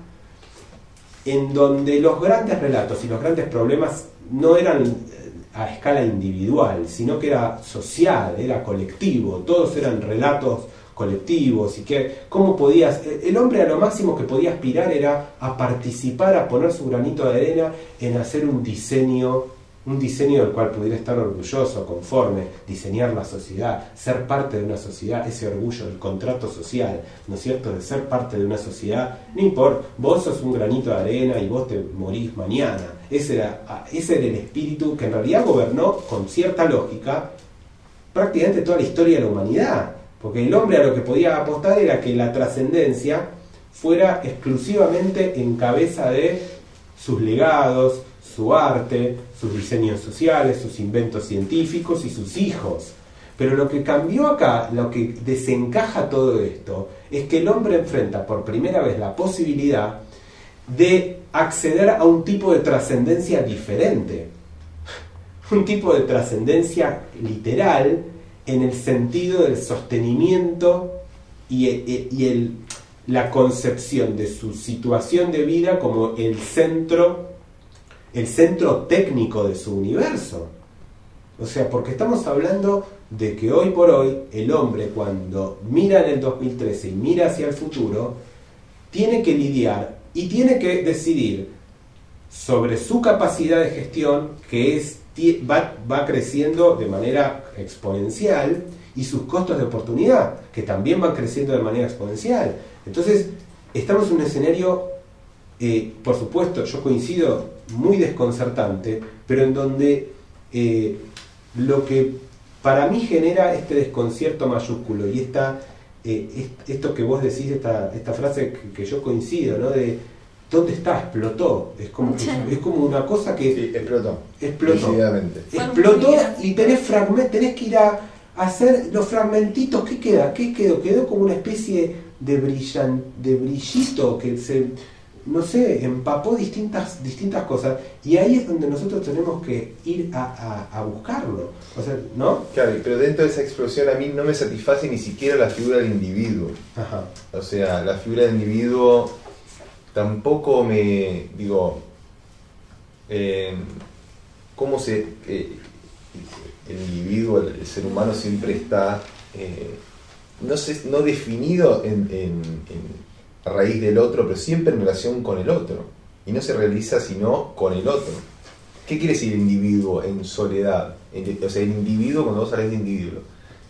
en donde los grandes relatos y los grandes problemas no eran a escala individual, sino que era social, era colectivo, todos eran relatos colectivos, y que cómo podías, el hombre a lo máximo que podía aspirar era a participar, a poner su granito de arena en hacer un diseño, un diseño del cual pudiera estar orgulloso, conforme, diseñar la sociedad, ser parte de una sociedad, ese orgullo, el contrato social, ¿no es cierto?, de ser parte de una sociedad. No importa, vos sos un granito de arena y vos te morís mañana. Ese era, ese era el espíritu que en realidad gobernó con cierta lógica prácticamente toda la historia de la humanidad, porque el hombre a lo que podía apostar era que la trascendencia fuera exclusivamente en cabeza de sus legados, su arte, sus diseños sociales, sus inventos científicos y sus hijos. Pero lo que cambió acá, lo que desencaja todo esto, es que el hombre enfrenta por primera vez la posibilidad de acceder a un tipo de trascendencia diferente. Un tipo de trascendencia literal en el sentido del sostenimiento y, y, y el, la concepción de su situación de vida como el centro, el centro técnico de su universo. O sea, porque estamos hablando de que hoy por hoy el hombre, cuando mira en el dos mil trece y mira hacia el futuro, tiene que lidiar y tiene que decidir sobre su capacidad de gestión, que es, va, va creciendo de manera exponencial, y sus costos de oportunidad, que también van creciendo de manera exponencial. Entonces, estamos en un escenario, eh, por supuesto, yo coincido, muy desconcertante, pero en donde eh, lo que para mí genera este desconcierto mayúsculo y esta, eh, esto que vos decís, esta, esta frase que, que yo coincido, ¿no? De ¿dónde está? Explotó. Es como, es, es como una cosa que sí, explotó. Explotó. Explotó y tenés fragmentos, tenés que ir a hacer los fragmentitos. ¿Qué queda? ¿Qué quedó? Quedó como una especie de brillan, de brillito que se, no sé, empapó distintas, distintas cosas, y ahí es donde nosotros tenemos que ir a, a, a buscarlo. O sea, ¿no? Claro, pero dentro de esa explosión a mí no me satisface ni siquiera la figura del individuo. Ajá. O sea, la figura del individuo tampoco me, digo, eh, cómo se, eh, el individuo, el, el ser humano siempre está, eh, no sé, no definido en, en, en a raíz del otro, pero siempre en relación con el otro, y no se realiza sino con el otro. ¿Qué quiere decir el individuo en soledad? El, o sea, el individuo, cuando vos hablas de individuo,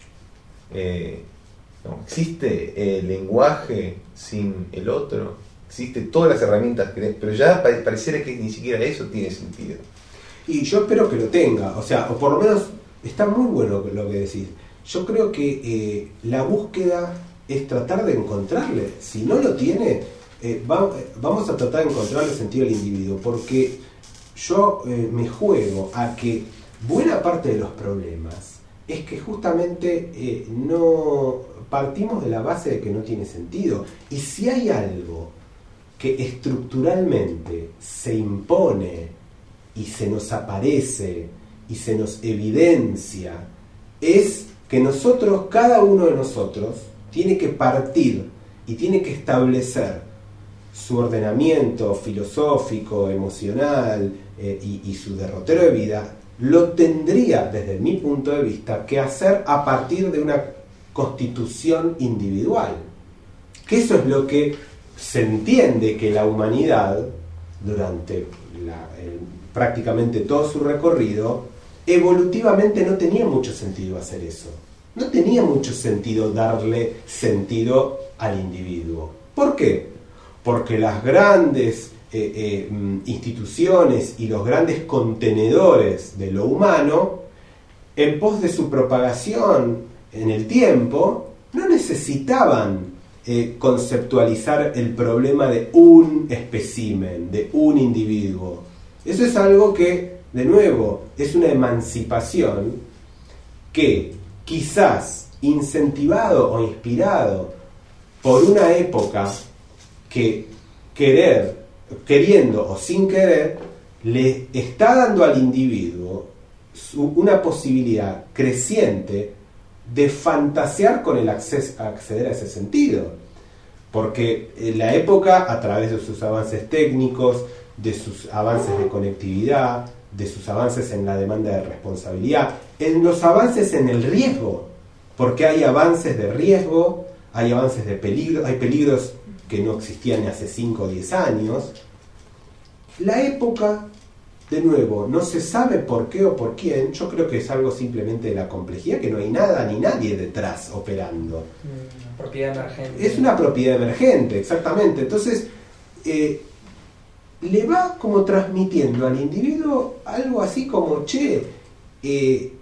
eh, no, ¿existe el lenguaje sin el otro? Existe todas las herramientas, pero ya pareciera que ni siquiera eso tiene sentido. Y yo espero que lo tenga, o sea, o por lo menos está muy bueno lo que decís. Yo creo que eh, la búsqueda es tratar de encontrarle. Si no lo tiene, eh, va, vamos a tratar de encontrarle sentido al individuo, porque yo eh, me juego a que buena parte de los problemas es que justamente eh, no partimos de la base de que no tiene sentido. Y si hay algo que estructuralmente se impone y se nos aparece y se nos evidencia, es que nosotros, cada uno de nosotros, tiene que partir y tiene que establecer su ordenamiento filosófico, emocional eh, y, y su derrotero de vida. Lo tendría, desde mi punto de vista, que hacer a partir de una constitución individual. Que eso es lo que se entiende que la humanidad, durante la, el, prácticamente todo su recorrido, evolutivamente no tenía mucho sentido hacer eso. No tenía mucho sentido darle sentido al individuo. ¿Por qué? Porque las grandes eh, eh, instituciones y los grandes contenedores de lo humano, en pos de su propagación en el tiempo, no necesitaban eh, conceptualizar el problema de un espécimen, de un individuo. Eso es algo que, de nuevo, es una emancipación que quizás incentivado o inspirado por una época que querer, queriendo o sin querer, le está dando al individuo su, una posibilidad creciente de fantasear con el acceso, acceder a ese sentido. Porque en la época, a través de sus avances técnicos, de sus avances de conectividad, de sus avances en la demanda de responsabilidad, en los avances en el riesgo, porque hay avances de riesgo, hay avances de peligro, hay peligros que no existían hace cinco o diez años. La época, de nuevo, no se sabe por qué o por quién. Yo creo que es algo simplemente de la complejidad, que no hay nada ni nadie detrás operando. Una propiedad emergente. Es una propiedad emergente, exactamente. Entonces, eh, le va como transmitiendo al individuo algo así como, che, eh,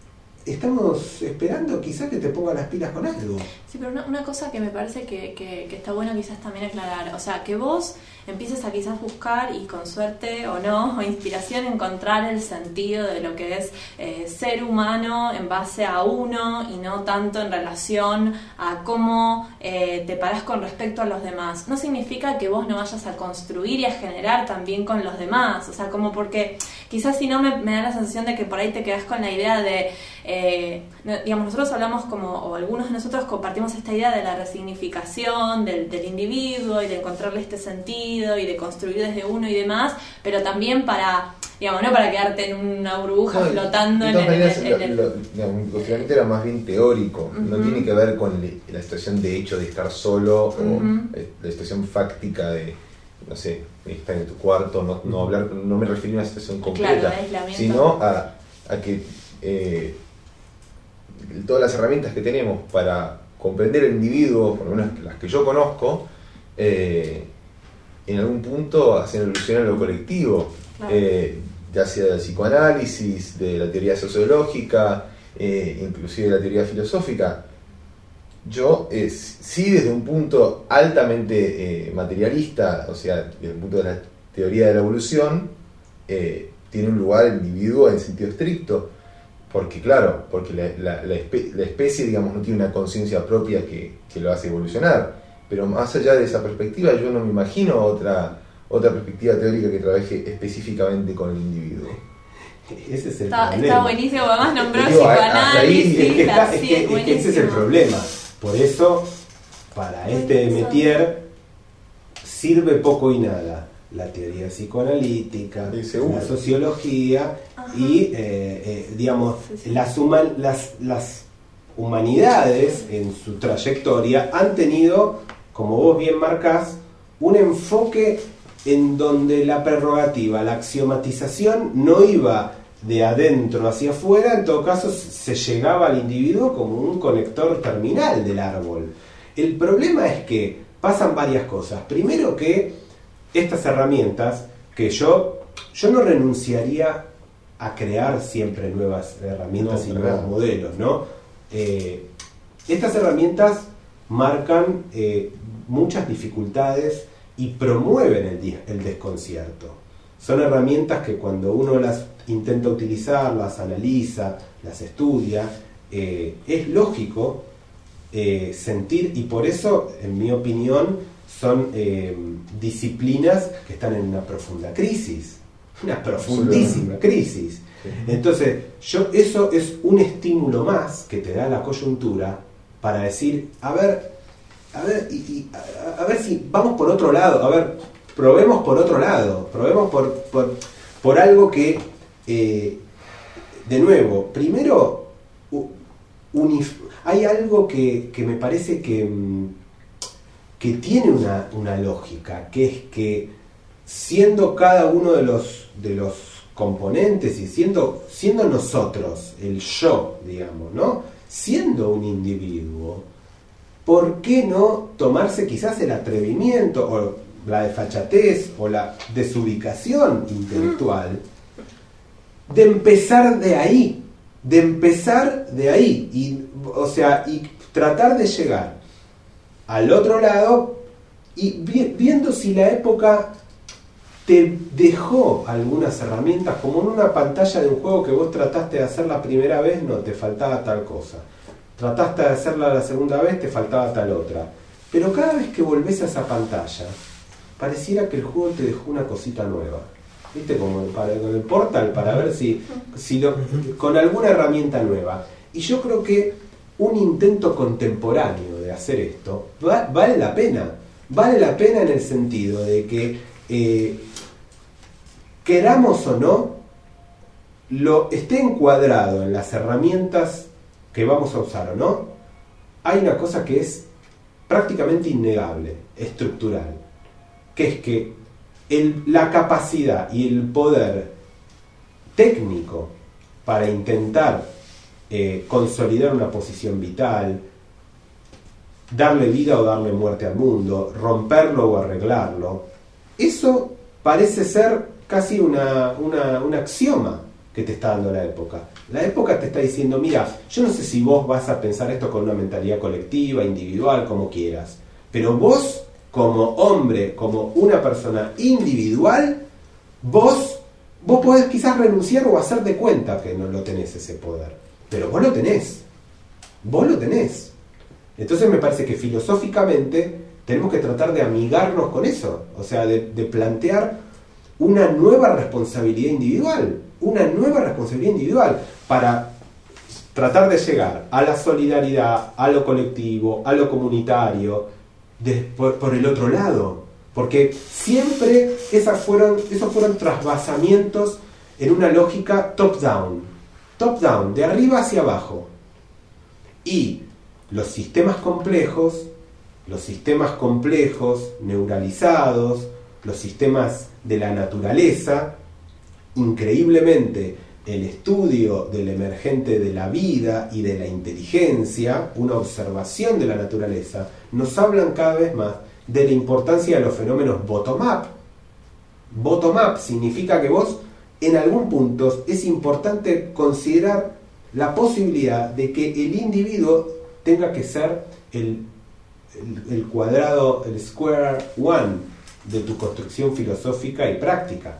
estamos esperando quizás que te ponga las pilas con algo. Sí, pero una, una cosa que me parece que, que, que está bueno quizás también aclarar, o sea, que vos empieces a quizás buscar, y con suerte o no, o inspiración, encontrar el sentido de lo que es eh, ser humano en base a uno y no tanto en relación a cómo eh, te parás con respecto a los demás. No significa que vos no vayas a construir y a generar también con los demás, o sea, como porque quizás si no me, me da la sensación de que por ahí te quedás con la idea de, eh, no, digamos, nosotros hablamos como, o algunos de nosotros compartimos esta idea de la resignificación del, del individuo y de encontrarle este sentido y de construir desde uno y demás, pero también para, digamos, no para quedarte en una burbuja no, flotando en, maneras, en, en, en lo, el... Lo, digamos, mi cuestionamiento era más bien teórico, uh-huh. No tiene que ver con le, la situación de hecho de estar solo, uh-huh. O la situación fáctica de, no sé, estar en tu cuarto, no, no hablar, no me refiero a una situación concreta, claro, sino a, a que eh, todas las herramientas que tenemos para comprender el individuo, por lo menos las que yo conozco, eh, en algún punto hacen alusión a lo colectivo, claro. eh, ya sea del psicoanálisis, de la teoría sociológica, eh, inclusive de la teoría filosófica. Yo, eh, sí, desde un punto altamente eh, materialista, o sea, desde el punto de la teoría de la evolución, eh, tiene un lugar el individuo en sentido estricto, porque claro, porque la, la, la, espe- la especie, digamos, no tiene una conciencia propia que, que lo hace evolucionar. Pero más allá de esa perspectiva, yo no me imagino otra, otra perspectiva teórica que trabaje específicamente con el individuo. Ese es el está, problema. Está buenísimo, además nombró Digo, psicoanálisis, es que, está, sí, es que, es que ese es el problema. Por eso, para este métier, sirve poco y nada la teoría psicoanalítica, la sociología. Ajá. Y, eh, eh, digamos, sí, sí. Las, human, las, las humanidades en su trayectoria han tenido, como vos bien marcás, un enfoque en donde la prerrogativa, la axiomatización no iba de adentro hacia afuera, en todo caso se llegaba al individuo como un conector terminal del árbol. El problema es que pasan varias cosas. Primero que estas herramientas, que yo, yo no renunciaría a crear siempre nuevas herramientas no, y nuevos modelos, ¿no? Eh, estas herramientas marcan eh, muchas dificultades y promueven el, el desconcierto. Son herramientas que cuando uno las intenta utilizar, las analiza, las estudia, eh, es lógico eh, sentir, y por eso, en mi opinión, son eh, disciplinas que están en una profunda crisis, una profundísima crisis. Entonces, yo eso es un estímulo más que te da la coyuntura para decir, a ver, a ver, y, y, a, a ver si vamos por otro lado, a ver, probemos por otro lado, probemos por, por, por algo que, eh, de nuevo, primero, unif- hay algo que, que me parece que, que tiene una, una lógica, que es que siendo cada uno de los, de los componentes y siendo, siendo nosotros, el yo, digamos, ¿no? Siendo un individuo, ¿por qué no tomarse quizás el atrevimiento o la desfachatez o la desubicación intelectual de empezar de ahí, de empezar de ahí, y, o sea, y tratar de llegar al otro lado y vi, viendo si la época te dejó algunas herramientas, como en una pantalla de un juego que vos trataste de hacer la primera vez, no, te faltaba tal cosa. Trataste de hacerla la segunda vez, te faltaba tal otra. Pero cada vez que volvés a esa pantalla, pareciera que el juego te dejó una cosita nueva. ¿Viste? Como para, con el Portal, para ver si, si lo, con alguna herramienta nueva. Y yo creo que un intento contemporáneo de hacer esto va, vale la pena. Vale la pena en el sentido de que, eh, queramos o no, lo esté encuadrado en las herramientas que vamos a usar o no, hay una cosa que es prácticamente innegable, estructural, que es que el, la capacidad y el poder técnico para intentar eh, consolidar una posición vital, darle vida o darle muerte al mundo, romperlo o arreglarlo, eso parece ser casi una, una, un axioma que te está dando la época. La época te está diciendo, mira, yo no sé si vos vas a pensar esto con una mentalidad colectiva, individual, como quieras, pero vos, como hombre, como una persona individual, vos, vos podés quizás renunciar o hacer de cuenta que no lo tenés ese poder, pero vos lo tenés, vos lo tenés. Entonces me parece que filosóficamente tenemos que tratar de amigarnos con eso, o sea, de, de plantear una nueva responsabilidad individual, una nueva responsabilidad individual para tratar de llegar a la solidaridad, a lo colectivo, a lo comunitario, de, por, por el otro lado, porque siempre esas fueron, esos fueron trasvasamientos en una lógica top-down, top-down, de arriba hacia abajo, y los sistemas complejos, los sistemas complejos, neuralizados, los sistemas de la naturaleza, increíblemente el estudio del emergente de la vida y de la inteligencia, una observación de la naturaleza, nos hablan cada vez más de la importancia de los fenómenos bottom-up. Bottom-up significa que vos, en algún punto, es importante considerar la posibilidad de que el individuo tenga que ser el, el, el cuadrado, el square one de tu construcción filosófica y práctica.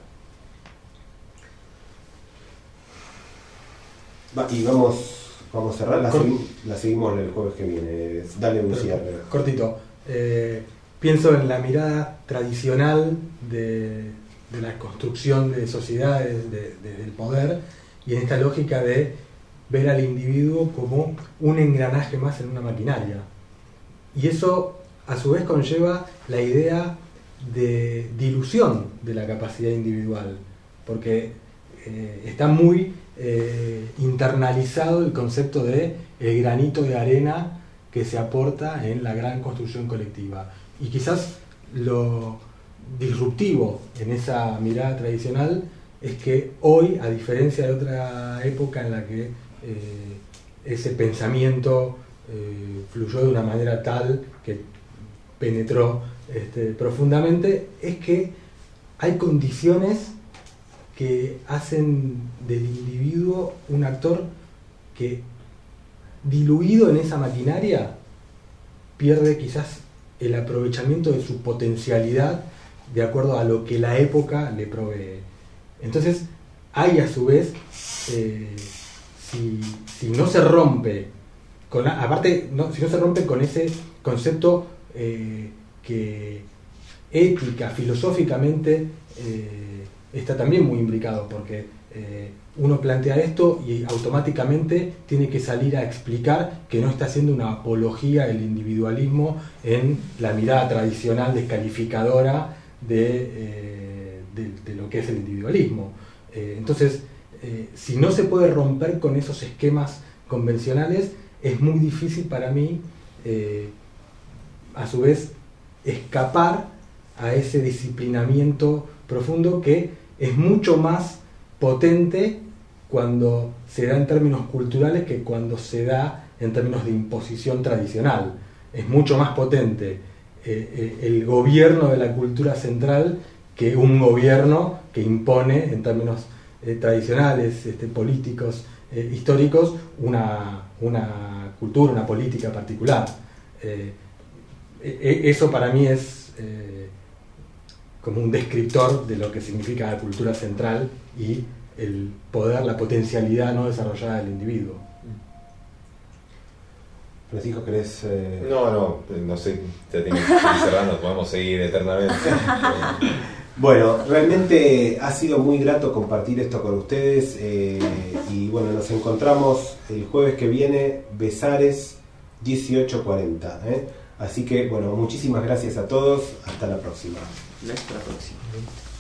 Va, y vamos, vamos a cerrar, la, segui la seguimos el jueves que viene. Dale un cierre. Cortito. Eh, pienso en la mirada tradicional de, de la construcción de sociedades, de, de, del poder, y en esta lógica de ver al individuo como un engranaje más en una maquinaria. Y eso a su vez conlleva la idea de dilución de la capacidad individual, porque eh, está muy eh, internalizado el concepto de el granito de arena que se aporta en la gran construcción colectiva. Y quizás lo disruptivo en esa mirada tradicional es que hoy, a diferencia de otra época en la que eh, ese pensamiento eh, fluyó de una manera tal que penetró este, profundamente, es que hay condiciones que hacen del individuo un actor que, diluido en esa maquinaria, pierde quizás el aprovechamiento de su potencialidad de acuerdo a lo que la época le provee. Entonces hay a su vez, eh, si, si no se rompe con, aparte no, si no se rompe con ese concepto eh, que ética, filosóficamente eh, está también muy implicado, porque eh, uno plantea esto y automáticamente tiene que salir a explicar que no está haciendo una apología del individualismo en la mirada tradicional descalificadora de, eh, de, de lo que es el individualismo. Eh, entonces, eh, si no se puede romper con esos esquemas convencionales, es muy difícil para mí, eh, a su vez, escapar a ese disciplinamiento profundo que es mucho más potente cuando se da en términos culturales que cuando se da en términos de imposición tradicional. Es mucho más potente eh, eh, el gobierno de la cultura central que un gobierno que impone en términos eh, tradicionales, este, políticos, eh, históricos, una, una cultura, una política particular. Eh, eh, eso para mí es, eh, como un descriptor de lo que significa la cultura central y el poder, la potencialidad no desarrollada del individuo. Francisco, ¿querés...? Eh... No, no, no sé, ya tengo que ir cerrando, podemos seguir eternamente. Bueno, realmente ha sido muy grato compartir esto con ustedes eh, y bueno, nos encontramos el jueves que viene, Besares dieciocho cuarenta. ¿eh? Así que bueno, muchísimas gracias a todos, hasta la próxima. Hasta la próxima.